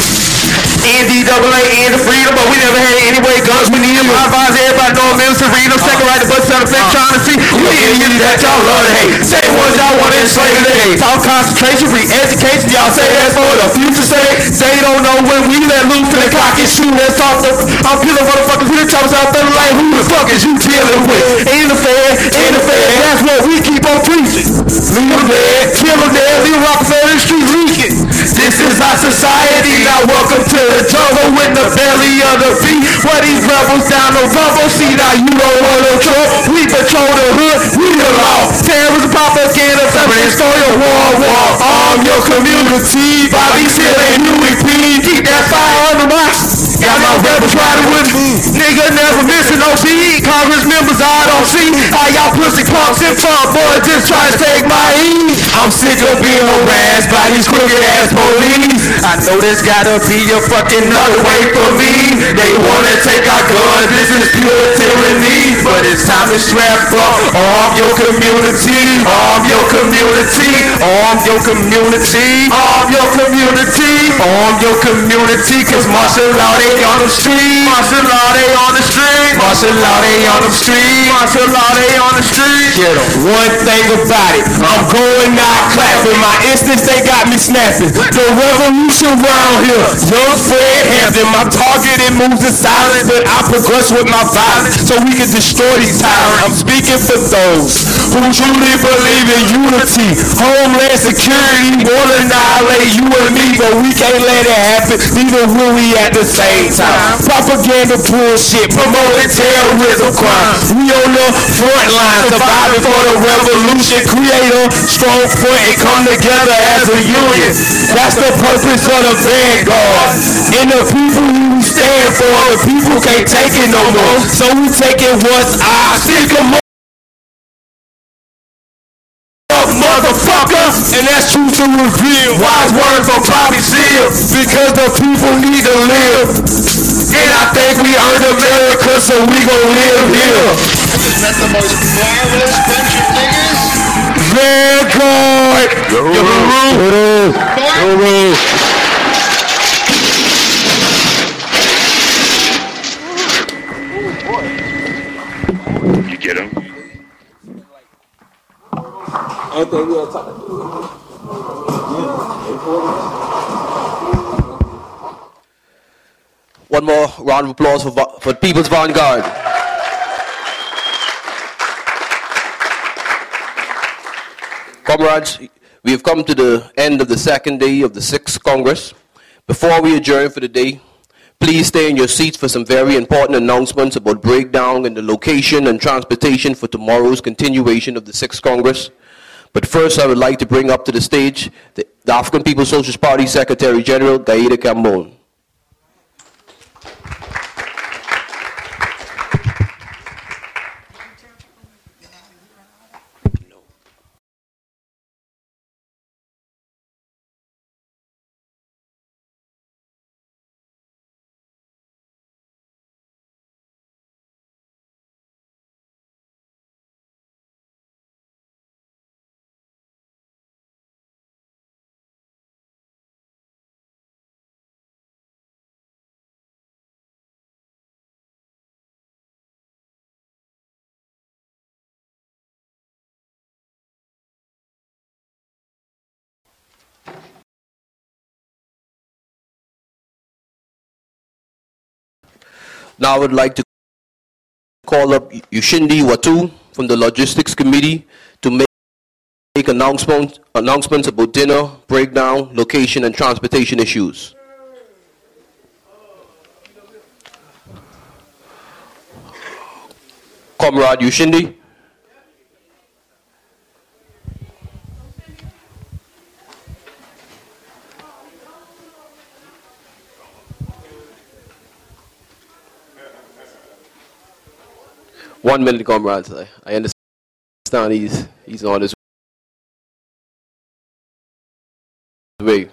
N D A A and the freedom, but we never had any way guns. We need them. I advise everybody know military. No second right to bust out the fence trying to see. You idiots that y'all love to hate. Same ones y'all want to enslave today. Talk concentration, free education. Y'all say that's for the future sake. They don't know when we let loose to the clock and shoot. Let's talk to I'm killing motherfuckers with the choppers out there like who the fuck is you dealing with? In the fair, in the fair. That's what we keep on preaching. Leave them dead, kill them dead, leave Rockefeller Street leaking. This is our society. Now welcome to the jungle with the belly of the beast. Where these rebels down the rumble. See now you don't want no trouble. We patrol the hood, we the law. Terrorism, propaganda, separate story of war, war. Arm your community. Bobby Seale and Huey P. Keep that fire under my. Got my rebels riding with me. Nigga never missing no beat. Congress members I don't see. How y'all pussy punks and fuck boys just try to take my heat. I'm sick of being harassed by these crooked ass police. I I know there's gotta be a fucking other way for me. They wanna take our guns, this is pure tyranny. But it's time to strap up, arm your community, arm your community, arm your community, arm your community, arm your community. Cause martial law they on the street, martial law they on the street, martial law they on the street, martial law they on the street. Get em. One thing about it, I'm going out clapping. My instincts they got me snapping. The revolution round here, young Fred Hampton. My target it moves in silence, but I progress with my violence so we can destroy these tyrants. I'm speaking for those who truly believe in unity. Homeland security wanna annihilate you and me, but we can't let it happen. Neither will we at the same time. Propaganda bullshit, promoting terrorism crime. We on the front line, surviving for the revolution. Create a strong front and come together as a union. That's the purpose of the vanguard. And the people who we stand for, the people can't take it no more. So we taking what's ours. Stick 'em up, motherfucker. And that's true to reveal. Wise words from Bobby Seale. Because the people need to live. And I think we earned America, so we gon' live here. Isn't that the most marvelous bunch of niggas? Vanguard! You get him? Anything we talk One more round of applause for, for People's Vanguard. Comrades, we have come to the end of the second day of the sixth Congress. Before we adjourn for the day, please stay in your seats for some very important announcements about breakdown and the location and transportation for tomorrow's continuation of the sixth Congress. But first, I would like to bring up to the stage the, the African People's Socialist Party Secretary General, Gaida Kambon. Now I would like to call up Ushindi Watu from the Logistics Committee to make, make announcements, announcements about dinner, breakdown, location, and transportation issues. Comrade Ushindi. One minute, comrades. I, I understand he's, he's on his way.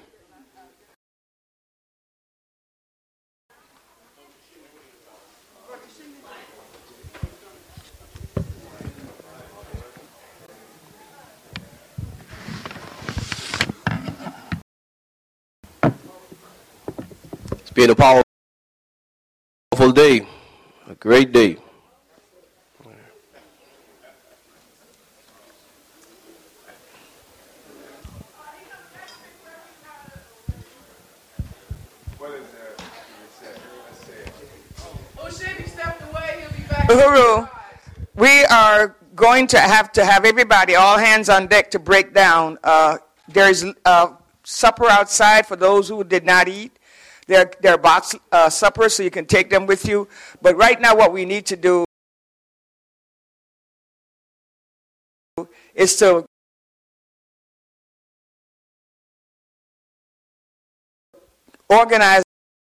It's been a powerful day, a great day. Uhuru, we are going to have to have everybody, all hands on deck, to break down. Uh, there's uh, supper outside for those who did not eat. There, there are box uh, suppers, so you can take them with you. But right now what we need to do is to organize,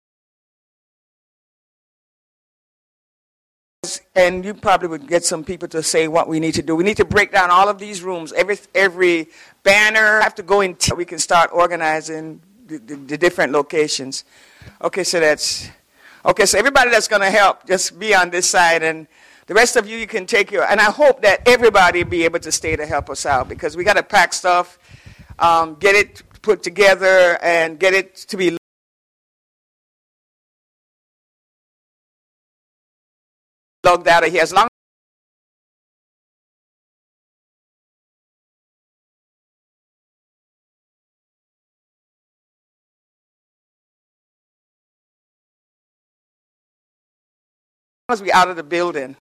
and you probably would get some people to say what we need to do. We need to break down all of these rooms. Every every banner have to go in. T- we can start organizing the, the, the different locations. Okay, so that's, okay, so everybody that's going to help, just be on this side, and the rest of you, you can take your, and I hope that everybody be able to stay to help us out, because we got to pack stuff, um, get it put together, and get it to be logged out of here. As long as we're out of the building.